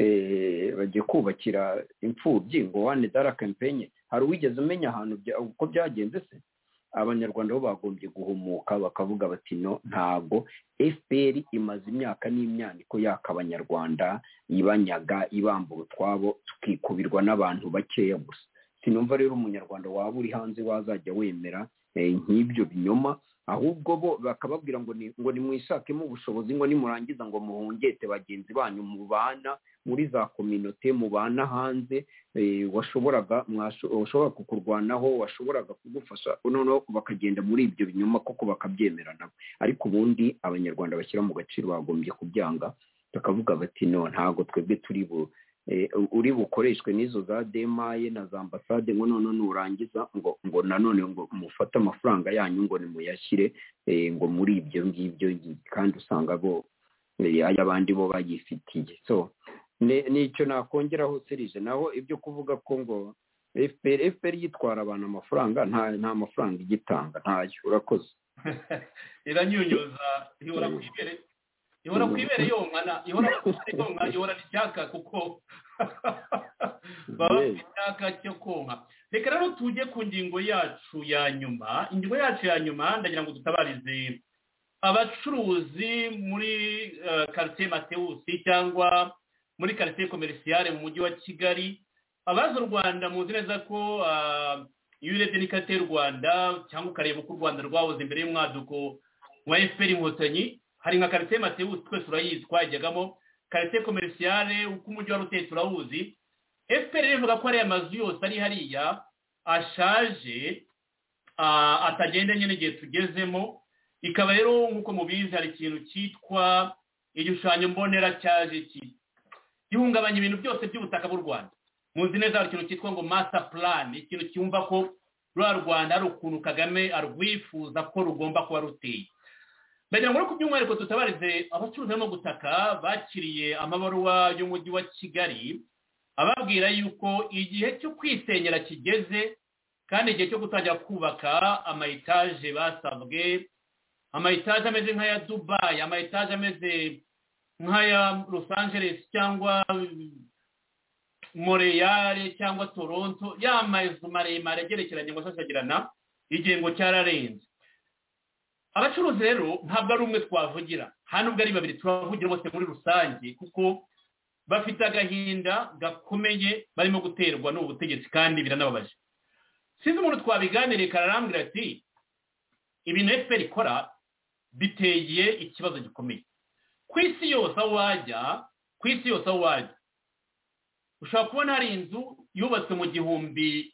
eh bagiye kubakira imfubyi, ngo one dollar campaign. Hari uwigeze umenya ahantu uko byagenze se? Abanyarwanda bo bagombye guhumuka bakavuga bati no, ntabwo F P R imaze imyaka n'imyaniko yaka abanyarwanda, ibanyaga, ibambura utwabo, tukikubirwa n'abantu bakeya gusa. Sinumva rero umunyarwanda waba uri hanze wazajya wemera nk'ibyo binyoma, ahubwo bo bakababwira ngo ni ngo nimwishakemo ubushobozi, ngo nimurangiza ngo muhungete bagenzi banyu mubana muri za community, mubana hanze, washoboraga washobora kukurwanaho, washoboraga kugufasha, noneho bakagenda muri ibyo binyoma koko bakabyemera nabo. Ariko ubundi abanyarwanda bashyira mu gaciro bagombye kubyanga, bakavuga bati no, ntago twebwe turi bu uri bukoreshwe n'izo za demaye na za ambasade, ngo none nurangiza ngo ngo nanone ngo mufate amafaranga yanyu ngo nimuyashyire ngo muri ibyo ngibyo, kandi usanga bo ayabandi bo bayifitiye. So nicyo nakongeraho Serge. Naho ibyo kuvuga ko ngo F P R F P R yitwara abantu amafaranga, nta nta mafaranga igitanga ntayo. Urakoze. Iranyunyuza ihora kwibere ihora kwibere yongana ihora kwibere ihora nishaka kuko baba nishaka cyo konka. Reka rero tujye ku ngingo yacu ya nyuma. Ingingo yacu ya nyuma ndagira ngo dutabarize abacuruzi muri quartier Matewusi cyangwa muri quartier commerciale mu mujyi wa Kigali abaza u Rwanda muzi neza ko iyo urebye n'ikarita y'u Rwanda cyangwa ukareba uko u Rwanda rwahoze imbere y'umwaduko wa F P R Inkotanyi hari nka quartier Matewusi twese urayizi twajyagamo quartier commerciale uko umujyi wa Rutete turawuzi F P R ivuga ko ari amazu yose ari hariya ashaje atagenda nyine igihe tugezemo ikaba rero nk'uko mubizi hari ikintu cyitwa igishushanyo mbonera cyaje gihungabanya ibintu byose by'ubutaka bw'u Rwanda muzi neza hari ikintu cyitwa ngo master plan ikintu cyumva ko rwa Rwanda ari ukuntu Kagame arwifuza ko rugomba kuba ruteye ndagira ngo ku by'umwihariko tutabarize abacuruzi barimo gutaka bakiriye amabaruwa y'umujyi wa Kigali ababwira yuko igihe cyo kwisenyera kigeze kandi igihe cyo gutangira kubaka amayetaje basabwe amayetaje ameze nk'aya Dubai amayetaje ameze nk'aya Los Angeles cyangwa Montreal cyangwa Toronto y'amazu maremare agerekeranye ngo sasagirana igihe ngo cyararenze abacuruzi rero ntabwo ari umwe twavugira hano ubwo ari babiri turavugira bose muri rusange kuko bafite agahinda gakomeye barimo guterwa n'ubu butegetsi kandi biranababaje sinzi umuntu twabiganiriye kararambwira ati ibintu F P R ikora biteye ikibazo gikomeye ku isi yose aho wajya ku isi yose aho wajya ushobora kubona hari inzu yubatswe mu gihumbi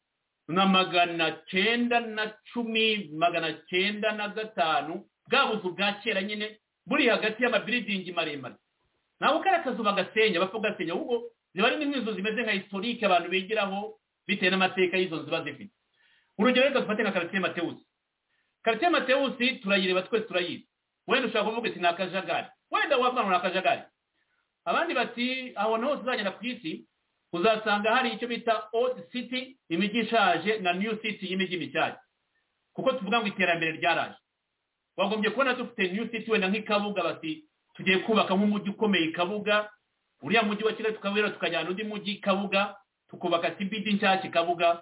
na magana cyenda na cumi magana cyenda na gatanu bwa buzu bwa kera nyine buri hagati y'amabiridingi maremare nawe kari akazu bagasenya bapfa gasenya ahubwo ziba ari nk'inzu zimeze nka historique abantu bigiraho bitewe n'amateka y'izo nzu bazifite urugero reka dufate nka quartier Matewusi quartier Matewusi turayireba twese turayizi wenda ushaka kuvuga ati nakajagari wenda wavana nakajagari abandi bati aho naho tuzagenda ku isi uzasanga hari icyo bita old city imijyi ishaje na new city y'imijyi mishyashya kuko tuvuga ngo iterambere ryaraje wagombye kubona dufite new city wenda nk'ikabuga bati tugiye kubaka nk'umujyi ukomeye Kabuga uriya mujyi wa Kigali tukawera tukajyana undi mujyi Kabuga tukubaka C B D nshyashya Kabuga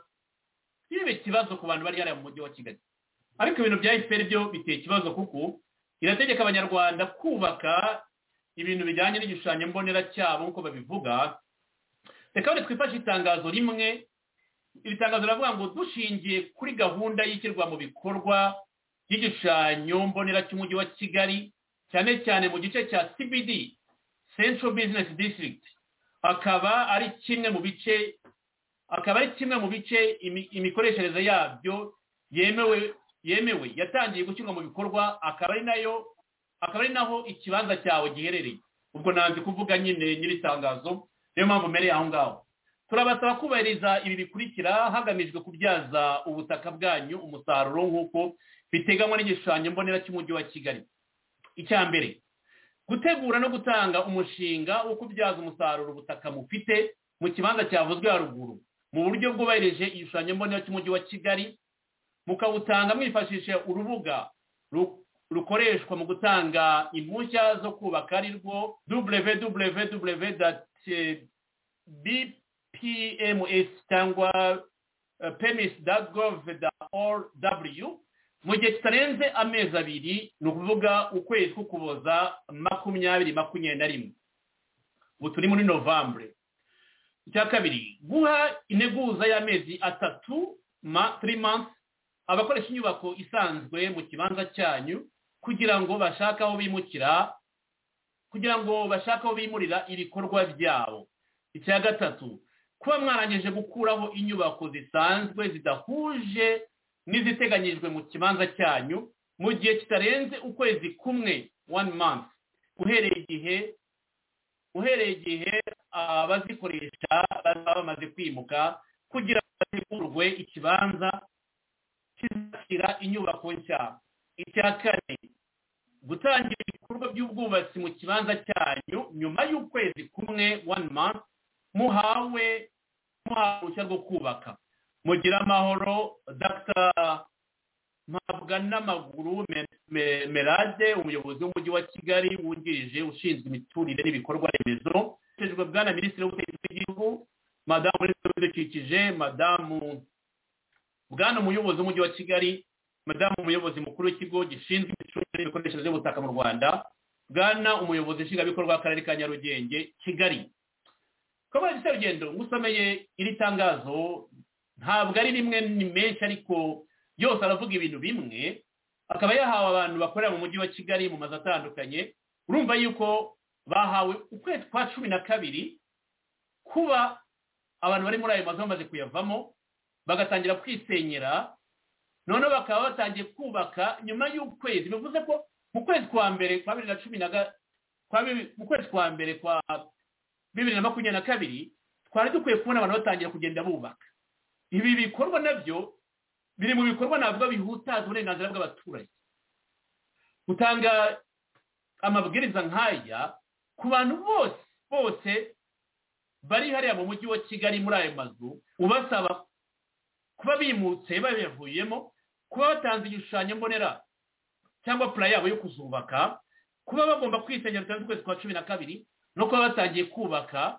ibi kibazo ku bantu bari hariya mu mujyi wa Kigali ariko ibintu bya F P R byo biteye ikibazo kuko irategeka abanyarwanda kubaka ibintu bijyanye n'igishushanyo mbonera cyabo nk'uko babivuga reka wenda twifashe itangazo rimwe iri tangazo riravuga ngo dushingiye kuri gahunda y'ishyirwa mu bikorwa y'igishushanyo mbonera cy'umujyi wa Kigali cyane cyane mu gice cya C B D Central Business District akaba ari kimwe mu bice akaba ari kimwe mu bice imikoreshereze yabyo yemewe yemewe yatangiye gushyirwa mu bikorwa akaba ari nayo akaba ari naho ikibanza cyawe giherereye ubwo nanze kuvuga nyine nyiri tangazo niyo mpamvu mere aho ngaho turabasaba kubahiriza ibi bikurikira hagamijwe kubyaza ubutaka bwanyu umusaruro nk'uko biteganywa n'igishushanyo mbonera cy'umujyi wa Kigali icya mbere gutegura no gutanga umushinga wo kubyaza umusaruro ubutaka mufite mu kibanza cyavuzwe haruguru mu buryo bwubahirije igishushanyo mbonera cy'umujyi wa Kigali mukawutanga mwifashishije urubuga rukoreshwa mu gutanga impushya zo kubaka ari rwo w w w dot b p m s cyangwa permits dot gov dot or w mu gihe kitarenze amezi abiri ni ukuvuga ukwezi k'ukuboza makumyabiri makumyabiri na rimwe ubu turi muri novambure icya kabiri guha integuza y'amezi atatu ma three months abakoresha inyubako isanzwe mu kibanza cyanyu kugira ngo bashake aho bimukira kugira ngo bashake aho bimurira ibikorwa byabo icya gatatu kuba mwarangije gukuraho inyubako zisanzwe zidahuje n'iziteganyijwe mu kibanza cyanyu mu gihe kitarenze ukwezi kumwe one month uhereye igihe uhereye igihe abazikoresha baba bamaze kwimuka kugira ngo hategurwe ikibanza kizashyira inyubako nshya icya kane gutangira ibikorwa by'ubwubatsi mu kibanza cyanyu nyuma y'ukwezi kumwe one month muhawe muhawe uruhushya rwo kubaka mugira amahoro Dr Mpabwanamaguru Merade umuyobozi w'umujyi wa Kigali wungirije ushinzwe imiturire n'ibikorwa remezo hejejwe bwana minisitiri w'ubutegetsi bw'igihugu madamu w'ibidukikije madamu bwana umuyobozi w'umujyi wa Kigali madamu umuyobozi mukuru w'ikigo gishinzwe imicungire n'imikoreshereze y'ubutaka mu Rwanda, bwana umuyobozi nshingwabikorwa w'akarere ka Nyarugenge Kigali. Komorede Serugendo ngusomeye iri tangazo, ntabwo ari rimwe ni menshi ariko yose aravuga ibintu bimwe, akaba yahawe abantu bakorera mu mujyi wa Kigali mu mazu atandukanye. Urumva yuko bahawe ukwezi kwa cumi na kabiri kuba abantu bari muri ayo mazu bamaze kuyavamo bagatangira kwisenyera, noneho bakaba batangiye kubaka nyuma y'ukwezi. Bivuze ko mu kwezi kwa mbere kwa bibiri na cumi na mu kwezi kwa mbere kwa bibiri na makumyabiri na kabiri twari dukwiye kubona abantu batangira kugenda bubaka. Ibi bikorwa nabyo biri mu bikorwa nabwo bihutaza uburenganzira bw'abaturage. Gutanga amabwiriza nk'aya ku bantu bose bose bari hariya mu mujyi wa Kigali muri ayo mazu, ubasaba kuba bimutse babivuyemo, kuba batanze igishushanyo mbonera cyangwa plan yabo yo kuzubaka, kuba bagomba kwisenyera cyane kwezi kwa cumi na kabiri, no kuba batangiye kubaka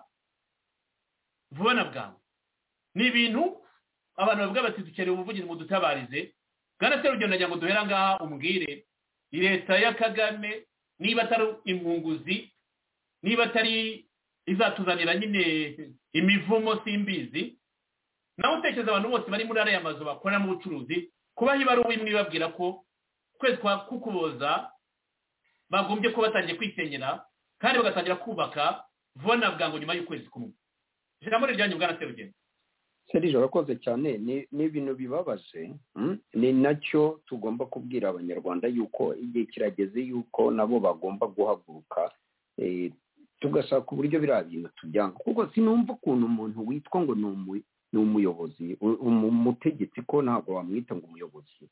vuba na bwangu. Ni ibintu abantu bavuga bati dukeneye ubuvugizi mu dutabarize. Bwana Serugendo nagira ngo duhera ngaha umbwire leta ya Kagame niba atari impunguzi, niba atari izatuzanira nyine imivumo simbizi, nawe utekereza abantu bose bari muri ariya mazu bakora mu bucuruzi kubaho ibaruwa imwe ibabwira ko kwezi kwa kukuboza bagombye ko batangiye kwisenyera kandi bagatangira kubaka vuba na bwangu nyuma y'ukwezi kumwe. Ijambo rijyanye Bwana Serugendo. Serije urakoze cyane. Ni ibintu bibabaje, ni nacyo tugomba kubwira abanyarwanda yuko igihe kirageze yuko nabo bagomba guhaguruka tugashaka uburyo biriya bintu tubyanga, kuko sinumva ukuntu umuntu witwa ngo ni umuyobozi umutegetsi, ko ntabwo wamwita ngo umuyobozi,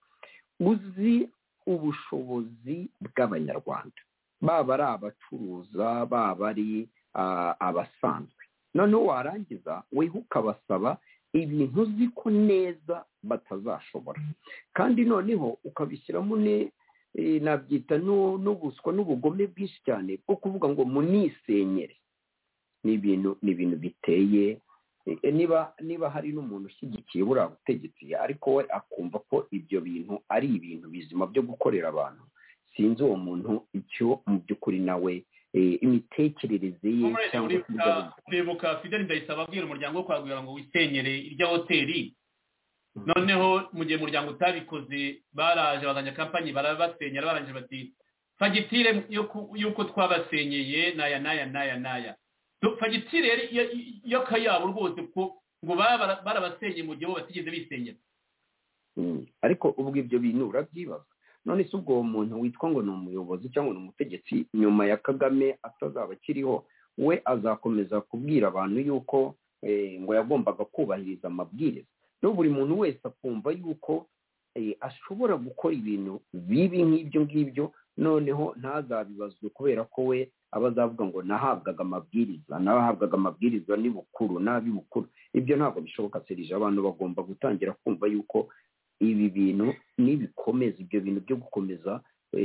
uzi ubushobozi bw'abanyarwanda, baba ari abacuruza baba ari abasanzwe, noneho warangiza weho ukabasaba ibintu uzi ko neza batazashobora, kandi noneho ukabishyiramo ne nabyita n'ubuswa n'ubugome bwinshi cyane bwo kuvuga ngo munisenyere. Ni ibintu ni ibintu biteye, niba niba hari n'umuntu ushyigikiye buriya butegetsi ariko we akumva ko ibyo bintu ari ibintu bizima byo gukorera abantu, sinzi uwo muntu icyo mu by'ukuri nawe imitekerereze ye. Cyangwa kwibuka Fidel Ndayisaba abwira umuryango wo kwagura ngo wisenyere irya hoteli, noneho mu gihe umuryango utabikoze baraje bazanya kampani barabasenyera, barangije bati fagitire yuko twabasenyeye naya naya naya naya, fagitire yo kayabo rwose ko ngo barabasenyeye mu gihe bo batigeze bisenyera. Ariko ubwo ibyo bintu urabyibaza, none se ubwo uwo muntu witwa ngo ni umuyobozi cyangwa ni umutegetsi nyuma ya Kagame atazaba akiriho, we azakomeza kubwira abantu yuko ngo yagombaga kubahiriza amabwiriza? No, buri muntu wese akumva yuko ashobora gukora ibintu bibi nk'ibyo ngibyo, noneho ntazabibazwe kubera ko we aba azavuga ngo nahabwaga amabwiriza, nahabwaga amabwiriza ni bukuru nabi bukuru. Ibyo ntabwo bishoboka Serije. Abantu bagomba gutangira kumva yuko ibi bintu nibikomeza, ibyo bintu byo gukomeza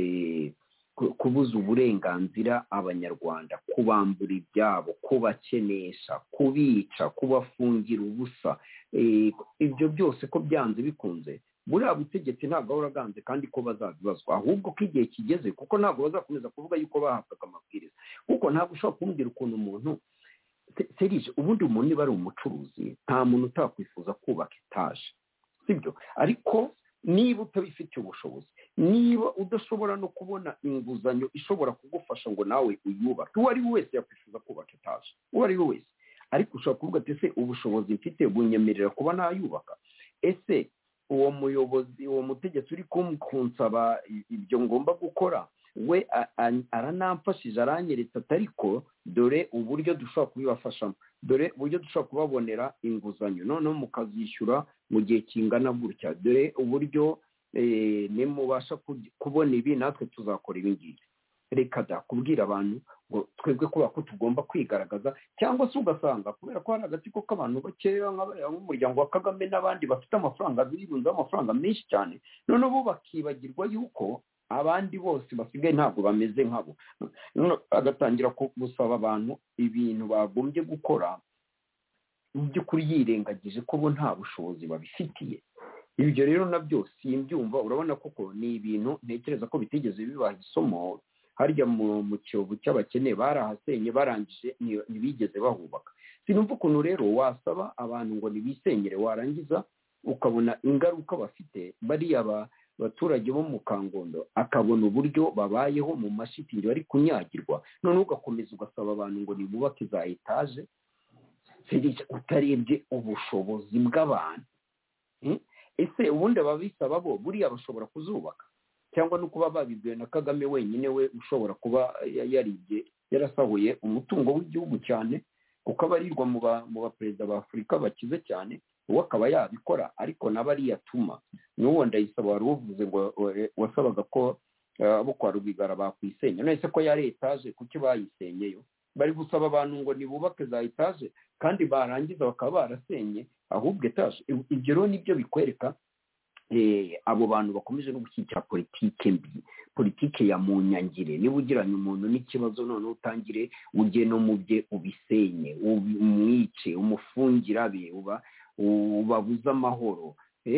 kubuza uburenganzira abanyarwanda, kubambura ibyabo, kubakenesha, kubica, kubafungira ubusa, ibyo byose ko byanze bikunze buriya butegetsi ntabwo ahora aganze kandi ko bazabibazwa, ahubwo ko igihe kigeze, kuko ntabwo bazakomeza kuvuga yuko bahabwaga amabwiriza, kuko ntabwo ushobora kumbwira ukuntu umuntu Serije, ubundi umuntu niba ari umucuruzi nta muntu utakwifuza kubaka etaje, sibyo? Ariko niba utabifitiye ubushobozi, niba udashobora no kubona inguzanyo ishobora kugufasha ngo nawe uyubake, uwo ari we wese yakwifuza kubaka etaje, uwo ari we wese. Ariko ushobora kuvuga ati ese ubushobozi mfite bunyemerera kuba nayubaka? Ese uwo muyobozi, uwo mutegetsi uri kunsaba ibyo ngomba gukora, we aranamfashije, aranyeretse atariko dore uburyo dushobora kubibafashamo, dore uburyo dushobora kubabonera inguzanyo, noneho mukazishyura mu gihe kingana gutya, dore uburyo nimubasha kubona ibi natwe tuzakora ibi ngibi. Reka da kubwira abantu ngo twebwe kubera ko tugomba kwigaragaza, cyangwa se ugasanga kubera ko hari agatsiko k'abantu bakeya nk'umuryango wa Kagame n'abandi bafite amafaranga birunzeho amafaranga menshi cyane, noneho bo bakibagirwa yuko abandi bose basigaye ntabwo bameze nkabo, agatangira gusaba abantu ibintu bagombye gukora mu by'ukuri yirengagije ko bo nta bushobozi babifitiye. ibyo rero nabyo simbyumva. Urabona koko ni ibintu ntekereza ko bitigeze bibaha isomo. Harya mu kiyovu cy'abakene barahasenye barangije ntibigeze bahubaka. Sinumva ukuntu rero wasaba abantu ngo nibisenyere warangiza ukabona ingaruka bafite bariya abaturage bo mu Kangondo, akabona uburyo babayeho mu mashitingi bari kunyagirwa, none ugakomeza ugasaba abantu ngo nibubake za etaje utarebye ubushobozi bw'abantu. Ese ubundi ababisaba bo buriya bashobora kuzubaka, cyangwa no kuba babibwiwe na Kagame wenyine we ushobora kuba yaribye yarasahuye umutungo w'igihugu cyane, kuko abarirwa mu baperezida ba Afurika bakize cyane, uwo akaba yabikora. Ariko n'abari yatuma n'uwo Ndayisaba wari uvuze ngo wasabaga ko abo kwa Rwigara bakwisenya, none se ko yari etaje kuki bayisenyeyo? Bari gusaba abantu ngo nibubake za etaje kandi barangiza bakaba barasenye ahubwo etaje. Ibyo rero nibyo bikwereka abo bantu bakomeje no gushyigikira politike mbi, politike ya munyangire. Niba ugiranye umuntu n'ikibazo none utangire ujye no mu bye ubisenye, umwice, umufungira be, uba ubabuza amahoro,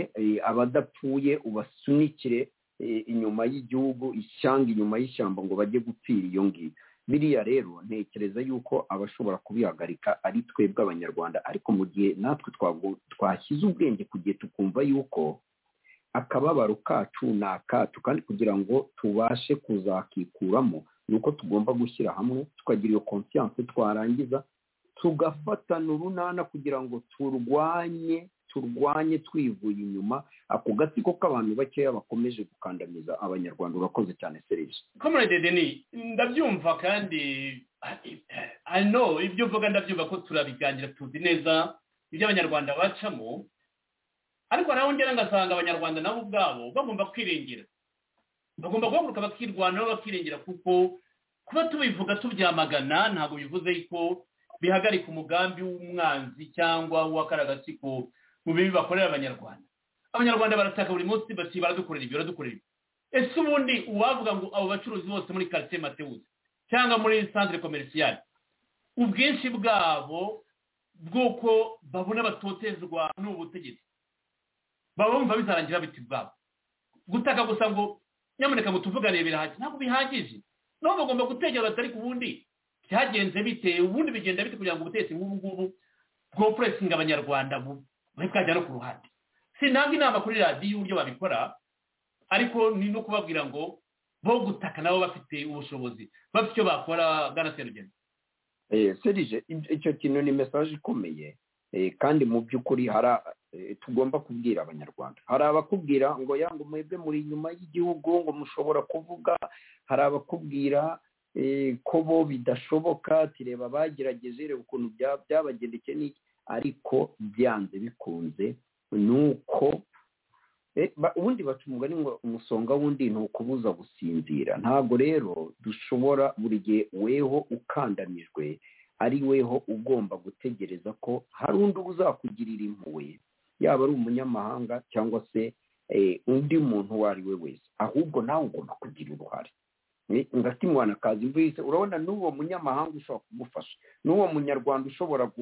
abadapfuye ubasunikire inyuma y'igihugu, ishyanga inyuma y'ishyamba ngo bajye gupfira iyo ngiyo. Biriya rero ntekereza yuko abashobora kubihagarika ari twebwe Abanyarwanda, ariko mu gihe natwe twashyize ubwenge ku gihe tukumva yuko akababaro kacu ni akacu, kandi kugira ngo tubashe kuzakikuramo ni uko tugomba gushyira hamwe tukagira iyo conscience, twarangiza tugafatana urunana kugira ngo turwanye turwanye twivuye inyuma ako gatsiko k'abantu bakeya bakomeje gukandamiza Abanyarwanda. Urakoze cyane Serge. Comrade Denis, ndabyumva kandi I know ibyo uvuga ndabyumva ko turabiganira tuzi neza ibyo Abanyarwanda bacamo, ariko naho ngera ngasanga Abanyarwanda nabo ubwabo bagomba kwirengera, bagomba guhaguruka bakirwanaho bakirengera, kuko kuba tubivuga tubyamagana ntabwo bivuze ko bihagarika umugambi w'umwanzi cyangwa w'akaragatsiko mu bibi bakorera Abanyarwanda. Abanyarwanda barataka buri munsi bati baradukorera ibyo baradukorera ibyo. Ese ubundi uwavuga ngo abo bacuruzi bose muri quartier Mateusi cyangwa muri centre commercial ubwinshi bwabo bw'uko babona batotezwa n'ubutegetsi baba bumva bizarangira biti bwabo gutaka gusa ngo nyamuneka mutuvugane birahagije ntabwo bihagije, no bagomba gutegera batari ku bundi cyagenze bite, ubundi bigenda bite kugira ngo ubutegetsi nk'ubu ngubu bwo pressinga Abanyarwanda bwajya no ku ruhande. Sinanga inama kuri radiyo uburyo babikora, ariko ni no kubabwira ngo bo gutaka nabo bafite ubushobozi bafite icyo bakora. Bwana Serugendo, eh Serge, icyo kintu ni message ikomeye, kandi mu by'ukuri hari tugomba kubwira Abanyarwanda. Hari abakubwira ngo yango mwebwe muri nyuma y'igihugu ngo mushobora kuvuga, hari abakubwira ko bo bidashoboka, tireba bagerageje reba ukuntu byabagendekeye n'iki, ariko byanze bikunze nuko ubundi baca umugani ngo umusonga wundi ni ukubuza gusinzira. Ntabwo rero dushobora buri gihe weho ukandamijwe ari weho ugomba gutegereza ko hari undi uzakugirira impuhwe, yaba ari umunyamahanga cyangwa se undi muntu uwo ari we wese, ahubwo nawe ugomba kugira uruhare. Ngati mwana kazi mvise, urabona n'uwo munyamahanga ushobora kugufasha, n'uwo munyarwanda ushobora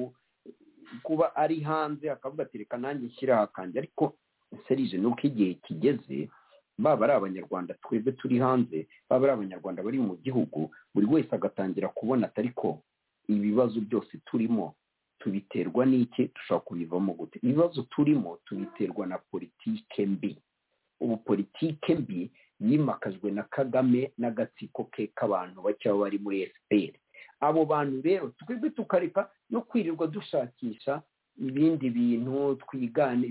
kuba ari hanze akavuga ati reka nanjye nshyira akanje. Ariko Serge, nuko igihe kigeze, baba ari Abanyarwanda twebwe turi hanze, baba ari Abanyarwanda bari mu gihugu, buri wese agatangira kubona atari ko ibibazo byose turimo tubiterwa n'iki, dushobora kubivamo gute. Ibibazo turimo tubiterwa na politike mbi. Ubu politike mbi yimakajwe na Kagame n'agatsiko ke k'abantu bacyo bari muri F P R. Abo bantu rero twebwe tukareka no kwirirwa dushakisha ibindi bintu twigane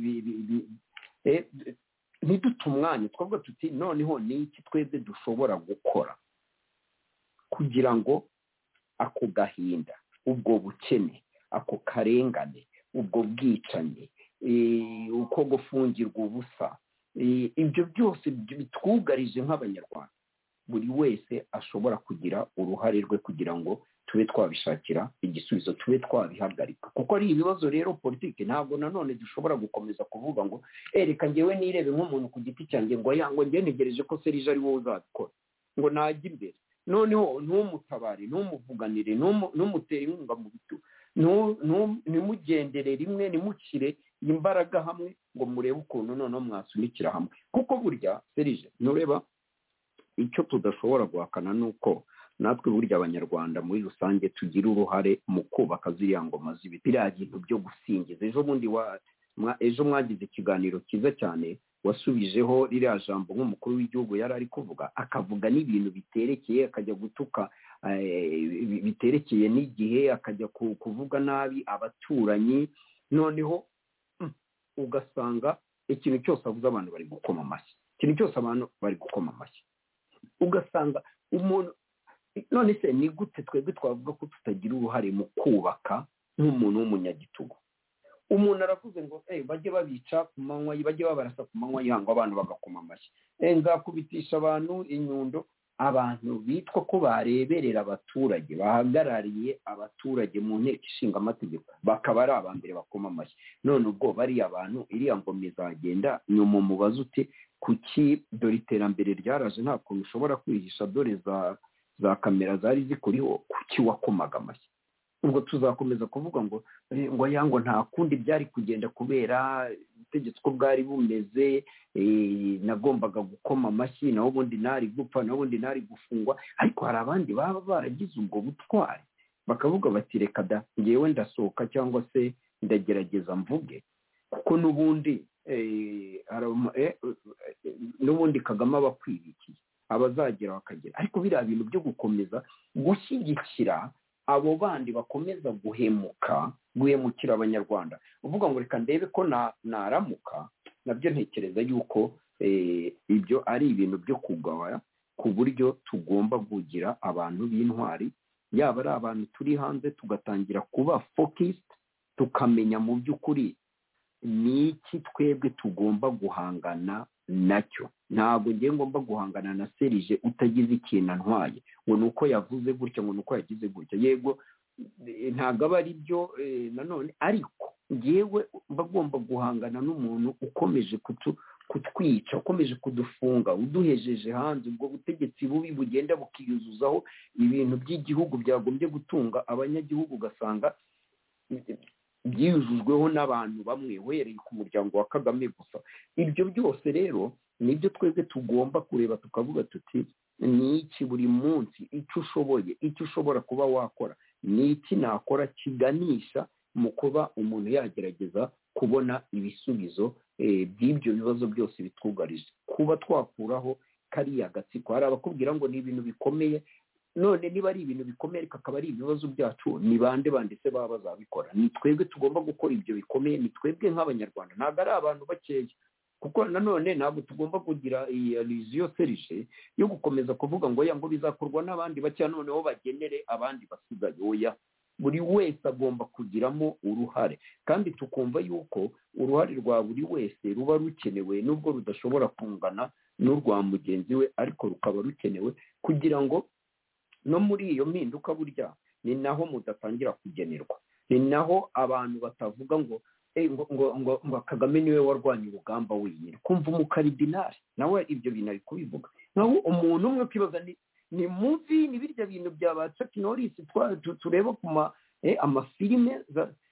ntidute umwanya twavuga tuti noneho ni iki twebwe dushobora gukora kugira ngo ako gahinda, ubwo bukene, ako karengane, ubwo bwicanyi, uko gufungirwa ubusa, ibyo byose bitwugarije nk'Abanyarwanda, buri wese ashobora kugira uruhare rwe kugira ngo tube twabishakira igisubizo, tube twabihagarika. Kuko ari ibibazo rero politike, ntabwo nanone dushobora gukomeza kuvuga ngo reka ngewe nirebe nk'umuntu ku giti cyanjye ngo yango nge ntegereje ko Serge ari wowe uzabikora, ngo najya imbere noneho ntumutabare, ntumuvuganire, ntumutere inkunga mu bitu, ntimugendere rimwe, nimukire imbaraga hamwe ngo murebe ukuntu noneho mwasunikira hamwe kuko burya serije nureba icyo tudashobora guhakana ni uko natwe burya abanyarwanda muri rusange tugira uruhare mu kubaka ziriya ngoma z'ibiti biriya bintu byo gusingiza ejo bundi wa ejo mwagize ikiganiro cyiza cyane wasubijeho ririya jambo nk'umukuru w'igihugu yari ari kuvuga akavuga n'ibintu biterekeye akajya gutuka biterekeye n'igihe akajya kuvuga nabi abaturanyi noneho ugasanga ikintu cyose avuze abantu bari gukoma amashyi ikintu cyose abantu bari gukoma amashyi ugasanga umuntu none se ni gute twebwe twavuga ko tutagira uruhare mu kubaka nk'umuntu w'umunyagitugu umuntu aravuze ngo eh bajye babica ku manywa bajye babarasa ku manywa yihangwa abantu bagakoma amashyi eh nzakubitisha abantu inyundo abantu bitwa ko bareberera abaturage bahagarariye abaturage mu nteko ishinga amategeko bakaba ari abambere bakoma amashyi none ubwo bari abantu iriya ngoma izagenda nyuma mubaza uti kuki dore iterambere ryaraje nta kuntu ushobora kwihisha dore za za kamera zari zikuriho kuki wakomaga amashyi ubwo tuzakomeza kuvuga ngo ngo yango nta kundi byari kugenda kubera ubutegetsi ko bwari bumeze nagombaga gukoma amashyi naho ubundi nari gupfa naho ubundi nari gufungwa ariko hari abandi baba baragize ubwo butwari bakavuga bati reka da ngewe ndasohoka cyangwa se ndagerageza mvuge kuko n'ubundi n'ubundi Kagame aba akwibikiye abazagera bakagera ariko biriya bintu byo gukomeza gushyigikira abo bandi bakomeza guhemuka guhemukira abanyarwanda uvuga ngo reka ndebe ko naramuka nabyo ntekereza yuko ibyo ari ibintu byo kugabanya ku buryo tugomba kugira abantu b'intwari yaba ari abantu turi hanze tugatangira kuba focused tukamenya mu by'ukuri ni iki twebwe tugomba guhangana nacyo ntabwo ngiye ngomba guhangana na serije utagize ikintu antwaye ngo ni uko yavuze gutya ngo ni uko yagize gutya yego ntabwo aba ari byo nanone ariko ngewe mba agomba guhangana n'umuntu ukomeje kutwica ukomeje kudufunga uduhejeje hanze ubwo butegetsi bubi bugenda bukiyuzuzaho ibintu by'igihugu byagombye gutunga abanyagihugu ugasanga byiyujujweho n'abantu bamwe uhereye ku muryango wa Kagame gusa ibyo byose rero nibyo twebwe tugomba kureba tukavuga tuti ni iki buri munsi icyo ushoboye icyo ushobora kuba wakora ni iki nakora kiganisha mu kuba umuntu yagerageza kubona ibisubizo by'ibyo bibazo byose bitwugarije kuba twakuraho kariya gatsiko hari abakubwira ngo ni ibintu bikomeye none niba ari ibintu bikomeye akaba ari ibibazo byacu ni bande banditse baba bazabikora ni twebwe tugomba gukora ibyo bikomeye ni twebwe nk'abanyarwanda ntabwo ari abantu bakeya kuko nanone ntabwo tugomba kugira iyi allusion serije yo gukomeza kuvuga ngo ngo bizakorwa n'abandi bake noneho bagenere abandi basigaye oya buri wese agomba kugiramo uruhare kandi tukumva yuko uruhare rwa buri wese ruba rukenewe nubwo rudashobora kungana n'urwa mugenzi we ariko rukaba rukenewe kugira ngo no muri iyo mpinduka burya ni naho mudatangira kugenerwa ni naho abantu batavuga ngo ngo ngo ngo Kagame niwe warwanya urugamba wenyine kumva umukaridinari nawe ibyo bintu ari kubivuga naho umuntu umwe kwibaza ni ni muvi ni birya bintu bya Chuck Norris tureba ku amafilime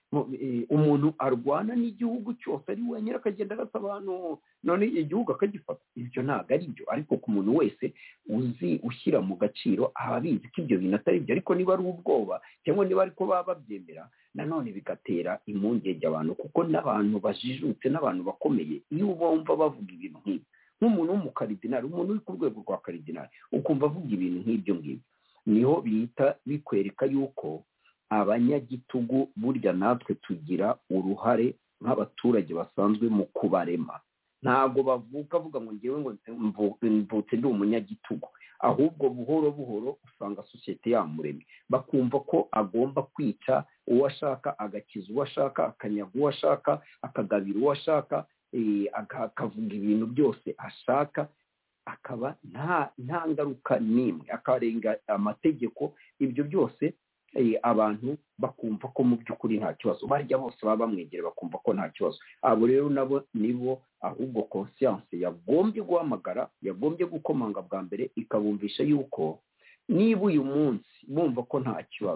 umuntu arwana n'igihugu cyose ari wenyine akagenda agasa abantu none igihugu akagifata ibyo ntabwo ari byo ariko ku muntu wese uzi ushyira mu gaciro ababizi ko ibyo bintu atari byo ariko niba ari ubwoba cyangwa niba ariko baba babyemera nanone bigatera impungenge abantu kuko n'abantu bajijutse n'abantu bakomeye iyo bumva bavuga ibintu nk'ibi nk'umuntu w'umukaridinari umuntu uri ku rwego rwa karidinari ukumva avuga ibintu nk'ibyo ngibyo niho bihita bikwereka yuko abanyagitugu burya natwe tugira uruhare nk'abaturage basanzwe mu kubarema ntabwo bavuga avuga ngo ngewe ngo mvutse ndi umunyagitugu ahubwo buhoro buhoro usanga sosiyete yamuremye bakumva ko agomba kwica uwo ashaka agakiza uwo ashaka akanyaga uwo ashaka akagabira uwo ashaka akavuga ibintu byose ashaka akaba nta nta ngaruka n'imwe akarenga amategeko ibyo byose abantu bakumva ko mu by'ukuri nta kibazo barya bose baba bamwegera bakumva ko nta kibazo abo rero nabo nibo ahubwo conscience yagombye guhamagara yagombye gukomanga bwa mbere ikabumvisha yuko niba uyu munsi bumva ko nta kibazo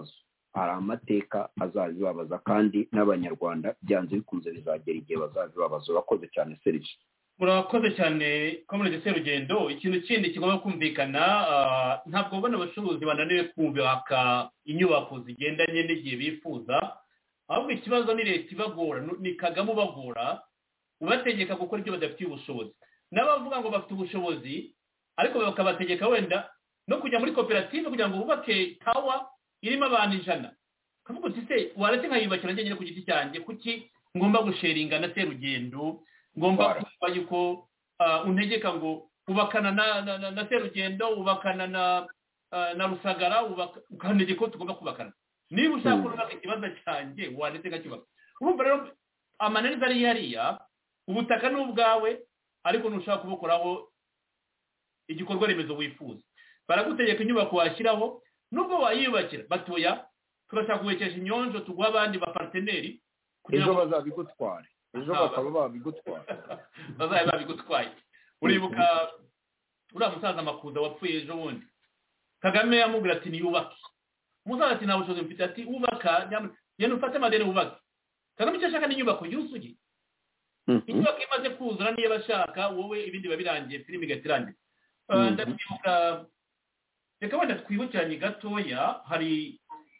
hari amateka azazibabaza kandi n'abanyarwanda byanze bikunze bizagera igihe bazazibabaza. Urakoze cyane Serge. murakoze cyane Comrade Serugendo. Ikintu kindi kigomba kumvikana, ntabwo ubona abacuruzi bananiwe kubaka inyubako zigendanye n'igihe bifuza, ahubwo ikibazo ni leta ibagora, ni Kagame ubagora ubategeka gukora ibyo badafitiye ubushobozi. N'abavuga ngo bafite ubushobozi ariko bakabategeka wenda no kujya muri koperative kugira ngo bubake tawa irimo abantu ijana. Kavuga uti se waretse nkayubakira njye ku giti cyanjye, kuki ngomba gusheringa na Serugendo, ngomba kuba yuko untegeka ngo ubakana na na Serugendo, ubakana na na Rusagara, ukantegeka ko tugomba kubakana. Niba ushaka kubaka ikibazo cyanjye waretse nkakibaka. Urumva rero amananiza ari hariya, ubutaka ni ubwawe ariko ntushaka kubukoraho igikorwa remezo wifuza. Baragutegeka inyubako washyiraho, nubwo wayiyubakira batoya turashaka kuwekesha inyonjo tuguha abandi ba parteneri kugira ngo bazabigutware, ejo bakaba babigutwara bazaye babigutwaye. Uribuka uriya musaza Makuza wapfuye ejo bundi, Kagame yamubwira ati niyubake. Umusaza ati nta bushobozi mfite, ati ubaka yenda ufate amadeni ubake. Kagame icyo ashaka ni inyubako yuzuye. Inyubako imaze kuzura niyo bashaka, wowe ibindi babirangiye filimi igatirangiye. Ndabyibuka, reka wenda twibukiranye gatoya, hari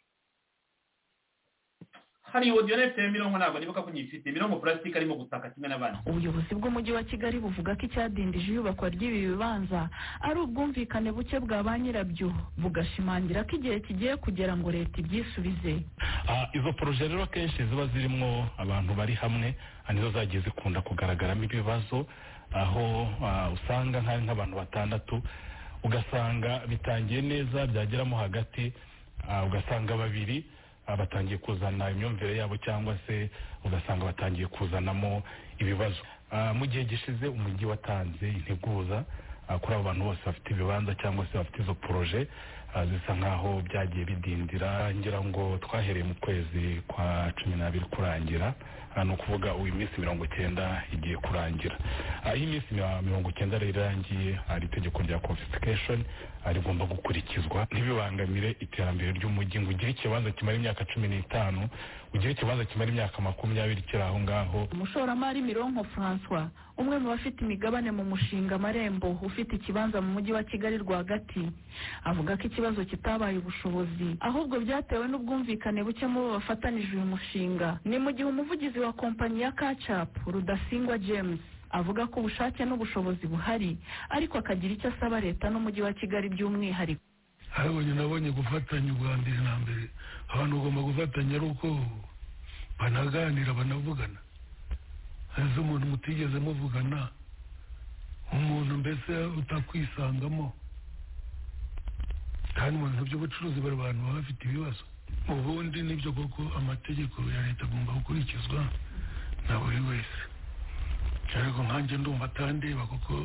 hari audio nefite mirongo ntabwo nibuka ko nyifite mirongo plastique arimo gutaka kimwe n'abandi. Ubuyobozi bw'umujyi wa Kigali buvuga ko icyadindije iyubakwa ry'ibi bibanza ari ubwumvikane buke bwa ba nyirabyo, bugashimangira ko igihe kigiye kugera ngo leta ibyisubize. Izo poroje rero kenshi ziba zirimo abantu bari hamwe, nizo zagiye zikunda kugaragaramo ibibazo, aho usanga nk'ari nk'abantu batandatu ugasanga bitangiye neza, byageramo hagati ugasanga babiri batangiye kuzana imyumvire yabo cyangwa se ugasanga batangiye kuzanamo ibibazo. Mu gihe gishize umujyi watanze integuza kuri abo bantu bose bafite ibibanza cyangwa se bafite izo poroje, zisa nkaho byagiye bidindira. Ngira ngo twahereye mu kwezi kwa cumi n'abiri kurangira, ni ukuvuga uyu minsi mirongo icyenda igiye kurangira. Iyi minsi mirongo icyenda rero irangiye, hari itegeko rya confiscation rigomba gukurikizwa, ntibibangamire iterambere ry'umujyi ngo ugire ikibanza kimara imyaka cumi n'itanu, ugire ikibanza kimara imyaka makumyabiri kiri aho ngaho. Umushoramari Mironko François, umwe mu bafite imigabane mu mushinga Marembo ufite ikibanza mu mujyi wa Kigali rwagati, avuga ko ikibazo kitabaye ubushobozi ahubwo byatewe n'ubwumvikane buke mu bafatanije uyu mushinga. Ni mu gihe umuvugizi wa kompanyi ya Catch-up Rudasingwa James avuga ko ubushake n'ubushobozi buhari, ariko akagira icyo asaba leta n'umujyi wa Kigali by'umwihariko. Habonye nabonye gufatanya ubwa mbere na mbere, abantu bagomba gufatanya ari uko banaganira banavugana. Haza umuntu mutigeze muvugana, umuntu mbese utakwisangamo, kandi mu bintu by'ubucuruzi bari abantu baba bafite ibibazo. Ubundi nibyo koko amategeko ya leta agomba gukurikizwa na buri wese, ariko nkanjye ndumva atandeba kuko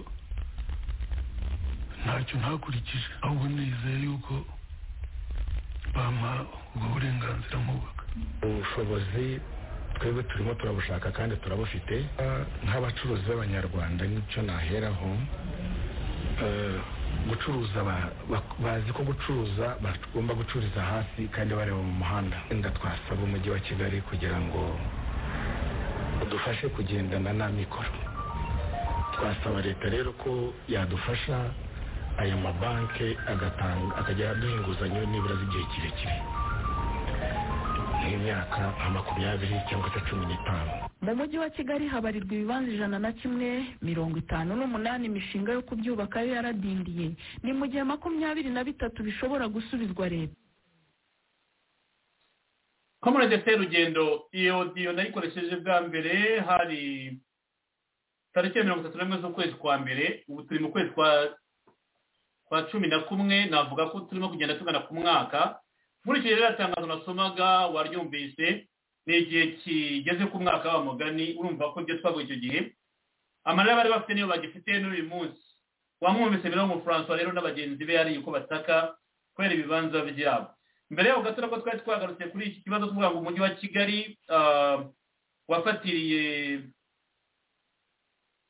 ntacyo ntakurikije, ahubwo nizeye yuko bampa ubwo burenganzira nkubaka. Ubushobozi twebwe turimo turabushaka kandi turabufite nk'abacuruzi b'abanyarwanda. Nicyo naheraho, gucuruza bazi ko gucuruza bagomba gucururiza hasi kandi bareba mu muhanda. Wenda twasaba umujyi wa Kigali kugira ngo udufashe kugendana n'amikoro. Twasaba leta rero ko yadufasha aya mabanki agatanga akajya aduha inguzanyo nibura z'igihe kirekire, nk'imyaka nka makumyabiri cyangwa se cumi n'itanu. Mu mujyi wa Kigali habarirwa ibibanza ijana na kimwe, mirongo itanu n'umunani imishinga yo kubyubaka yo yaradindiye, ni mu gihe makumyabiri na bitatu bishobora gusubizwa leta. Comrade Serugendo, iyo audio nayikoresheje bwa mbere hari tariki mirongo itatu n'imwe z'ukwezi kwa mbere, ubu turi mu kwezi kwa kwa cumi na kumwe, navuga ko turimo kugenda tugana ku mwaka. Muri iki rero tangazo nasomaga waryumvise, ni igihe kigeze ku mwaka wa mugani. Urumva ko ibyo twavuye icyo gihe amarira bari bafite niyo bagifite n'uyu munsi. Wamwumvise Mironko François rero n'abagenzi be ari uko bataka kwera ibibanza byabo. Mbere yaho gato nako twari twagarutse kuri iki kibazo tuvuga ngo umujyi wa Kigali wafatiriye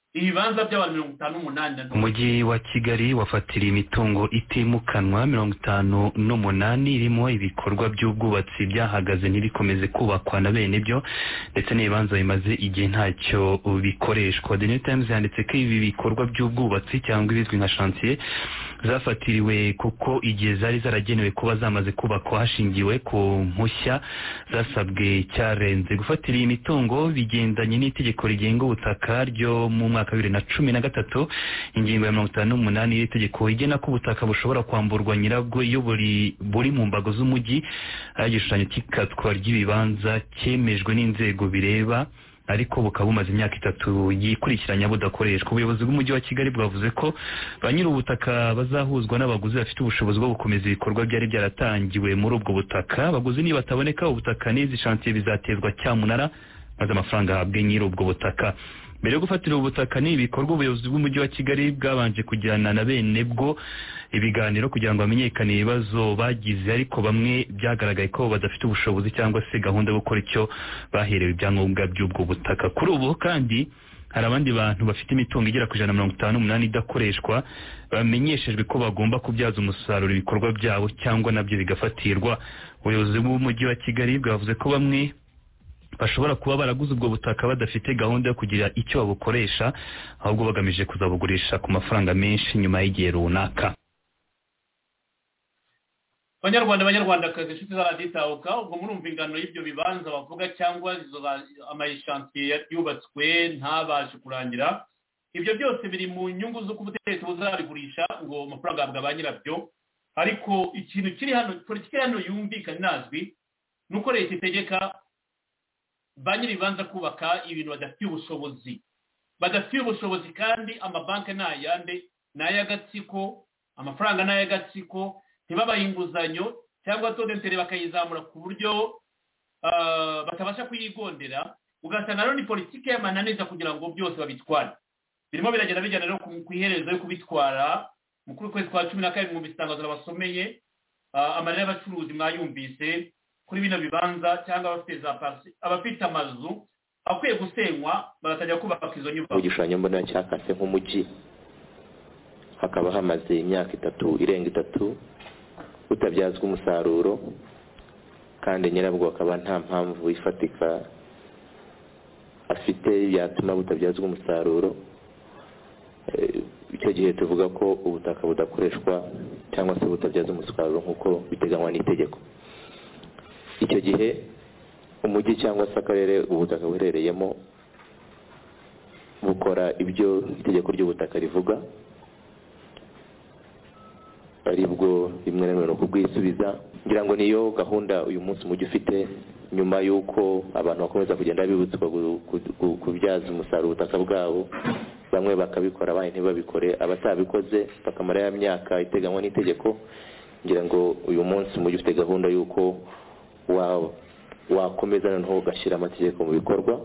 ibibanza by'abantu mirongo itanu n'umunani. Umujyi wa Kigali wafatiriye imitungo itimukanwa mirongo itanu n'umunani irimo ibikorwa by'ubwubatsi byahagaze ntibikomeze kubakwa na bene byo ndetse n'ibibanza bimaze igihe ntacyo bikoreshwa. The New Times yanditse ko ibi bikorwa by'ubwubatsi cyangwa ibizwi nka chantier zafatiriwe kuko igihe zari zaragenewe kuba zamaze kubakwa hashingiwe ku mpushya zasabwe cyarenze. Gufatira iyi mitungo bigendanye n'itegeko rigenga ubutaka ryo mu mwaka wa bibiri na cumi na gatatu ingingo ya mirongo itanu n'umunani y'iri tegeko igena ko ubutaka bushobora kwamburwa nyirabwo iyo buri buri mu mbago z'umujyi ari igishushanyo cy'ikatwa ry'ibibanza cyemejwe n'inzego bireba ariko bukaba bumaze imyaka itatu yikurikiranya budakoreshwa. Ubuyobozi bw'umujyi wa Kigali bwavuze ko ba nyiri ubutaka bazahuzwa n'abaguzi bafite ubushobozi bwo gukomeza ibikorwa byari byaratangiwe muri ubwo butaka. Abaguzi niba bataboneka ubutaka n'izi chantier bizatezwa cyamunara maze amafaranga ahabwe nyiri ubwo butaka. Mbere yo gufatira ubutaka ni ibikorwa ubuyobozi bw'umujyi wa Kigali bwabanje kujyana na bene bwo ibiganiro kugira ngo bamenyekane ibibazo bagize ariko bamwe byagaragaye ko badafite ubushobozi cyangwa se gahunda yo gukora icyo baherewe ibyangombwa by'ubwo butaka. Kuri ubu kandi hari abandi bantu bafite imitungo igera ku ijana na mirongo itanu n'umunani idakoreshwa bamenyeshejwe ko bagomba kubyaza umusaruro ibikorwa byabo cyangwa nabyo bigafatirwa. Ubuyobozi bw'umujyi wa Kigali bwavuze ko bamwe bashobora kuba baraguze ubwo butaka badafite gahunda yo kugira icyo babukoresha ahubwo bagamije kuzabugurisha ku mafaranga menshi nyuma y'igihe runaka. Banyarwanda banyarwandakazi inshuti zaraditahuka ubwo murumva ingano y'ibyo bibanza bavuga cyangwa izo amayishantiye yubatswe ntabashe kurangira. Ibyo byose biri mu nyungu zo kubutegetsi buzabigurisha ngo amafaranga ahabwa ba nyirabyo. Ariko ikintu kiri hano politiki hano yumvikana nazwi nuko leta itegeka ba nyiribanza kubaka ibintu badafitiye ubushobozi badafitiye ubushobozi kandi amabanki n'ayande n'ay'agatsiko amafaranga n'ay'agatsiko ntibabahe inguzanyo cyangwa todenteri bakayizamura ku buryo batabasha kuyigondera. Ugasanga rero ni politiki y'amananiza kugira ngo byose babitware. Birimo biragenda bijyana rero ku iherezo yo kubitwara mu kwezi kwa cumi na kabiri mu bisangazo abasomeye amarira y'abacuruzi mwayumvise kuri bino bibanza cyangwa abafite za pasi abafite amazu akwiye gusenywa bagatajya kubaka izo nyubako. Mu gishushanyo mbonera cyakase nk'umujyi hakaba hamaze imyaka itatu irenga itatu utabyazwa umusaruro kandi nyirabwo akaba nta mpamvu ifatika afite yatuma butabyazwa umusaruro. Icyo gihe tuvuga ko ubutaka budakoreshwa cyangwa se butabyaza umusaruro nk'uko biteganywa n'itegeko. Icyo gihe umujyi cyangwa se akarere ubutaka buherereyemo bukora ibyo itegeko ry'ubutaka rivuga aribwo rimwe na rimwe no kubwisubiza. Ngira ngo niyo gahunda uyu munsi umujyi ufite nyuma y'uko abantu bakomeza kugenda bibutswa kubyaza umusaruro ubutaka bwabo, bamwe bakabikora abandi ntibabikore, abatabikoze bakamara ya myaka iteganywa n'itegeko. Ngira ngo uyu munsi umujyi ufite gahunda y'uko wakomeza noneho ugashyira amategeko mu bikorwa.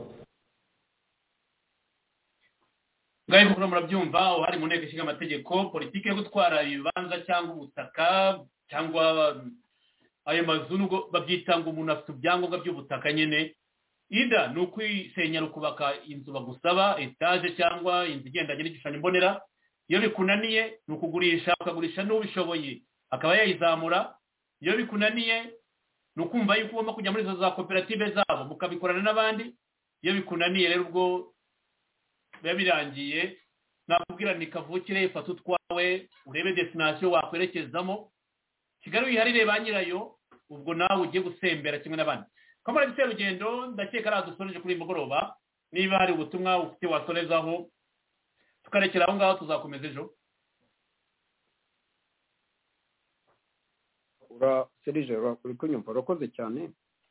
Ngaho kuko murabyumva hari mu nteko ishinga amategeko politiki yo gutwara ibibanza cyangwa ubutaka cyangwa ayo mazu nubwo babyita ngo umuntu afite ibyangombwa by'ubutaka nyine ida ni ukwisenya ukubaka inzu bagusaba etaje cyangwa inzu igendanye n'igishushanyo mbonera. Iyo bikunaniye ni ukugurisha ukagurisha n'ubishoboye akaba yayizamura. Iyo bikunaniye ni ukumva yuko ugomba kujya muri izo za koperative zabo mukabikorana n'abandi. Iyo bikunaniye rero ubwo biba birangiye nakubwira ni kavukire fata utwawe urebe destination wakwerekezamo. Kigali wiharire ba nyirayo ubwo nawe ugiye gusembera kimwe n'abandi. Kamara bitera urugendo ndakeka aradusoreje kuri mugoroba. Niba hari ubutumwa ufite wasorezaho tukarekera aho ngaho tuzakomeza ejo. ura Serge uri kunyumva urakoze cyane.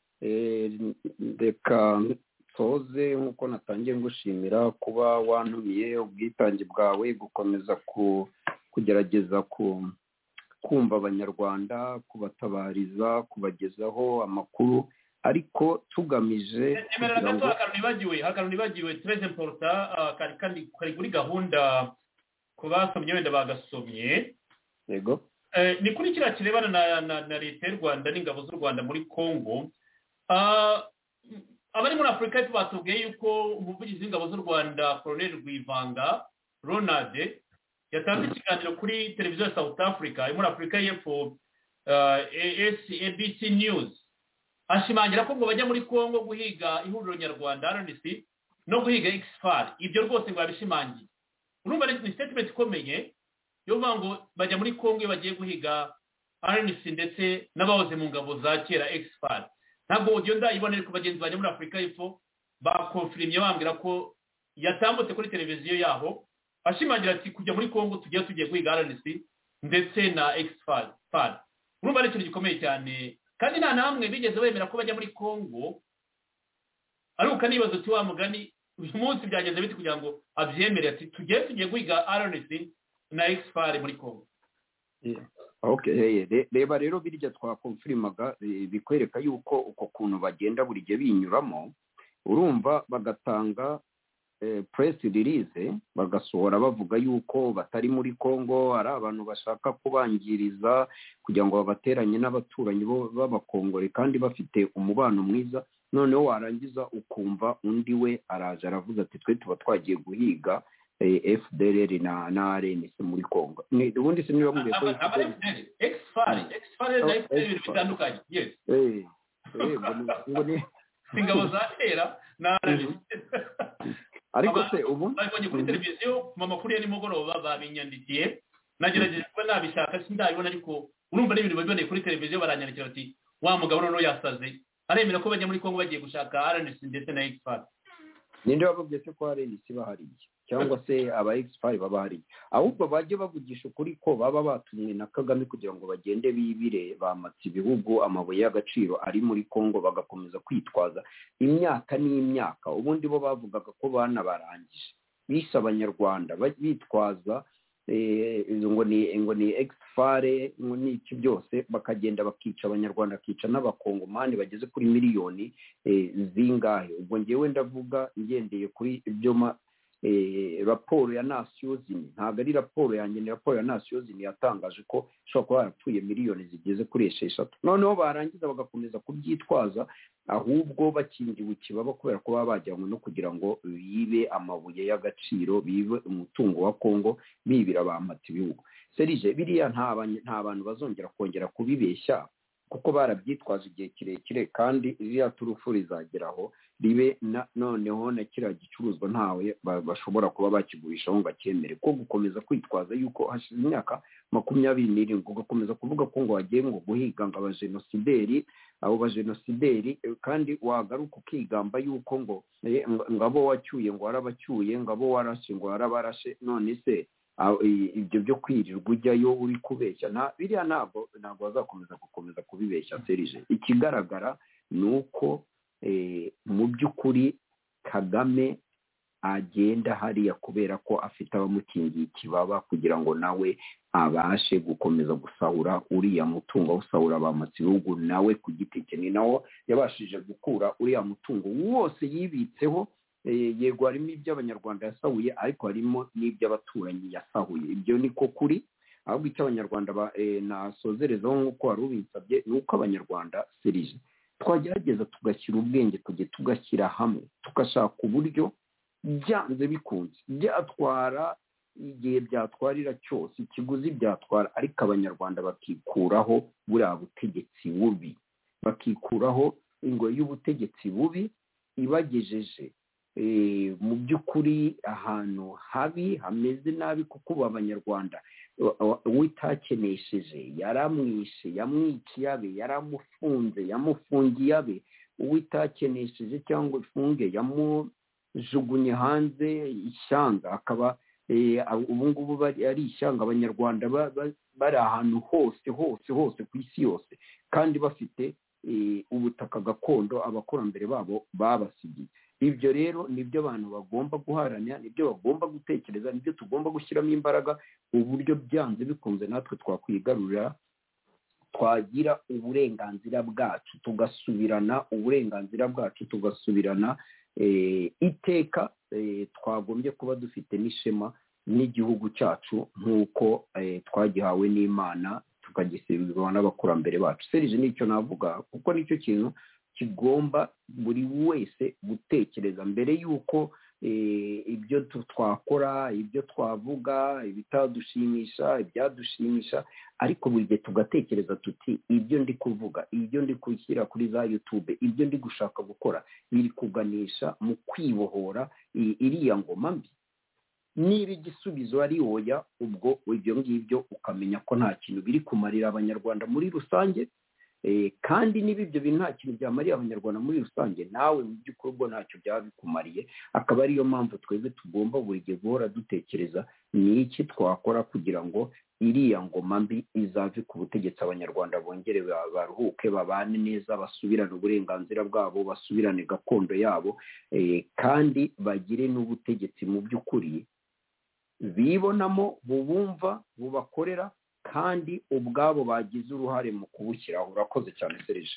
Reka soze nkuko natangiye ngushimira kuba wantumiye ubwitange bwawe gukomeza kugerageza kumva abanyarwanda kubatabariza kubagezaho amakuru ariko tugamije kugira ngo nibagiwe hakano nibagiwe très important kari kandi kari kuri gahunda kubasomye wenda bagasomye. Yego ni kuri kira kirebana na na leta y'u Rwanda n'ingabo z'u Rwanda muri Kongo. abari muri afurika y'epfo batubwiye yuko umuvugizi w'ingabo z'u rwanda colonel rwivanga ronald yatanze ikiganiro kuri televiziyo ya south africa muri afurika y'epfo A B C news ashimangira ko ngo bajya muri congo guhiga ihuriro nyarwanda R N C no guhiga exfar ibyo rwose ngo babishimangiye. Urumva ni statement ikomeye yo vuga ngo bajya muri congo iyo bagiye guhiga R N C ndetse n'abahoze mu ngabo za kera exfar. Ntabwo audio ndayibonera ku bagenzi bajya muri afurika y'epfo bakonfirimye bambwira ko yatambutse kuri televiziyo yaho ashimangira ati kujya muri congo tugiye tugiye guhiga R N C ndetse na exfar. Urumva ari ikintu gikomeye cyane kandi nta namwe bigeze bemera ko bajya muri congo aruka nibazo ati wa mugani uyu munsi byageze biti kugira ngo abyemere ati tugiye tugiye guhiga R N C na exfar muri congo. Okay, reba rero birya twakonfirmaga bikwereka yuko uko kuntu bagenda buri gihe binyuramo urumva bagatanga press release bagasohora bavuga yuko batari muri Congo ari abantu bashaka kubangiriza kugira ngo babateranye n'abaturanyi b'abakongore kandi bafite umubano mwiza, noneho warangiza ukumva undi we araje aravuga ati twe tuba twagiye guhiga F D L R na na R N C muri Congo. Ni ubundi se niba mugiye ko exfar exfar na F D L R bitandukanye. Yes. Eh eh ngo ni ingabo za kera na R N C. Ariko se ubu babonye kuri televiziyo mu makuru ya nimugoroba babinyandikiye nagerageje kuba nabishaka sindabibona ariko urumva n'ibintu babiboneye kuri televiziyo baranyandikira ati wa mugabo noneho yasaze aremera ko bajya muri Congo bagiye gushaka R N C ndetse na exfar. Ninde wababwiye ko R N C bahariye cyangwa se aba exfar babahariye ahubwo bajye bavugisha ukuri ko baba batumwe na Kagame kugira ngo bagende bibire bamatse ibihugu amabuye y'agaciro ari muri Congo bagakomeza kwitwaza imyaka n'imyaka ubundi bo bavugaga ko bana barangije bisha abanyarwanda bitwaza ngo ni ngo ni exfar ngo ni iki byose bakagenda bakica abanyarwanda kica n'abakongomani bageze kuri miliyoni zingahe. Ubwo ngewe ndavuga ngendeye kuri ibyo raporo ya Nations Unies ntabwo ari raporo yanjye ni raporo ya Nations Unies yatangaje ko ishobora kuba harapfuye miliyoni zigeze kuri esheshatu, noneho barangiza bagakomeza kubyitwaza ahubwo bakingiwe ikibaba kubera ko baba bajyanywe no kugira ngo bibe amabuye y'agaciro bibe umutungo wa Congo bibira bamata ibihugu. Serije biriya nta bantu bazongera kongera kubibeshya kuko barabyitwaje igihe kirekire kandi iriya turufu rizageraho ribe noneho na kiriya gicuruzwa ntawe bashobora kuba bakigurishaho ngo bacyemere ko gukomeza kwitwaza yuko hashize imyaka makumyabiri n'irindwi ugakomeza kuvuga ko ngo wagiye ngo guhiga ngo abajenosideri abo bajenosideri kandi wagaruka ukigamba yuko ngo ngabo wacyuye ngo warabacyuye ngabo warashe ngo warabarashe none se ibyo byo kwirirwa ujyayo uri kubeshya nta biriya ntabwo ntabwo bazakomeza gukomeza kubibeshya Serije. Ikigaragara ni uko mu by'ukuri Kagame agenda hariya kubera ko afite abamukingiye ikibaba kugira ngo nawe abashe gukomeza gusahura uriya mutungo usahura abamatsi ibihugu nawe ku giti cye ni nawo yabashije gukura uriya mutungo wose yibitseho. Yego harimo iby'abanyarwanda yasahuye ariko harimo n'iby'abaturanyi yasahuye. Ibyo niko kuri ahubwo icyo abanyarwanda nasozerezaho nk'uko wari ubinsabye ni uko abanyarwanda Serije twagerageza tugashyira ubwenge tujye tugashyira hamwe tugashaka uburyo byanze bikunze byatwara igihe byatwarira cyose ikiguzi byatwara ariko abanyarwanda bakikuraho buriya butegetsi bubi bakikuraho ingoyi y'ubutegetsi bubi ibagejeje mu by'ukuri ahantu habi hameze nabi kuko ubu abanyarwanda uwitakenesheje yaramwishe yamwiciye abe yaramufunze yamufungiye abe uwitakenesheje cyangwa ifunge yamujugunye hanze ishyanga akaba ubu ngubu ari ishyanga abanyarwanda bari ahantu hose hose hose ku isi yose kandi bafite ubutaka gakondo abakurambere babo babasigiye. Ibyo rero nibyo abantu bagomba guharanira nibyo bagomba gutekereza nibyo tugomba gushyiramo imbaraga uburyo byanze bikunze natwe twakwigarurira twagira uburenganzira bwacu tugasubirana uburenganzira bwacu tugasubirana iteka twagombye kuba dufite n'ishema n'igihugu cyacu nk'uko twagihawe n'Imana tukagisubizwa n'abakurambere bacu. Serije nicyo navuga kuko nicyo kintu kigomba buri wese gutekereza mbere y'uko ibyo twakora ibyo twavuga ibitadushimisha ibyadushimisha ariko buri gihe tugatekereza tuti ibyo ndi kuvuga ibyo ndi gushyira kuri za YouTube ibyo ndi gushaka gukora biri kuganisha mu kwibohora iriya ngoma mbi. Niba igisubizo ari oya ubwo ibyo ngibyo ukamenya ko nta kintu biri kumarira abanyarwanda muri rusange, kandi niba ibyo bintu nta kintu byamariye abanyarwanda muri rusange nawe mu by'ukuri ubwo ntacyo byaba bikumariye. Akaba ariyo mpamvu twebwe tugomba buri gihe guhora dutekereza ni iki twakora kugira ngo iriya ngoma mbi izave ku butegetsi, abanyarwanda bongere baruhuke babane neza basubirane uburenganzira bwabo basubirane gakondo yabo, kandi bagire n'ubutegetsi mu by'ukuri bibonamo bubumva bubakorera kandi ubwabo bagize uruhare mu kubushyiraho. Urakoze cyane Serge.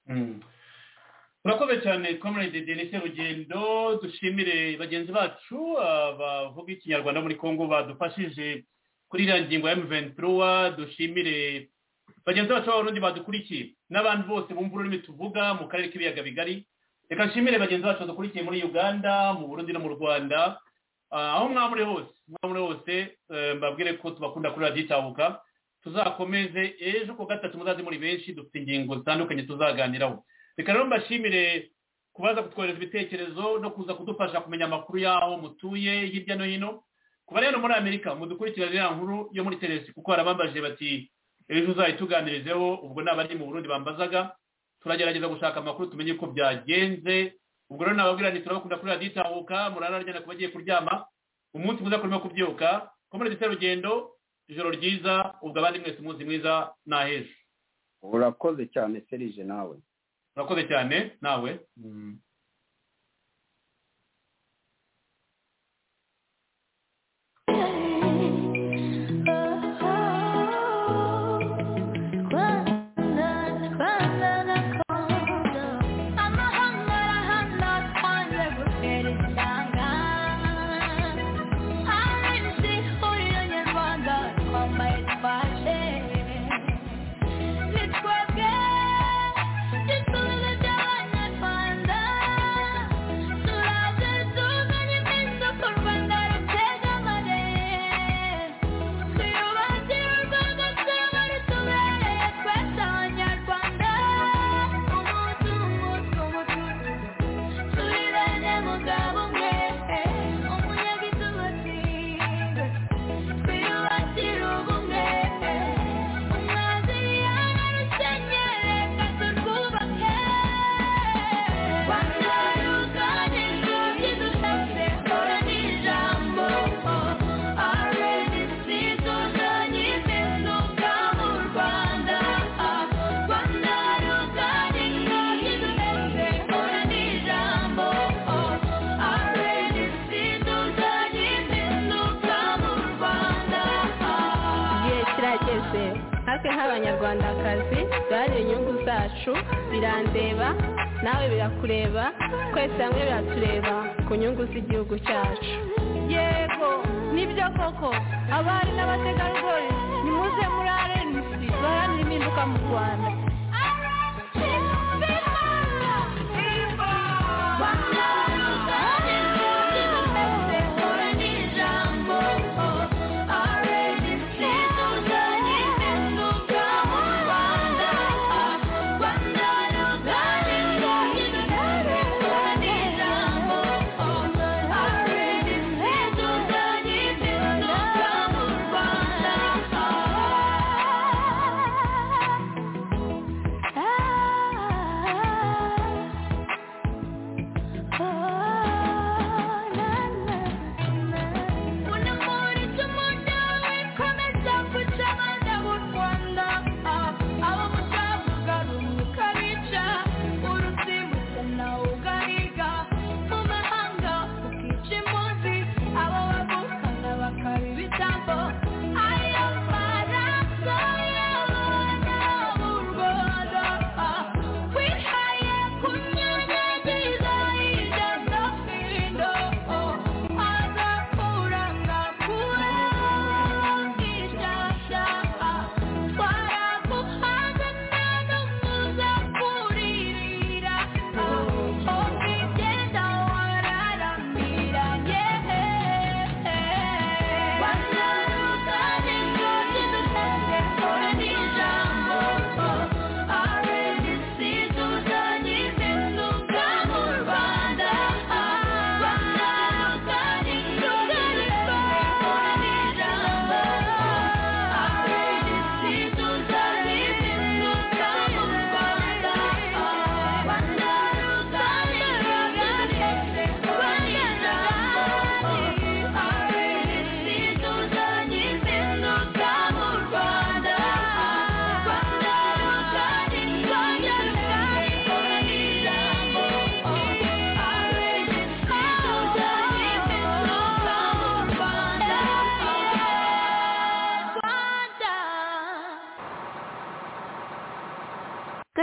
urakoze cyane Comrade Denis Rugendo. Dushimire bagenzi bacu bavuga ikinyarwanda muri Kongo badufashije kuri iriya ngingo ya M vingt-trois. Dushimire bagenzi bacu b'abarundi badukurikiye n'abandi bose bumva ururimi tuvuga mu karere k'ibiyaga bigari. Reka nshimire bagenzi bacu badukurikiye muri Uganda, mu Burundi no mu Rwanda, aho mwamure hose mwamure hose. Mbabwire ko tubakunda kuri Radio Itahuka. Tuzakomeze ejo ku gatatu muzaze muri benshi, dufite ingingo zitandukanye tuzaganiraho. Reka rero mbashimire kubaza kutwohereza ibitekerezo no kuza kudufasha kumenya amakuru yaho mutuye hirya no hino. Kuba rero muri Amerika mudukurikira iriya nkuru yo muri Teresi kuko harabambaje bati ejo uzayituganirizeho, ubwo n'abari mu Burundi bambazaga. Turagerageza gushaka amakuru tumenye uko byagenze. Ubwo rero nababwira nti turabakunda kuri Radio Itahuka, murararyana kuba bagiye kuryama, umunsi muza kurimo kubyuka. Comrade Serugendo, ijoro ryiza, ubwo abandi mwese umunsi mwiza naheje. Urakoze cyane Serge nawe. Urakoze cyane nawe. Mm. Abanyarwandakazi bari inyungu zacu birandeba nawe birakureba, twese hamwe biratureba ku nyungu z'igihugu cyacu. Yego nibyo koko, abari n'abategarugori nimuze muri R N C baharanira impinduka mu Rwanda.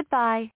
Goodbye.